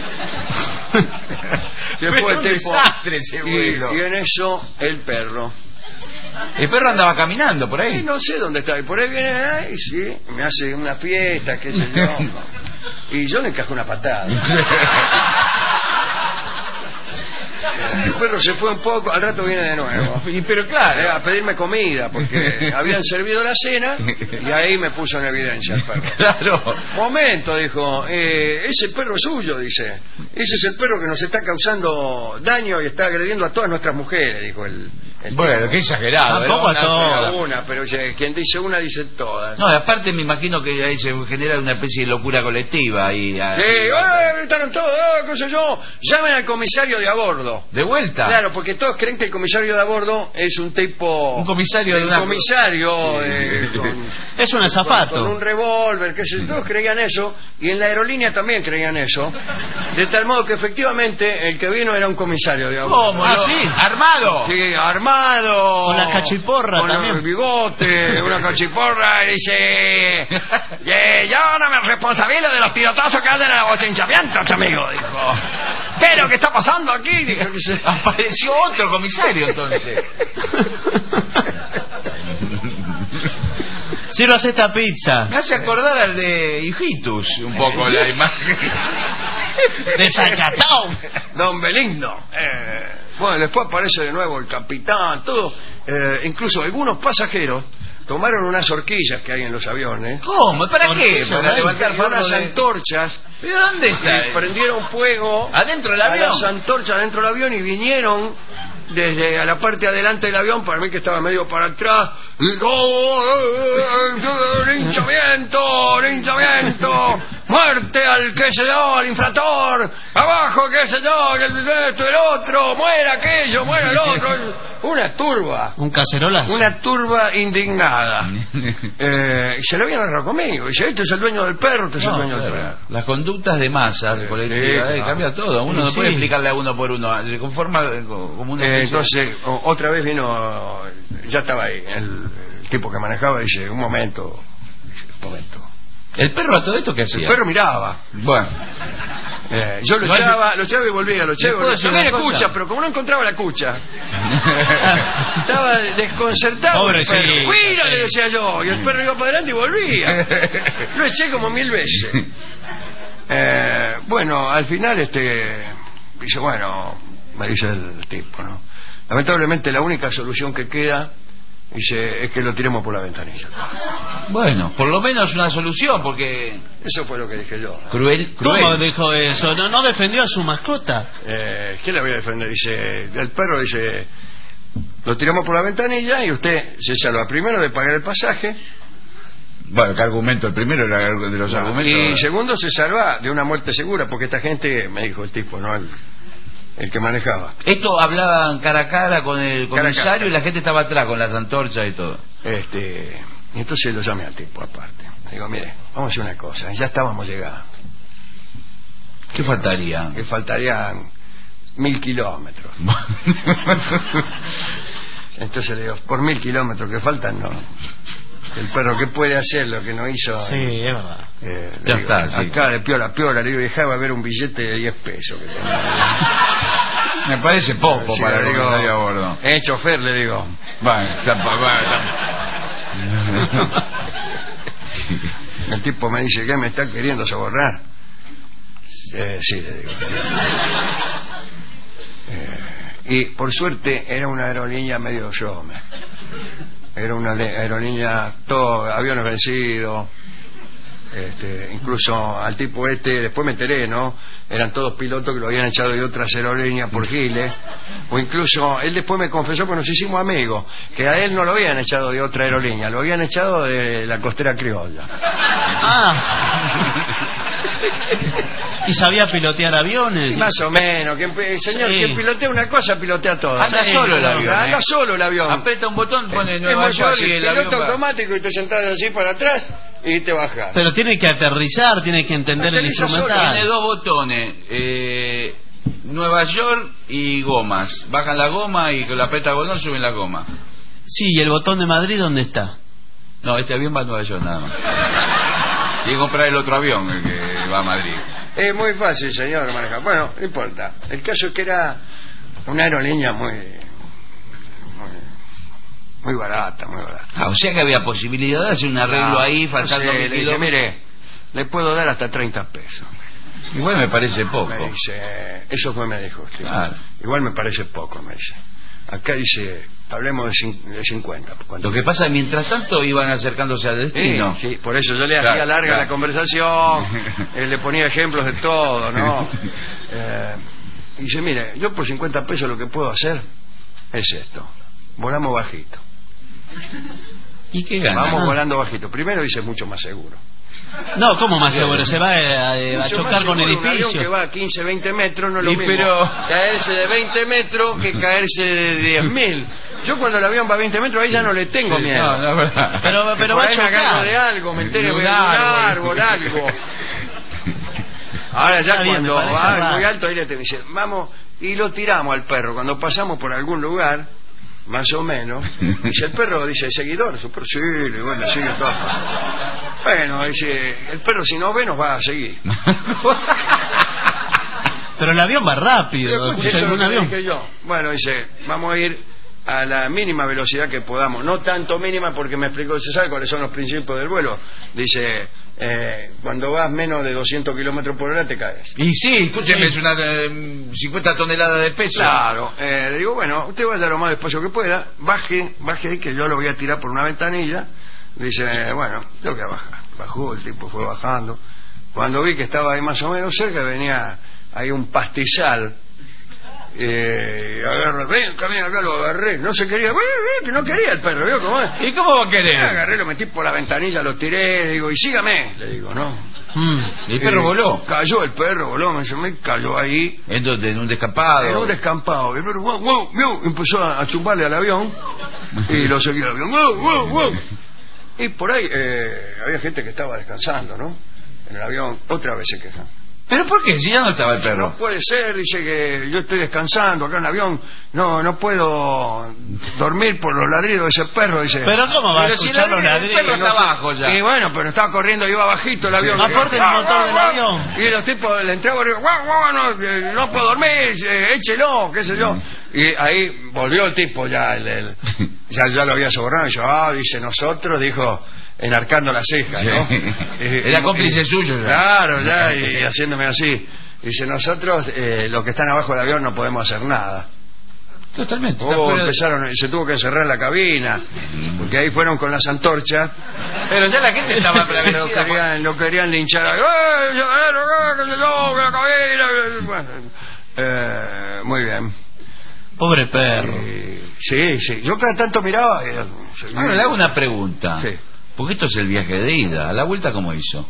Después Fue el un tipo, desastre ese y, vuelo. y en eso, el perro. El perro andaba caminando por Y ahí. no sé dónde está. Y por ahí viene, ay, sí, me hace una fiesta, qué sé yo. Y yo le encajo una patada. El perro se fue un poco, al rato viene de nuevo. Y, pero Eh, claro. A pedirme comida, porque habían servido la cena y ahí me puso en evidencia el perro. Claro. Momento, dijo, eh, ese perro es suyo, dice. Ese es el perro que nos está causando daño y está agrediendo a todas nuestras mujeres, dijo el... el Bueno, tipo. qué exagerado. Tampoco era a una todas. sola. Una, pero oye, quien dice una dice todas. No, y aparte me imagino que ahí se genera una especie de locura colectiva. Y, ah, Sí, ¡eh! Gritaron todos, ¡eh! ¿Qué sé yo? Llamen al comisario de a bordo. ¿De vuelta? Claro, porque todos creen que el comisario de a bordo es un tipo... Un comisario de un una... comisario Sí. eh, con, Es un con azafato. un revólver, qué sé yo. Todos creían eso, y en la aerolínea también creían eso. De tal modo que efectivamente el que vino era un comisario de a bordo. ¿Cómo? Ah, no? sí. ¿Armado? Sí, armado. Con la cachiporra con también. el bigote, una cachiporra, y dice... "Eh, yo no me responsabilizo de los tirotazos que hacen en los hinchamientos, amigo", dijo. ¿Qué es lo que está pasando aquí? Dijo que se... Apareció otro comisario entonces. Sirvas esta pizza. Me hace acordar al de Hijitus un poco la imagen. Desacatado. Don Belindo. Eh, bueno, después aparece de nuevo el capitán, todo. Eh, incluso algunos pasajeros tomaron unas horquillas que hay en los aviones. ¿Cómo? ¿Para qué? Para, Para levantar levantar unas fardos de- antorchas. ¿Pero dónde está? Y prendieron fuego ¿Adentro del a avión? las antorchas dentro del avión y vinieron desde a la parte adelante del avión, para mí que estaba medio para atrás, y ¡oh, linchamiento, linchamiento, muerte al qué sé yo, al infractor, abajo qué sé yo, que el esto, el otro, muera aquello, muera el otro, una turba, Un cacerolazo. una turba indignada. Eh, y se lo habían agarrado conmigo, y dice, este es el dueño del perro, este es el No, dueño del claro. perro. Las conductas de masas Sí, colectivas, eh, claro. cambia todo. Uno no Sí. puede explicarle a uno por uno, se conforma eh, como una Eh, especie- entonces, o- otra vez vino, ya estaba ahí, el, el tipo que manejaba dice, un momento, dice, un momento. ¿El perro a todo esto qué El hacía? perro miraba. Bueno, Eh, yo lo Igual echaba, lo echaba y volvía, lo echaba y ¿Le puedo volvía. decir También una cosa? escucha, pero como no encontraba la cucha, estaba desconcertado. Pobre, el perro. sí, ¡Cuida!, sí. le decía yo, y el perro iba para adelante y volvía. Lo eché como mil veces. Eh, bueno, al final, este, dice, bueno, me dice el tipo, ¿no? Lamentablemente la única solución que queda, dice, es que lo tiremos por la ventanilla. bueno, por lo menos una solución, porque Eso fue lo que dije yo, ¿no? cruel, ¿Cómo cruel. dijo eso? ¿No, no defendió a su mascota? Eh, ¿Qué le voy a defender? Dice, el perro dice, lo tiramos por la ventanilla y usted se salva primero de pagar el pasaje. Bueno, ¿qué argumento? El primero era de los Y argumentos. segundo se salva de una muerte segura, porque esta gente, me dijo el tipo, ¿no? El, el que manejaba. Esto hablaban cara a cara con el Cara a comisario cara. y la gente estaba atrás con las antorchas y todo. Este, y entonces lo llamé al tipo aparte. Le digo, mire, vamos a hacer una cosa, ya estábamos llegando. ¿Qué faltaría? Que faltarían mil kilómetros. Entonces le digo, por mil kilómetros que faltan, no. El perro, ¿qué puede hacer lo que no hizo? Sí, es verdad. Eh, le Ya digo, está, sí. acá de piola a piola, le digo, dejaba ver un billete de diez pesos que tenía. Me parece poco Sí, para le el digo, comisario a bordo. Eh, chofer, le digo. Bueno, tampoco, bueno, tampoco. El tipo me dice, ¿qué me está queriendo sobornar? Eh, sí, le digo. Eh, y por suerte era una aerolínea medio showman. Era una le- aerolínea, todo, aviones vencidos. Este, incluso al tipo este, después me enteré, ¿no? Eran todos pilotos que lo habían echado de otras aerolíneas por giles. O incluso, él después me confesó que nos hicimos amigos, que a él no lo habían echado de otra aerolínea, lo habían echado de la costera criolla. Ah. ¿Y sabía pilotear aviones? Más o menos, que, empe- señor, Sí. quien pilotea una cosa, pilotea todo. Anda Sí, solo el claro. avión. Anda ¿eh? solo el avión. Aprieta un botón, pone Es Nueva muy York fácil, y el avión piloto va. automático y te sentás así para atrás y te bajas. Pero tiene que aterrizar, tiene que entender el Aterriza solo, instrumental. Tiene dos botones, eh, Nueva York y gomas. Bajan la goma y con la aprieta el botón suben la goma. Sí, ¿y el botón de Madrid dónde está? No, este avión va a Nueva York nada más. Tiene que comprar el otro avión el que va a Madrid. Es muy fácil, señor, manejar. Bueno, no importa. El caso es que era una aerolínea muy, muy, muy barata, muy barata. Ah, o sea que había posibilidad de hacer un arreglo ahí, faltando Sí, mil le dije, kilómetros. mire, le puedo dar hasta treinta pesos. Igual me parece poco. Me dice, eso fue, me dijo. Sí. Claro. Igual me parece poco, me dice. Acá dice, hablemos de, cin- de cincuenta. ¿Cuánto? Lo que pasa es que mientras tanto iban acercándose al Sí, destino. sí, por eso yo le Claro, hacía larga claro. la conversación, eh, le ponía ejemplos de todo, ¿no? Eh, y dice, mire, yo por cincuenta pesos lo que puedo hacer es esto. Volamos bajito. ¿Y qué gana? Vamos Ah. volando bajito. Primero dice mucho más seguro. No, ¿cómo más seguro? Se va a, a Mucho más chocar con seguro, un avión edificios. que va a quince, veinte metros no es lo Y mismo pero- caerse de veinte metros que caerse de diez mil. Yo cuando el avión va a veinte metros ahí ya no le tengo Sí, miedo. no, no, es verdad. Pero, pero Por va a ahí me agarro chocar. de algo, me entero De un de un árbol, árbol. algo. Ahora ya Está bien, cuando me parece va raro. muy alto ahí le te dicen, vamos, y lo tiramos al perro. Cuando pasamos por algún lugar, más o menos, dice el perro, dice, seguidor, su perro, sí, le digo, bueno, sigue todo. Bueno, dice, el perro si no ve nos va a seguir. Pero el avión va rápido. Eso Escucha, es lo un que avión. dije yo. Bueno, dice, vamos a ir a la mínima velocidad que podamos. No tanto mínima porque me explicó, ¿se sabe cuáles son los principios del vuelo? Dice, eh, cuando cuando vas menos de doscientos kilómetros por hora te caes. Y sí, escúcheme, es una eh, cincuenta toneladas de peso. Claro, eh, le digo, bueno, usted vaya lo más despacio que pueda, baje, baje ahí que yo lo voy a tirar por una ventanilla. Dice, bueno, tengo que bajar. Bajó, el tipo fue bajando. Cuando vi que estaba ahí más o menos cerca, venía ahí un pastizal. Eh, agarra, ven, camina acá, lo agarré. No se quería, ven, ven, que no quería el perro, ¿vio cómo es? ¿Y cómo va a querer? Me agarré, lo metí por la ventanilla, lo tiré, le digo, y sígame, le digo, ¿no? Mm, ¿El perro Eh, voló? Cayó el perro, voló, me, se me cayó ahí. ¿En dónde? ¿En un descampado? En un descampado. El perro, wow, wow, wow, empezó a, a chumbarle al avión y lo seguía al avión, wow, wow, wow. Y por ahí eh, había gente que estaba descansando, ¿no? En el avión, otra vez se quejan. ¿Pero por qué? Si ya no estaba el perro. No puede ser, dice que yo estoy descansando acá en el avión, no no puedo dormir por los ladridos de ese perro, dice. Pero ¿cómo va a Pero si escuchar la- los el ladridos? perro está No sé. abajo ya. Y bueno, pero estaba corriendo, iba bajito el avión. Aporte el ¡Guau, motor guau, del guau! avión. Y los tipos le entraban y guau, guau, no, eh, no puedo dormir, eh, échelo, qué sé yo. Y ahí volvió el tipo ya, el, el- ya, ya lo había sobornado, y yo, ah, dice, nosotros, dijo, enarcando las cejas, ¿no? Sí. Eh, Era y- cómplice y- suyo ya. Claro, ya, y, y haciéndome así. Dice, nosotros, eh, los que están abajo del avión, no podemos hacer nada. Totalmente. está Oh, fuera de- empezaron, se tuvo que cerrar la cabina, porque ahí fueron con las antorchas. Pero ya la gente estaba lo, prevenida. querían, lo querían linchar. ¡Eh, yo, eh, qué sé yo, la cabina! Bueno, eh, muy bien. Pobre perro. Eh, sí, sí. Yo cada tanto miraba. eh, Ahora le hago una pregunta. Sí. Porque esto es el viaje de ida. ¿A la vuelta cómo hizo?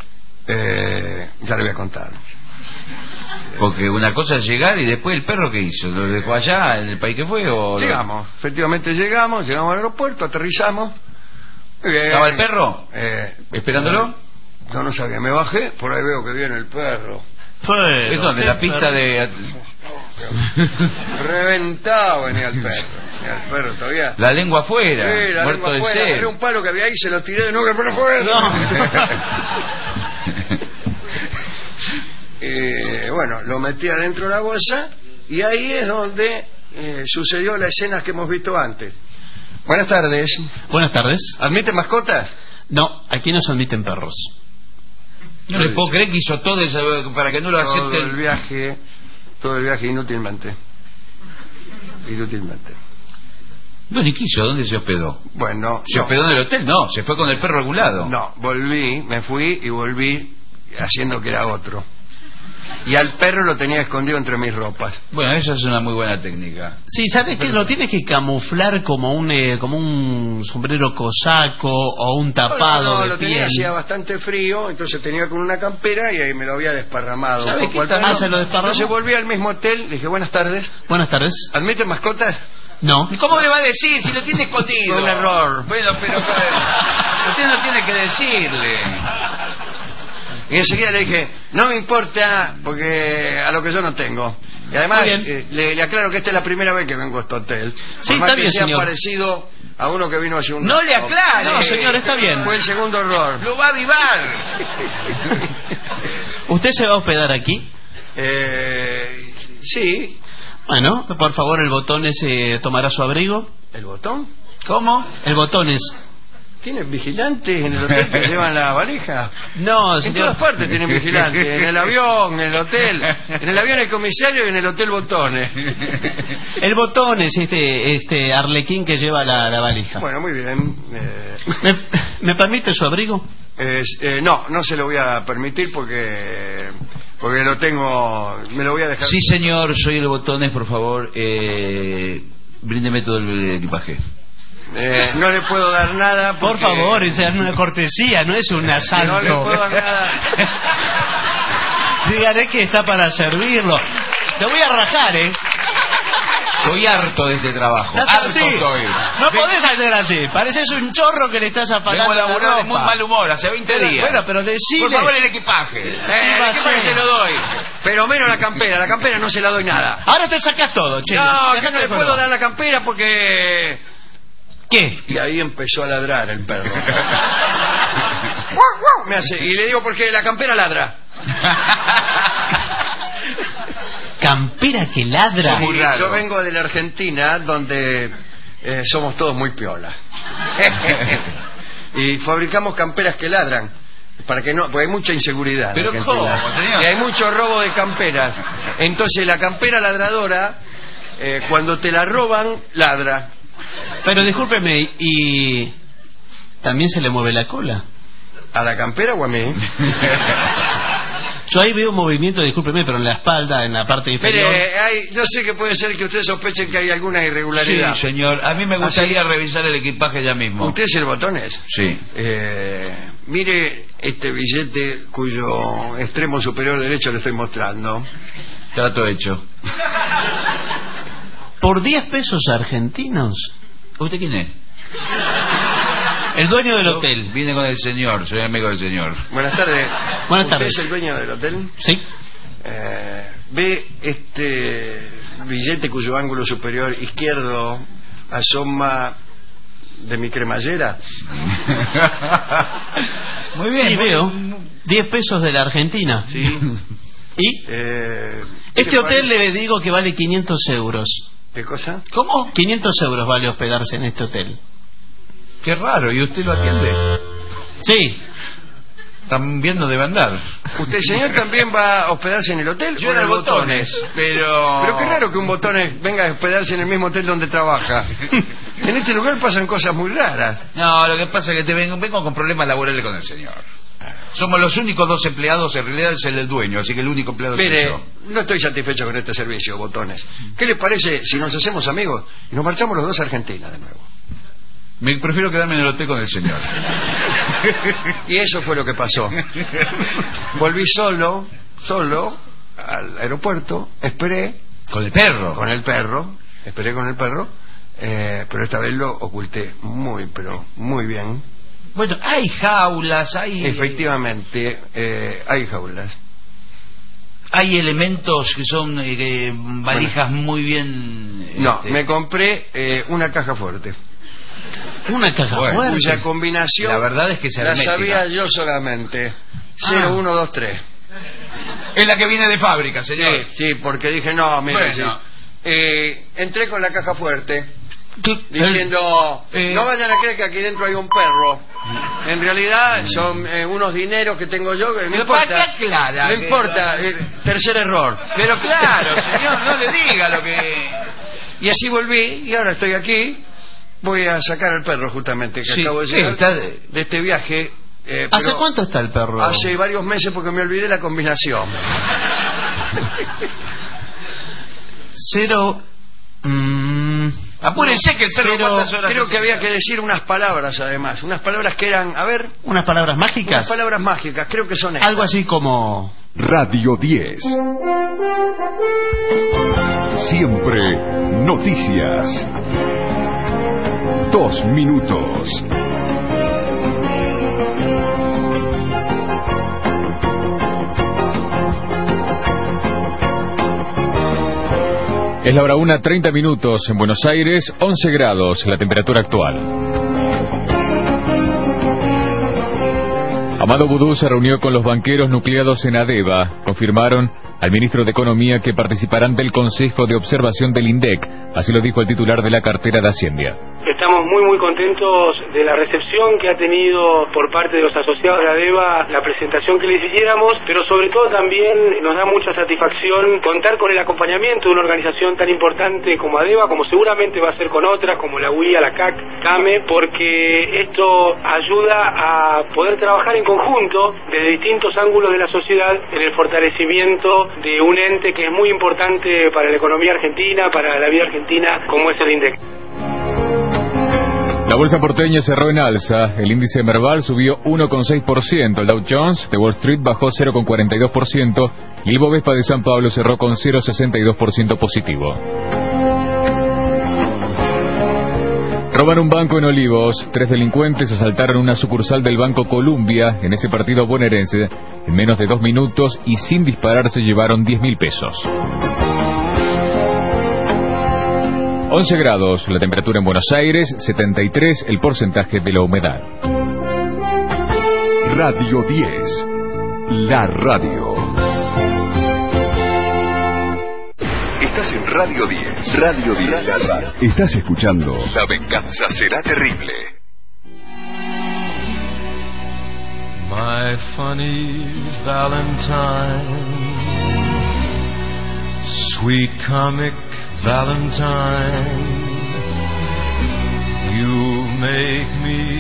Eh, ya le voy a contar. Porque una cosa es llegar y después el perro, ¿qué hizo? ¿Lo dejó allá en el país que fue? O lo- Llegamos, efectivamente llegamos, llegamos al aeropuerto, aterrizamos. Muy bien. ¿Estaba el perro? Eh, ¿Esperándolo? Yo no sabía, me bajé, por ahí veo que viene el perro. Pero, ¿Es donde? ¿La pista perro. de...? Reventado venía el perro. Venía el perro todavía. La lengua afuera, Sí, la muerto lengua de afuera, agarré sed. un palo que había ahí, se lo tiré de nuevo, que el perro fuera. Eh, bueno, lo metí adentro de la bolsa y ahí es donde eh, sucedió la escena que hemos visto antes. Buenas tardes. Buenas tardes. ¿Admite mascotas? No, aquí no se admiten perros. No le puedo creer que hizo todo eso para que no lo Todo acepte. el viaje, todo el viaje inútilmente. Inútilmente. Bueno, ¿y qué hizo? ¿Dónde se hospedó? Bueno, ¿Se no, hospedó en el hotel? No, se fue con el perro regulado. no, volví, me fui y volví haciendo que era otro. Y al perro lo tenía escondido entre mis ropas. Bueno, esa es una muy buena técnica. Sí, ¿sabes qué? Lo tienes que camuflar como un eh, como un sombrero cosaco o un tapado No, no, de lo tenía, piel. hacía bastante frío, entonces tenía con una campera y ahí me lo había desparramado. ¿Sabe un poco qué al tal? perro. Ah, ¿se lo desparramó? Entonces volví al mismo hotel, le dije buenas tardes. Buenas tardes. ¿Admiten mascotas? No. ¿Y cómo le va a decir si lo tiene escondido? Fue un error. Bueno, pero eh, usted no tiene que decirle. Y enseguida le dije, no me importa, porque a lo que yo no tengo. Y además, Muy bien. eh, le, le aclaro que esta es la primera vez que vengo a este hotel. Sí, Por más está que bien, sea señor. parecido a uno que vino hace un... No le aclare. No, señor, está bien. Fue el segundo error. Lo va a avivar. ¿Usted se va a hospedar aquí? Eh, sí. Bueno, por favor, el Botones eh, tomará su abrigo. ¿El botón? ¿Cómo? El Botones. ¿Tienen vigilantes en el hotel que llevan la valija? No, En señor. todas partes tienen vigilantes. En el avión, en el hotel. En el avión el comisario y en el hotel botones. El Botones, este, este arlequín que lleva la, la valija. Bueno, muy bien. Eh, ¿Me, ¿Me permite su abrigo? es- eh, no, no se lo voy a permitir porque porque lo tengo, me lo voy a dejar. Sí, señor, soy el Botones, por favor. Eh, bríndeme todo el equipaje. Eh, no le puedo dar nada. Por porque- favor, esa es una cortesía, no es un asalto. No le puedo dar nada. Dígale que está para servirlo. Te voy a rajar, ¿eh? Estoy harto de este trabajo. Estás Harto así. estoy. No podés hacer así. Pareces un chorro que le estás Vengo apagando a la laburar de muy ropa. mal humor, hace veinte Pero, días. bueno, pero decile. Por favor, el equipaje. Eh, Sí, va a ¿qué pasa? ser. Se lo doy. Pero menos la campera. La campera no se la doy nada. Ahora te sacas todo, che. No, que Dejate no le de puedo joder. dar la campera porque... ¿Qué? Y ahí empezó a ladrar el perro. Me hace, y le digo porque la campera ladra. Campera que ladra. Muy Y raro. yo vengo de la Argentina, donde eh, somos todos muy piolas. Y fabricamos camperas que ladran. Para que no, porque hay mucha inseguridad. Pero en ¿cómo, Argentina. señor? Y hay mucho robo de camperas. Entonces la campera ladradora, eh, cuando te la roban, ladra. Pero discúlpeme, ¿y también se le mueve la cola? ¿A la campera o a mí? Yo ahí veo un movimiento, discúlpeme, pero en la espalda, en la parte inferior. Mire, hay, yo sé que puede ser que usted sospeche que hay alguna irregularidad. Sí, señor. A mí me gustaría Así, revisar el equipaje ya mismo. ¿Usted es el Botones? Sí. Eh, mire este billete cuyo extremo superior derecho le estoy mostrando. Trato hecho. ¿Por diez pesos argentinos? ¿Usted quién es? El dueño del hotel. Vine con el señor, soy amigo del señor. Buenas tardes. Buenas ¿Usted tardes. es el dueño del hotel? Sí. Eh, ¿Ve este billete cuyo ángulo superior izquierdo asoma de mi cremallera? Muy bien. Sí, veo. diez pesos de la Argentina. Sí. ¿Y? Eh, Este hotel le digo que vale quinientos euros. ¿Qué cosa? ¿Cómo? quinientos euros vale hospedarse en este hotel. Qué raro, ¿y usted lo atiende? Sí. También no debe andar. ¿Usted, señor, también va a hospedarse en el hotel? Yo ¿O en el Botones, pero... Pero qué raro que un Botones venga a hospedarse en el mismo hotel donde trabaja. En este lugar pasan cosas muy raras. No, lo que pasa es que te vengo, vengo con problemas laborales con el señor. Somos los únicos dos empleados, en realidad es el del dueño, así que el único empleado es Mire, yo. no estoy satisfecho con este servicio, Botones. ¿Qué le parece si nos hacemos amigos y nos marchamos los dos a Argentina de nuevo? Me prefiero quedarme en el hotel con el señor. Y eso fue lo que pasó. Volví solo, solo, al aeropuerto, esperé. ¿Con el perro? Con el perro, esperé con el perro, eh, pero esta vez lo oculté muy, pero muy bien. Bueno, hay jaulas, hay... Efectivamente, eh, hay jaulas. Hay elementos que son eh, que valijas bueno. muy bien... No, este... me compré eh, una caja fuerte. Una caja bueno, fuerte. Cuya combinación la verdad es que se la sabía yo solamente. cero uno dos tres. Es la que viene de fábrica, señor. Sí, sí, porque dije, no, mira, bueno. sí. eh, entré con la caja fuerte diciendo, eh, no vayan a creer que aquí dentro hay un perro. En realidad son eh, unos dineros que tengo yo, que no importa. Clara, no importa, eh, tercer error. Pero claro, señor, no le diga lo que... Y así volví, y ahora estoy aquí. Voy a sacar al perro justamente, que sí, acabo de llegar está de... de este viaje. Eh, ¿Hace cuánto está el perro? Hace varios meses porque me olvidé la combinación. Cero... Mmm... Apúrense que el perro Cero... cuántas horas... Creo que había que decir unas palabras además. Unas palabras que eran, a ver... ¿Unas palabras mágicas? Unas palabras mágicas, creo que son estas. Algo así como... Radio diez. Siempre noticias. Dos minutos. Es la hora una, treinta minutos en Buenos Aires, once grados la temperatura actual. Amado Boudou se reunió con los banqueros nucleados en ADEVA. Confirmaron al ministro de Economía que participarán del Consejo de Observación del INDEC. Así lo dijo el titular de la cartera de Hacienda. Estamos muy muy contentos de la recepción que ha tenido por parte de los asociados de ADEVA la presentación que les hiciéramos, pero sobre todo también nos da mucha satisfacción contar con el acompañamiento de una organización tan importante como ADEVA, como seguramente va a ser con otras, como la U I A, la C A C, CAME, porque esto ayuda a poder trabajar en conjunto desde distintos ángulos de la sociedad en el fortalecimiento de un ente que es muy importante para la economía argentina, para la vida argentina, como es el INDEC. La bolsa porteña cerró en alza. El índice Merval subió uno coma seis por ciento. El Dow Jones de Wall Street bajó cero coma cuarenta y dos por ciento. Y el Bovespa de San Pablo cerró con cero coma sesenta y dos por ciento positivo. Roban un banco en Olivos. Tres delincuentes asaltaron una sucursal del Banco Columbia en ese partido bonaerense. En menos de dos minutos y sin disparar se llevaron diez mil pesos. once grados la temperatura en Buenos Aires, setenta y tres el porcentaje de la humedad. Radio diez, la radio. Estás en Radio diez. Radio diez. La radio. Estás escuchando La venganza será terrible. My funny Valentine, sweet comic Valentine, you make me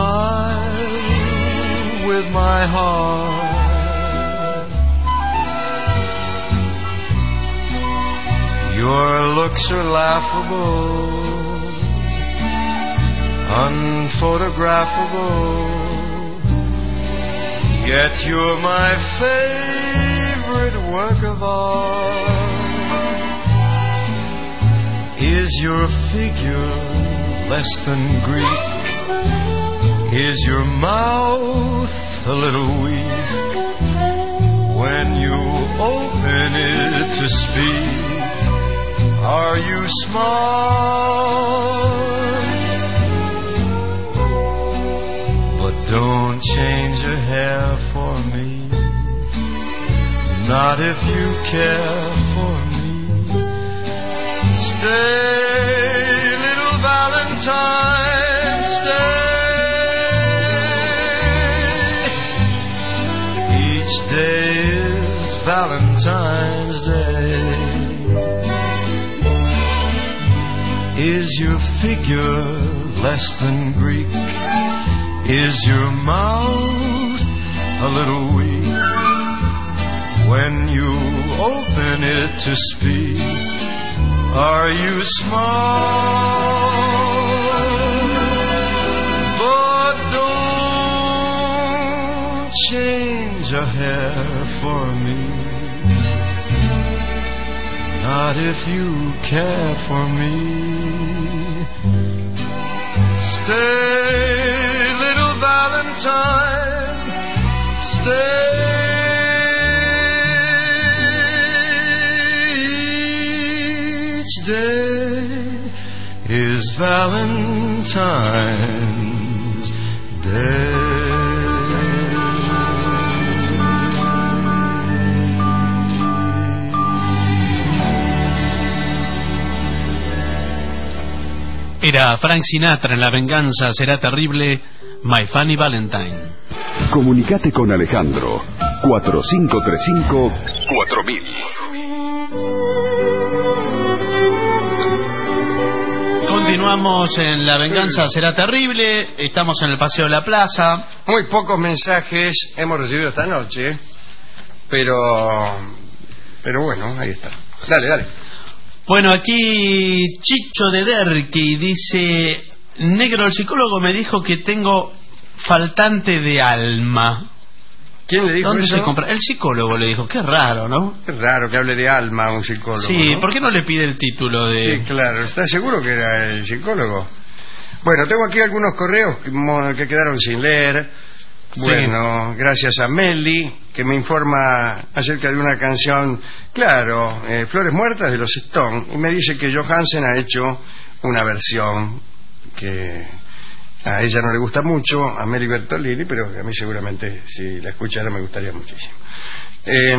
smile with my heart. Your looks are laughable, unphotographable, yet you're my favorite work of art. Is your figure less than Greek? Is your mouth a little weak? When you open it to speak, are you smart? But don't change your hair for me, not if you care for me. Stay, little Valentine, stay. Each day is Valentine's Day. Is your figure less than Greek? Is your mouth a little weak? When you open it to speak, are you smart? But don't change a hair for me, not if you care for me. Stay, little Valentine, stay. Each day is Valentine's Day. Era Frank Sinatra en La venganza será terrible, My Funny Valentine. Comunicate con Alejandro cuatro cinco tres cinco cuatro mil. Continuamos en La venganza será terrible. Estamos en el Paseo de la Plaza. Muy pocos mensajes hemos recibido esta noche, pero pero bueno, ahí está. Dale, dale. Bueno, aquí Chicho de Derqui dice: Negro, el psicólogo me dijo que tengo faltante de alma. ¿Quién le dijo ¿Dónde eso? se compra? El psicólogo le dijo. Qué raro, ¿no? Qué raro que hable de alma a un psicólogo. Sí, ¿no? ¿por qué no le pide el título de...? Sí, claro. ¿Estás seguro que era el psicólogo? Bueno, tengo aquí algunos correos que, que quedaron sin leer. Bueno, sí. Gracias a Meli, que me informa acerca de una canción, claro, eh, Flores Muertas de los Stones, y me dice que Johansen ha hecho una versión que a ella no le gusta mucho, a Meli Bertolini, pero a mí seguramente si la escuchara me gustaría muchísimo. Eh,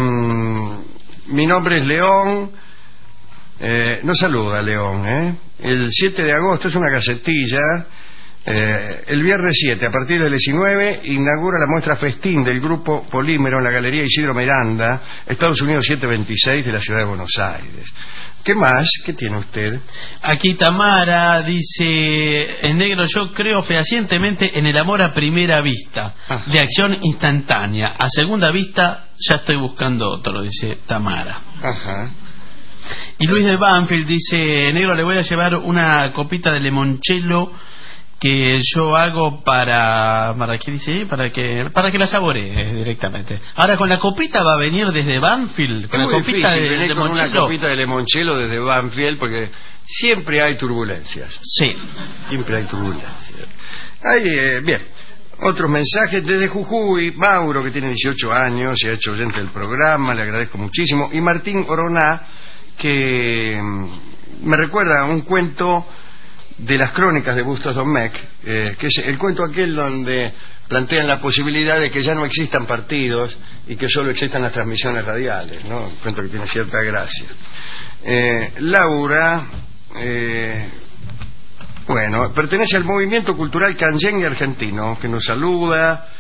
mi nombre es León, eh, no saluda León, ¿eh? El siete de agosto es una gacetilla. Eh, el viernes siete, a partir del diecinueve, inaugura la muestra Festín del Grupo Polímero en la Galería Isidro Miranda, Estados Unidos setecientos veintiséis de la ciudad de Buenos Aires. ¿Qué más? ¿Qué tiene usted? Aquí Tamara dice: en negro, yo creo fehacientemente en el amor a primera vista, Ajá. de acción instantánea. A segunda vista ya estoy buscando otro, dice Tamara. Ajá. Y Luis de Banfield dice: negro, le voy a llevar una copita de limoncello que yo hago para para qué dice para que para que la saboree directamente. Ahora con la copita va a venir desde Banfield, con es la muy copita de, venir de con limoncello. una copita de limoncello desde Banfield, porque siempre hay turbulencias. Sí, siempre hay turbulencias. Hay, eh, bien, otros mensajes desde Jujuy. Mauro, que tiene dieciocho años y ha hecho oyente del programa, le agradezco muchísimo. Y Martín Oroná, que me recuerda un cuento de las crónicas de Bustos Domecq, eh, que es el cuento aquel donde plantean la posibilidad de que ya no existan partidos y que solo existan las transmisiones radiales, ¿no? Un cuento que tiene cierta gracia. Eh, Laura, eh, bueno, pertenece al movimiento cultural canyengue argentino, que nos saluda,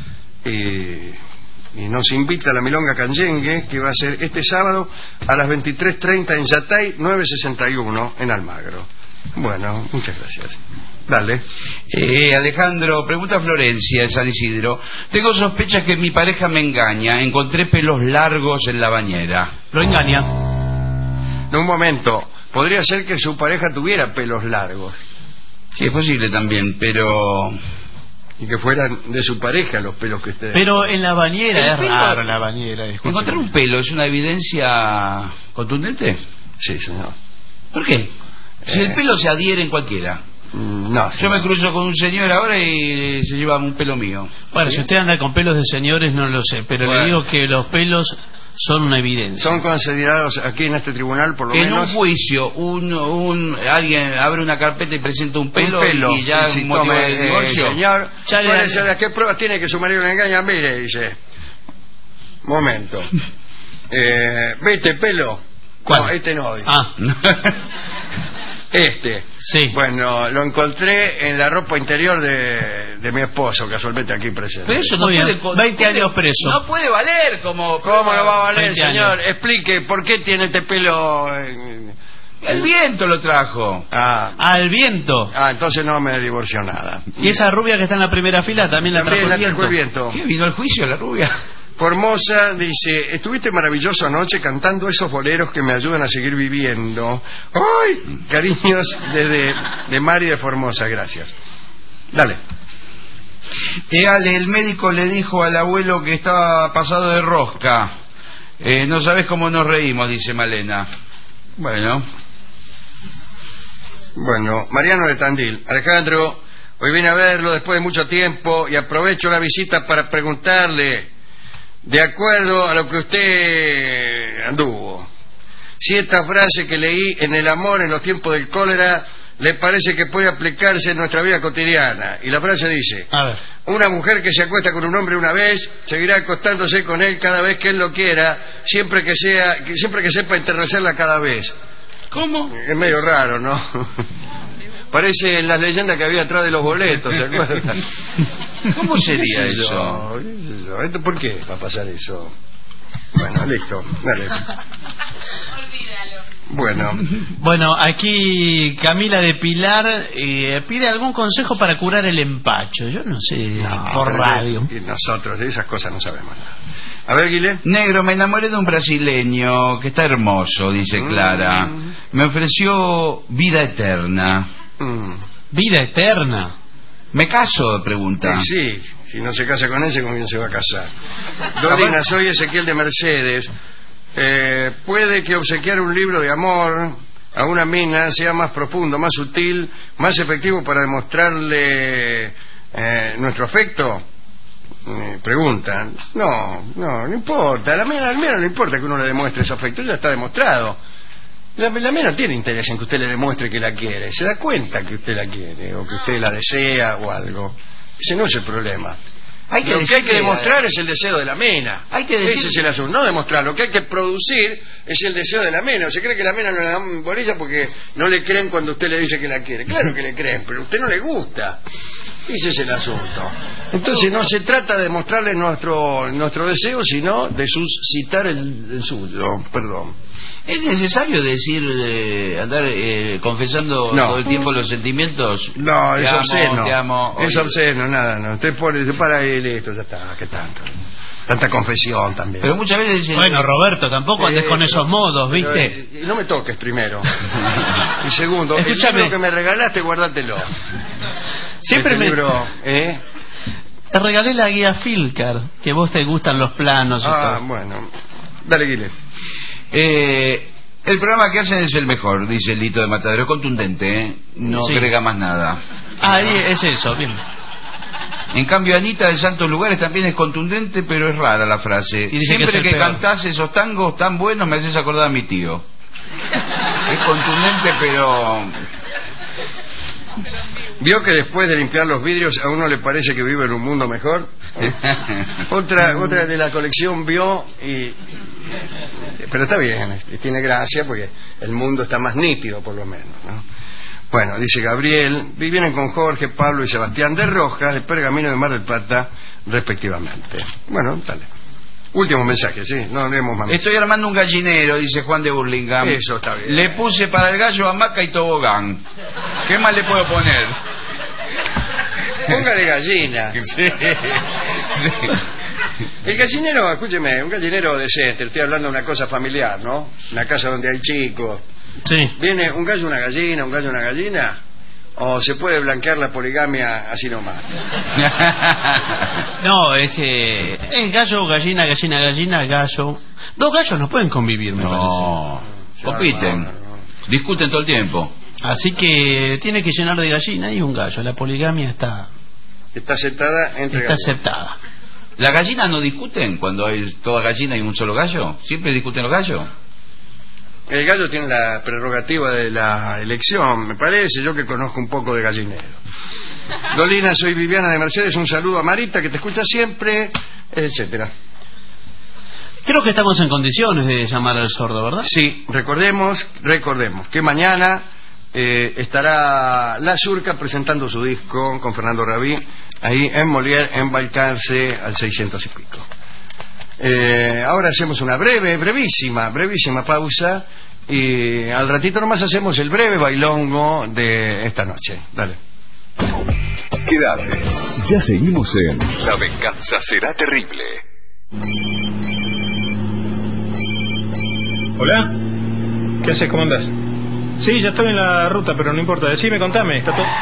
y, y nos invita a la Milonga Canyengue, que va a ser este sábado a las veintitrés treinta en Yatay nueve sesenta y uno en Almagro. Bueno, muchas gracias. Dale. Eh, Alejandro, pregunta Florencia de San Isidro. Tengo sospechas que mi pareja me engaña. Encontré pelos largos en la bañera. Lo engaña. En un momento, podría ser que su pareja tuviera pelos largos. Sí, es posible también, pero... Y que fueran de su pareja los pelos que usted... Pero en la bañera, El es pelo- raro en la bañera. es ¿Encontrar un pelo es una evidencia contundente? Sí, señor. ¿Por qué? Si Eh. el pelo se adhiere en cualquiera. No, Yo me cruzo con un señor ahora y se lleva un pelo mío. Bueno, si usted anda con pelos de señores no lo sé, pero Bueno. le digo que los pelos son una evidencia. Son considerados aquí en este tribunal, por lo En un menos... juicio, un, un alguien abre una carpeta y presenta un pelo, un pelo, y ya si un motivo tome, de eh, divorcio. señor, Ya le- ¿cuáles son las- ¿qué pruebas tiene que su marido le engaña? Mire, dice. Momento. Eh, ¿Viste pelo? ¿Cuál? No, este no. dice. Ah, Este. sí. Bueno, lo encontré en la ropa interior de, de mi esposo, casualmente aquí presente. Pero eso no Muy puede, bien. co- veinte puede- años preso. No puede valer como... ¿Cómo lo va a valer, veinte señor? años. Explique, ¿por qué tiene este pelo? eh, El viento lo trajo. Ah, Al viento. ah, entonces no me divorció nada. Y esa rubia que está en la primera fila también la trajo También el la viento. trajo el viento. ¿Qué? ¿Vino al juicio la rubia? Formosa dice, estuviste maravilloso anoche cantando esos boleros que me ayudan a seguir viviendo. ¡Ay! Cariños desde de Mari de Formosa, gracias. Dale. Eh, Ale, el médico le dijo al abuelo que estaba pasado de rosca. Eh, no sabes cómo nos reímos, dice Malena. Bueno. Bueno, Mariano de Tandil. Alejandro, hoy vine a verlo después de mucho tiempo y aprovecho la visita para preguntarle, de acuerdo a lo que usted anduvo, si esta frase que leí en El amor en los tiempos del cólera le parece que puede aplicarse en nuestra vida cotidiana. Y la frase dice, A ver. una mujer que se acuesta con un hombre una vez seguirá acostándose con él cada vez que él lo quiera, siempre que sea, que siempre que sepa enternecerla cada vez. ¿Cómo? Es medio raro, ¿no? Parece en las leyendas que había atrás de los boletos, ¿se acuerdan? ¿Cómo sería ¿Qué sé eso? yo? ¿Qué sé yo? ¿Esto ¿Por qué va a pasar eso? Bueno, listo, dale. Bueno, Bueno, aquí Camila de Pilar eh, pide algún consejo para curar el empacho. Yo no sé, por pero radio. Y nosotros de esas cosas no sabemos nada. A ver, Guilé. Negro, me enamoré de un brasileño que está hermoso, dice Clara. Me ofreció vida eterna. Mm. Vida eterna. ¿Me caso? Pregunta. Sí, si no se casa con ese, ¿con quién se va a casar? Dorina, soy Ezequiel de Mercedes. Eh, puede que obsequiar un libro de amor a una mina sea más profundo, más sutil, más efectivo para demostrarle eh, nuestro afecto. Eh, preguntan. No, no, no importa. A la mina, al mina no le importa que uno le demuestre ese afecto, ya está demostrado. La, la mina no tiene interés en que usted le demuestre que la quiere. Se da cuenta que usted la quiere o que usted la desea o algo. Ese no es el problema. Hay que Lo que hay decirle- que demostrar es el deseo de la mina. Hay que decir- Ese es el asunto, no demostrar. Lo que hay que producir es el deseo de la mina. ¿Se cree que la mina no le dan bolilla porque no le creen cuando usted le dice que la quiere? Claro que le creen, pero a usted no le gusta. Ese es el asunto. Entonces no se trata de mostrarle nuestro nuestro deseo, sino de suscitar el, el suyo. Perdón. ¿Es necesario decir, eh, andar eh, confesando No. todo el tiempo los sentimientos? No, Te es amo, obsceno. te amo. Es Oye, obsceno, nada, no. Usted pone, se para ahí, listo, ya está, ¿qué tanto? Tanta confesión también. Pero muchas veces dicen... Bueno, Roberto, tampoco andes Eh, con esos modos, Pero, ¿viste? eh, y no me toques primero. Y segundo, Escúchame. el libro que me regalaste, guárdatelo. Siempre Este me... libro, ¿eh? Te regalé la guía Filcar, que vos te gustan los planos y Ah, todo. bueno. Dale, Guile. Eh, el programa que hacen es el mejor, dice Lito de Matadero. Es contundente, ¿eh? No Sí. agrega más nada. Ah, ahí es eso, bien. En cambio, Anita de Santos Lugares también es contundente, pero es rara la frase. Y dice que Siempre es el que, peor. cantás esos tangos tan buenos me haces acordar a mi tío. Es contundente, pero... ¿Vio que después de limpiar los vidrios a uno le parece que vive en un mundo mejor? Otra otra de la colección vio y... Pero está bien, tiene gracia porque el mundo está más nítido por lo menos, ¿no? Bueno, dice Gabriel, vienen con Jorge, Pablo y Sebastián de Rojas, de Pergamino de Mar del Plata, respectivamente. Bueno, dale. Último mensaje, sí, no leemos más. Estoy armando un gallinero, dice Juan de Burlingame. Eso está bien. Le puse para el gallo hamaca y tobogán. ¿Qué más le puedo poner? Póngale gallina. Sí. Sí. El gallinero, escúcheme, un gallinero decente, estoy hablando de una cosa familiar, ¿no? Una casa donde hay chicos. Sí. ¿Viene un gallo, una gallina, un gallo, una gallina? ¿O se puede blanquear la poligamia así nomás? No, es, eh, es gallo, gallina, gallina, gallina, gallo. Dos gallos no pueden convivir, me No, parece. compiten, discuten todo el tiempo. Así que tiene que llenar de gallina y un gallo. La poligamia está Está aceptada entre está gallos. aceptada. ¿Las gallinas no discuten cuando hay toda gallina y un solo gallo? ¿Siempre discuten los gallos? El gallo tiene la prerrogativa de la elección, me parece, yo que conozco un poco de gallinero. Dolina, soy Viviana de Mercedes, un saludo a Marita que te escucha siempre, etcétera. Creo que estamos en condiciones de llamar al sordo, ¿verdad? Sí, recordemos, recordemos que mañana eh, estará La Surca presentando su disco con Fernando Rabí, ahí en Molière, en Balcarce, al seiscientos y pico. Eh, ahora hacemos una breve, brevísima, brevísima pausa y al ratito nomás hacemos el breve bailongo de esta noche. Dale. Quédate. Ya seguimos en La venganza será terrible. Hola. ¿Qué haces? ¿Cómo andas? Sí, ya estoy en la ruta, pero no importa. Decime, contame. ¿Está todo?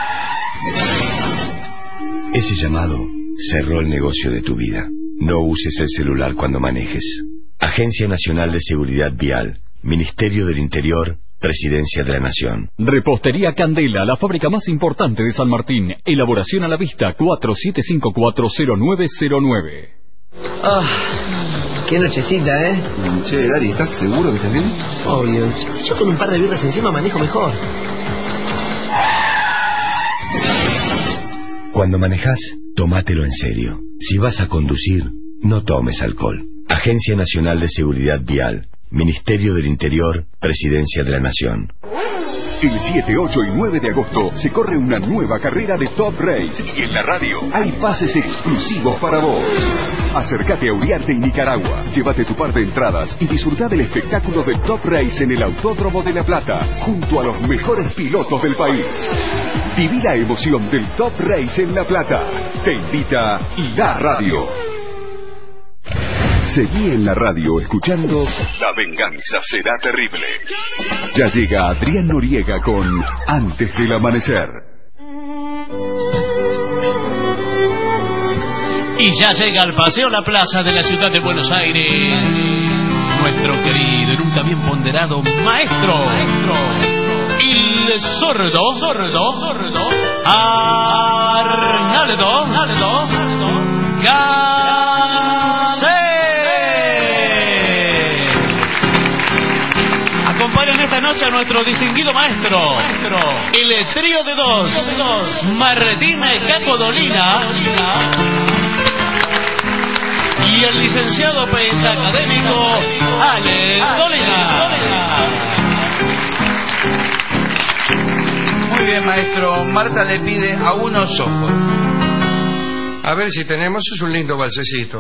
Ese llamado cerró el negocio de tu vida. No uses el celular cuando manejes. Agencia Nacional de Seguridad Vial, Ministerio del Interior, Presidencia de la Nación. Repostería Candela, la fábrica más importante de San Martín. Elaboración a la vista, cuatro siete cinco cuatro cero nueve cero nueve. Ah, qué nochecita, ¿eh? Che, Dari, ¿estás seguro que estás bien? Obvio. Si yo con un par de birras encima manejo mejor. Cuando manejas, tómatelo en serio. Si vas a conducir, no tomes alcohol. Agencia Nacional de Seguridad Vial, Ministerio del Interior, Presidencia de la Nación. El siete, ocho y nueve de agosto se corre una nueva carrera de Top Race. Y en la radio hay pases exclusivos para vos. Acércate a Uriarte, en Nicaragua. Llévate tu par de entradas y disfruta del espectáculo de Top Race en el Autódromo de La Plata, junto a los mejores pilotos del país. Viví la emoción del Top Race en La Plata. Te invita La Radio. Seguí en la radio escuchando La venganza será terrible. Ya llega Adrián Noriega con Antes del amanecer. Y ya llega al Paseo La Plaza de la ciudad de Buenos Aires nuestro querido y nunca bien ponderado maestro, maestro el sordo, sordo, sordo Arnaldo, Arnaldo Garcés. Acompañan esta noche a nuestro distinguido maestro, maestro el trío de dos, de dos Martina y Caco Dolina, y el licenciado pentacadémico Ale Dolina. Muy bien, maestro. Marta le pide a unos ojos. A ver si tenemos, es un lindo balsecito.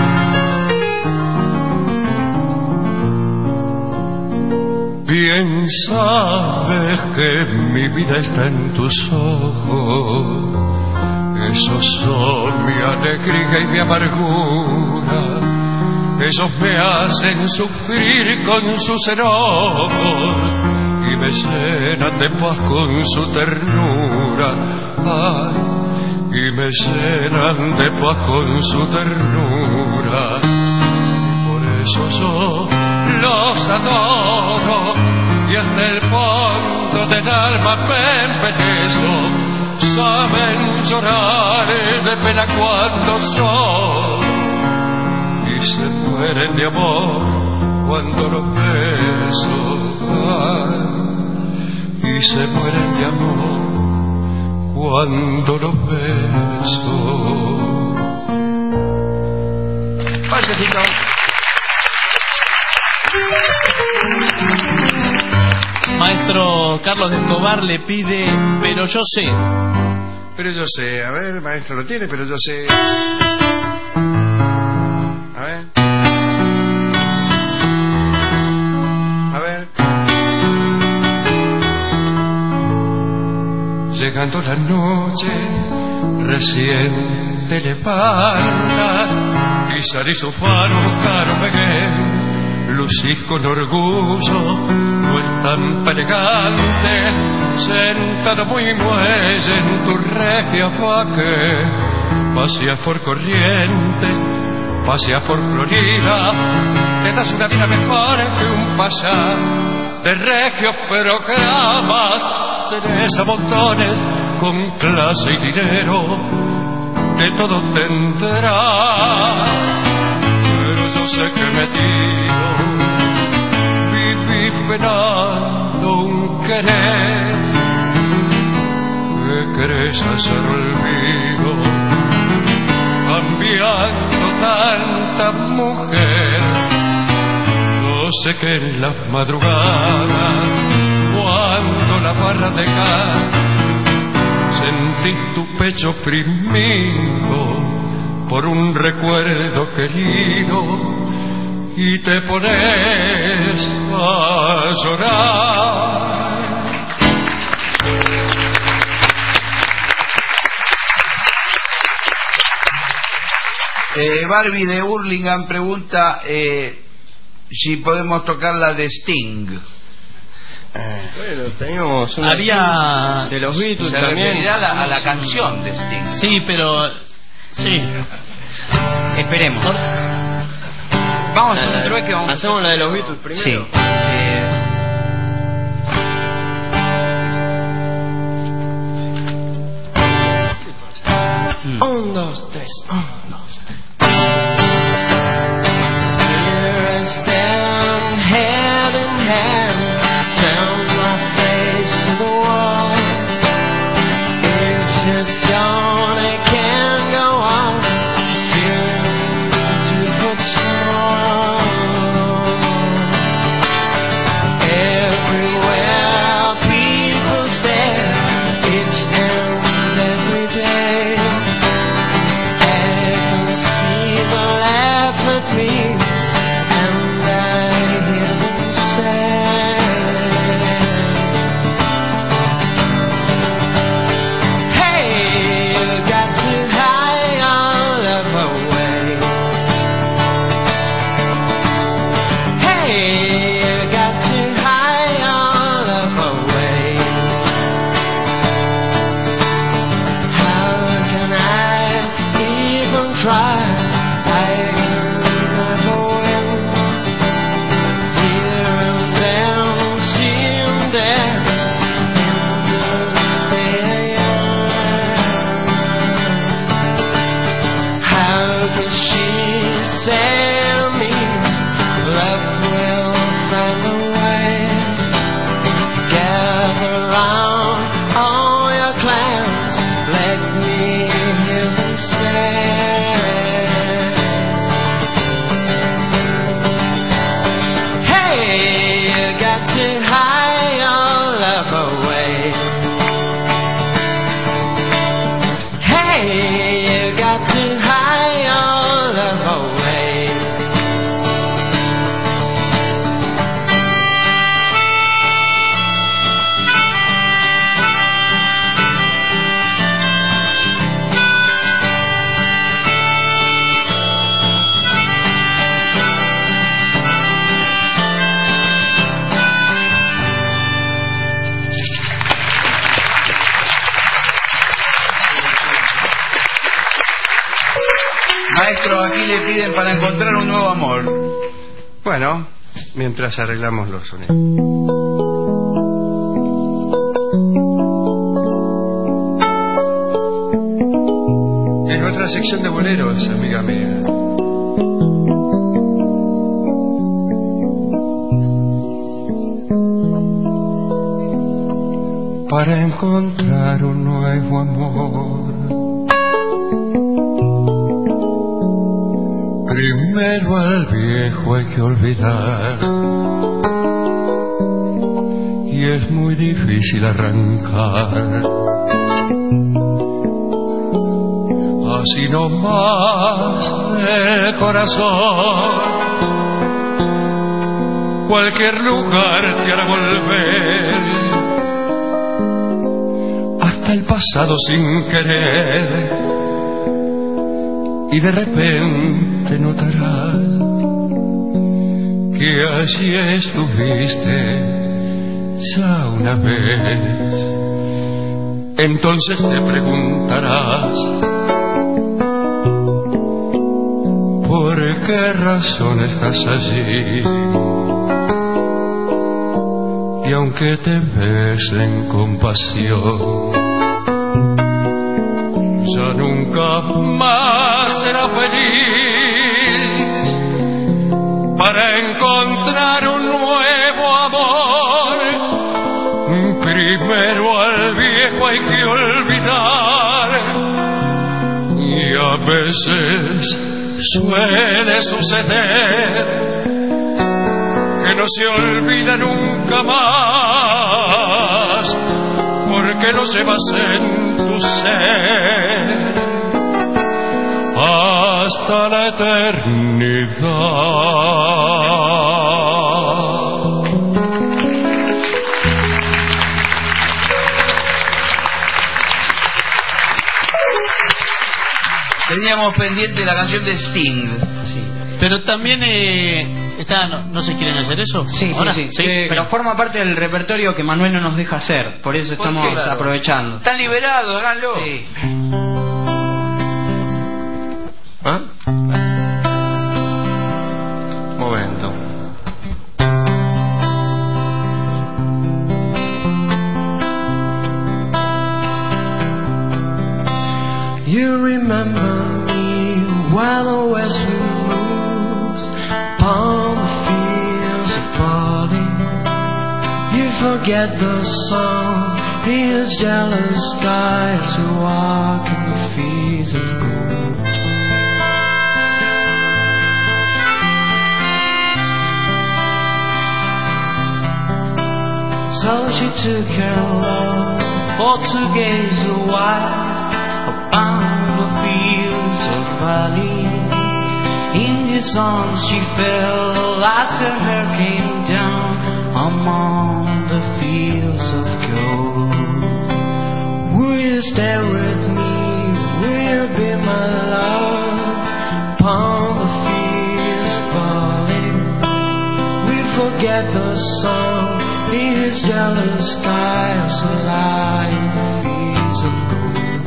Bien sabes que mi vida está en tus ojos, esos son mi alegría y mi amargura, esos me hacen sufrir con sus enojos y me llenan de paz con su ternura, ay, y me llenan de paz con su ternura. Por eso yo los adoro y hasta el fondo del alma me embelezo. Saben llorar de pena cuando son y se mueren de amor cuando los beso. Ay, y se mueren de amor cuando los beso. Balsecito. Maestro Carlos de Escobar le pide Pero yo sé. Pero yo sé, a ver, maestro, lo tiene, pero yo sé. llegando la noche, recién te levantas y salís un faro caro Miguel, lucís con orgullo tu estampa elegante, sentado muy muelle en tu regia paque, paseas por Corrientes, paseas por Florida, te das una vida mejor que un pasar de regios programas, tenés a montones con clase y dinero, de todo tendrás, pero yo sé que metido viví penando un querer que querés hacer olvido, cambiando tanta mujer. Yo sé que en las madrugadas, cuando la barra de gas, sentís tu pecho oprimido por un recuerdo querido y te pones a llorar. Eh, Barbie de Hurlingham pregunta eh, si podemos tocar la de Sting. Bueno, teníamos una Había de los Beatles se también. referirá a la, a la canción de Sting. Sí, pero sí. Esperemos. Vamos a hacer un trueque. Vamos Hacemos la de los Beatles primero. Sí. Eh... Mm. Un, dos, tres. Un, dos, tres. Maestro, aquí le piden para encontrar un nuevo amor. Bueno, mientras arreglamos los sonidos. En nuestra sección de boleros, amiga mía. Para encontrar un nuevo amor, primero al viejo hay que olvidar, y es muy difícil arrancar. Así nomás del corazón, cualquier lugar te hará volver, hasta vuelta el pasado sin querer y de repente notarás que allí estuviste ya una vez. Entonces te preguntarás ¿por qué razón estás allí? Y aunque te besen con pasión, ya nunca más será feliz para encontrar un nuevo amor. Primero al viejo hay que olvidar, y a veces suele suceder que no se olvida nunca más, porque no se basa en tu ser hasta la eternidad. Teníamos pendiente la canción de Sting. Sí. Pero también eh, está, no, ¿no se quieren hacer eso? Sí, sí, sí, sí, pero forma parte del repertorio que Manuel no nos deja hacer. Por eso estamos ¿Por qué? aprovechando. Están liberados, háganlo. Sí. ¿Ah? Momento. You remember me while the west wind moves upon the fields of barley. You forget the song, these jealous skies who walk in the fields of gold. So she took her love for to gaze a while upon the fields of barley. In his arms she fell as her hair came down among the fields of gold. Will you stay with me? Will you be my love upon the fields of barley? We forget the song, these jealous skies will lie in the fields of gold.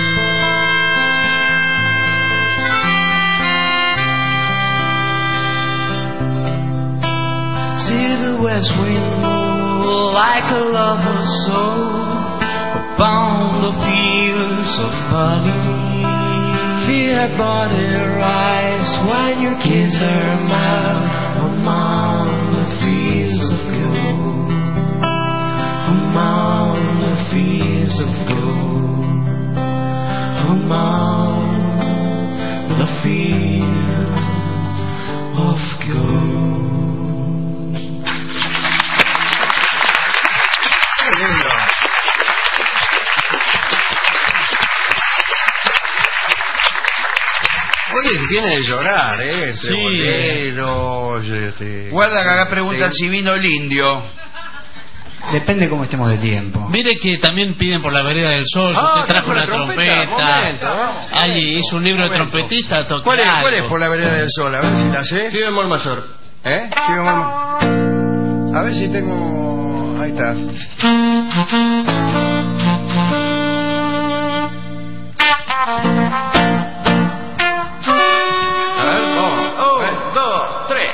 See the west wind move like a lover's soul upon the fields of barley. Feel her body rise when you kiss her mouth among the fields of gold. Among the fields of gold. Among the fields of gold. Oye, tiene de llorar, ¿eh? Entre Sí. boleros, este... Guarda que acá preguntan si vino el indio. Depende cómo estemos de tiempo. Mire que también piden por la vereda del sol. Ah, Usted trajo trajo la la trompeta. trompeta, momento, ¿no? Ay, hizo un libro de Momento. trompetista. toque ¿Cuál es, algo. ¿Cuál es por la vereda del sol? A ver si la sé. Si bemol mayor. ¿Eh? Sí, bemol. A ver si tengo... Ahí está. A ver, dos, un, dos, tres.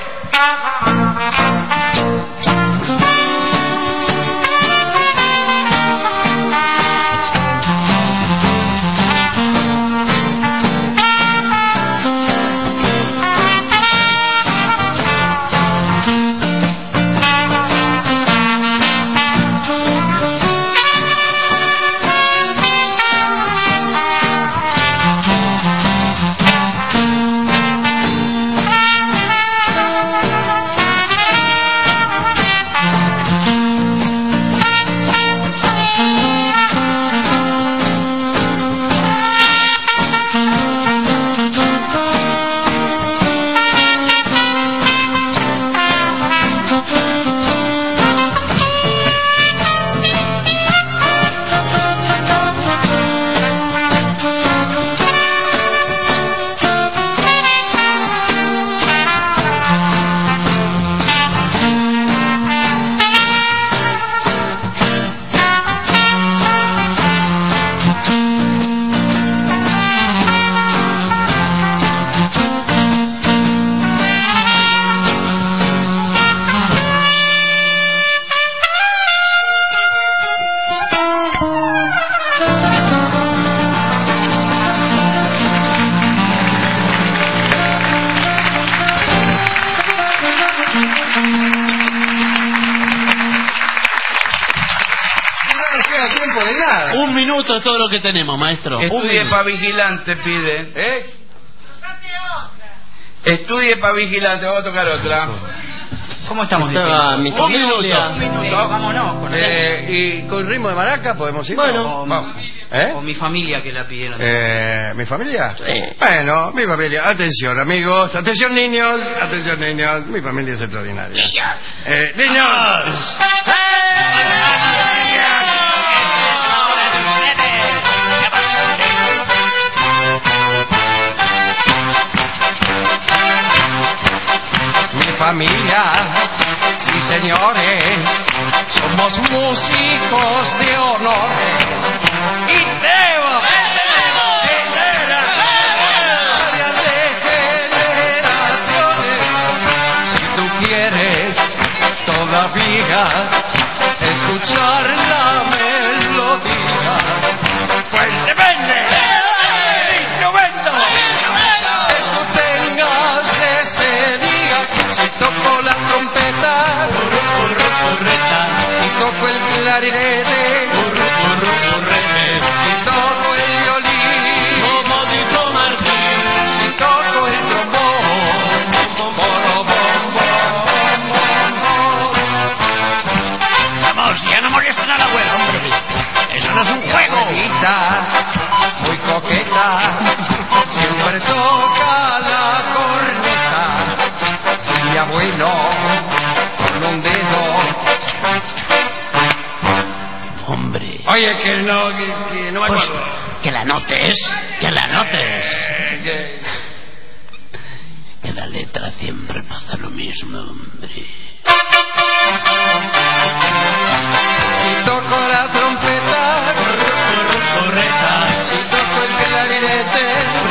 nada. Un minuto es todo lo que tenemos, maestro. Estudie para vigilante, pide. ¿Eh? Estudie para vigilante, vamos a tocar otra. ¿Cómo estamos? Estaba mi Un familia. minuto. Un minuto. Vámonos. Con Eh, y con ritmo de maraca podemos ir. Bueno. Vamos. ¿Eh? O mi familia que la pidieron. Eh, ¿Mi familia? Sí. Bueno, mi familia. Atención, amigos. Atención, niños. Atención, niños. Mi familia es extraordinaria. Eh, niños. Mi familia, sí señores, somos músicos de honor. Y debo ser varias de generaciones. Si tú quieres todavía escuchar la melodía, pues depende del instrumento que tú tengas ese día. Si toco la trompeta, si toco el clarinete, si toco el violín, como dijo Martín, si toco el trombón, bom, bom, bom. Vamos, ya no molestan a la abuela, hombre. Eso no es un juego. Muy coqueta, siempre toca la corneta. Mi abuelo con un dedo. Hombre. Oye, que no, que, que no me Pues, acuerdo. que la notes, que la notes. Eh, que- Que la letra siempre pasa lo mismo, hombre. Si toco la trompeta, si toco el clarinete,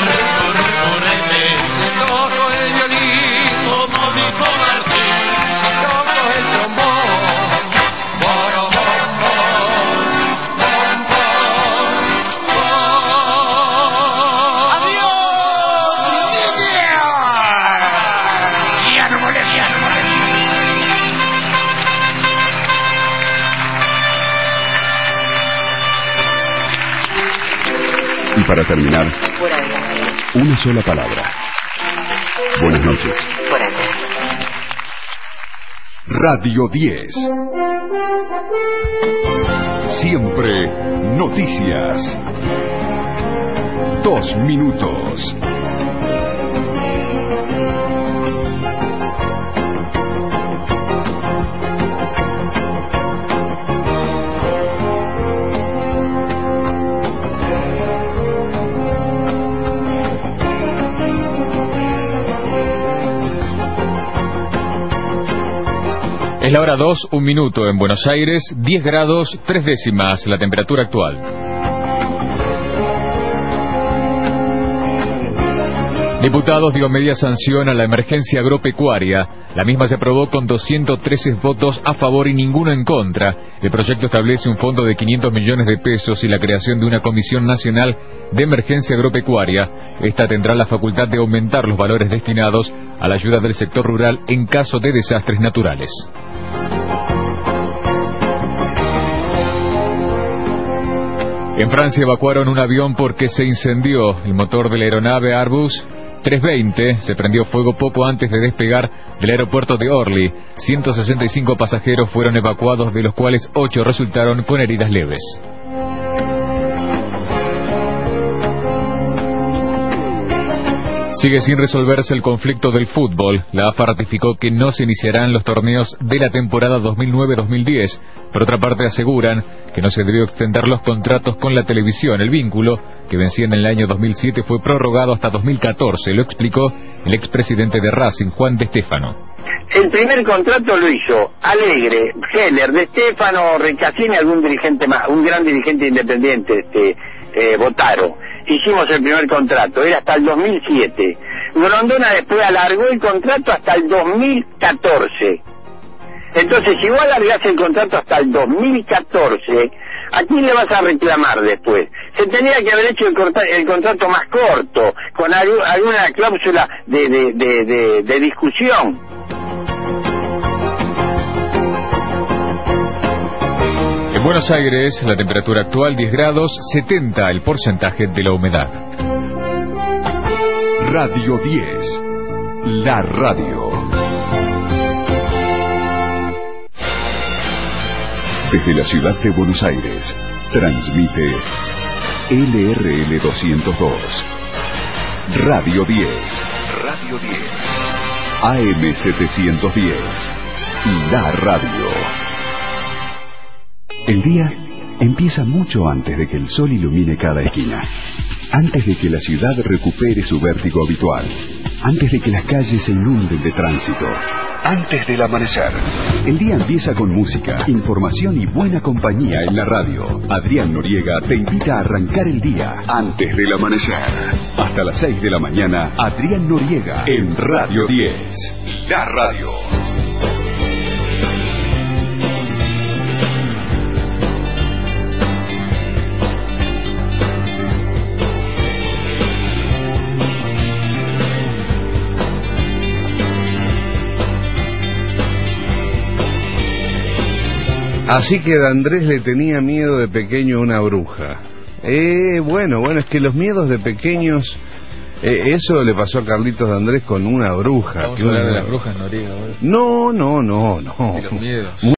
si toco el violín, como dijo Martín, si toco el trombón, boro, bom, bom, bom, bom, bom. ¡Adiós! Ya no molesta, ya no molesta. Y para terminar, una sola palabra. Buenas noches. Radio diez. Siempre noticias. Dos minutos. Es la hora dos, un minuto en Buenos Aires, diez grados, tres décimas la temperatura actual. Diputados dio media sanción a la emergencia agropecuaria. La misma se aprobó con doscientos trece votos a favor y ninguno en contra. El proyecto establece un fondo de quinientos millones de pesos y la creación de una Comisión Nacional de Emergencia Agropecuaria. Esta tendrá la facultad de aumentar los valores destinados a la ayuda del sector rural en caso de desastres naturales. En Francia evacuaron un avión porque se incendió. El motor de la aeronave Airbus trescientos veinte se prendió fuego poco antes de despegar del aeropuerto de Orly. ciento sesenta y cinco pasajeros fueron evacuados, de los cuales ocho resultaron con heridas leves. Sigue sin resolverse el conflicto del fútbol. La AFA ratificó que no se iniciarán los torneos de la temporada dos mil nueve dos mil diez. Por otra parte, aseguran que no se debió extender los contratos con la televisión. El vínculo, que vencía en el año dos mil siete, fue prorrogado hasta dos mil catorce. Lo explicó el expresidente de Racing, Juan De Stefano. El primer contrato lo hizo Alegre, Heller, De Stefano, Recasini, algún dirigente más, un gran dirigente independiente, este, eh, Botaro. Hicimos el primer contrato, era hasta el dos mil siete. Grondona después alargó el contrato hasta el dos mil catorce. Entonces, si vos alargás el contrato hasta el dos mil catorce, ¿a quién le vas a reclamar después? Se tenía que haber hecho el, corta, el contrato más corto, con algo, alguna cláusula de, de, de, de, de discusión. En Buenos Aires, la temperatura actual diez grados, setenta el porcentaje de la humedad. Radio diez, la radio. Desde la ciudad de Buenos Aires, transmite L R L doscientos dos. Radio diez. Radio diez. A M setecientos diez. La radio. El día empieza mucho antes de que el sol ilumine cada esquina. Antes de que la ciudad recupere su vértigo habitual. Antes de que las calles se inunden de tránsito. Antes del amanecer. El día empieza con música, información y buena compañía en la radio. Adrián Noriega te invita a arrancar el día antes del amanecer. Hasta las seis de la mañana, Adrián Noriega en Radio diez. La radio. Así que D'Andrés le tenía miedo de pequeño a una bruja. Eh, bueno, bueno, es que los miedos de pequeños, eh, eso le pasó a Carlitos D'Andrés con una bruja. Vamos que a hablar una... de las brujas, Noriega. No, no, no, no. De los miedos.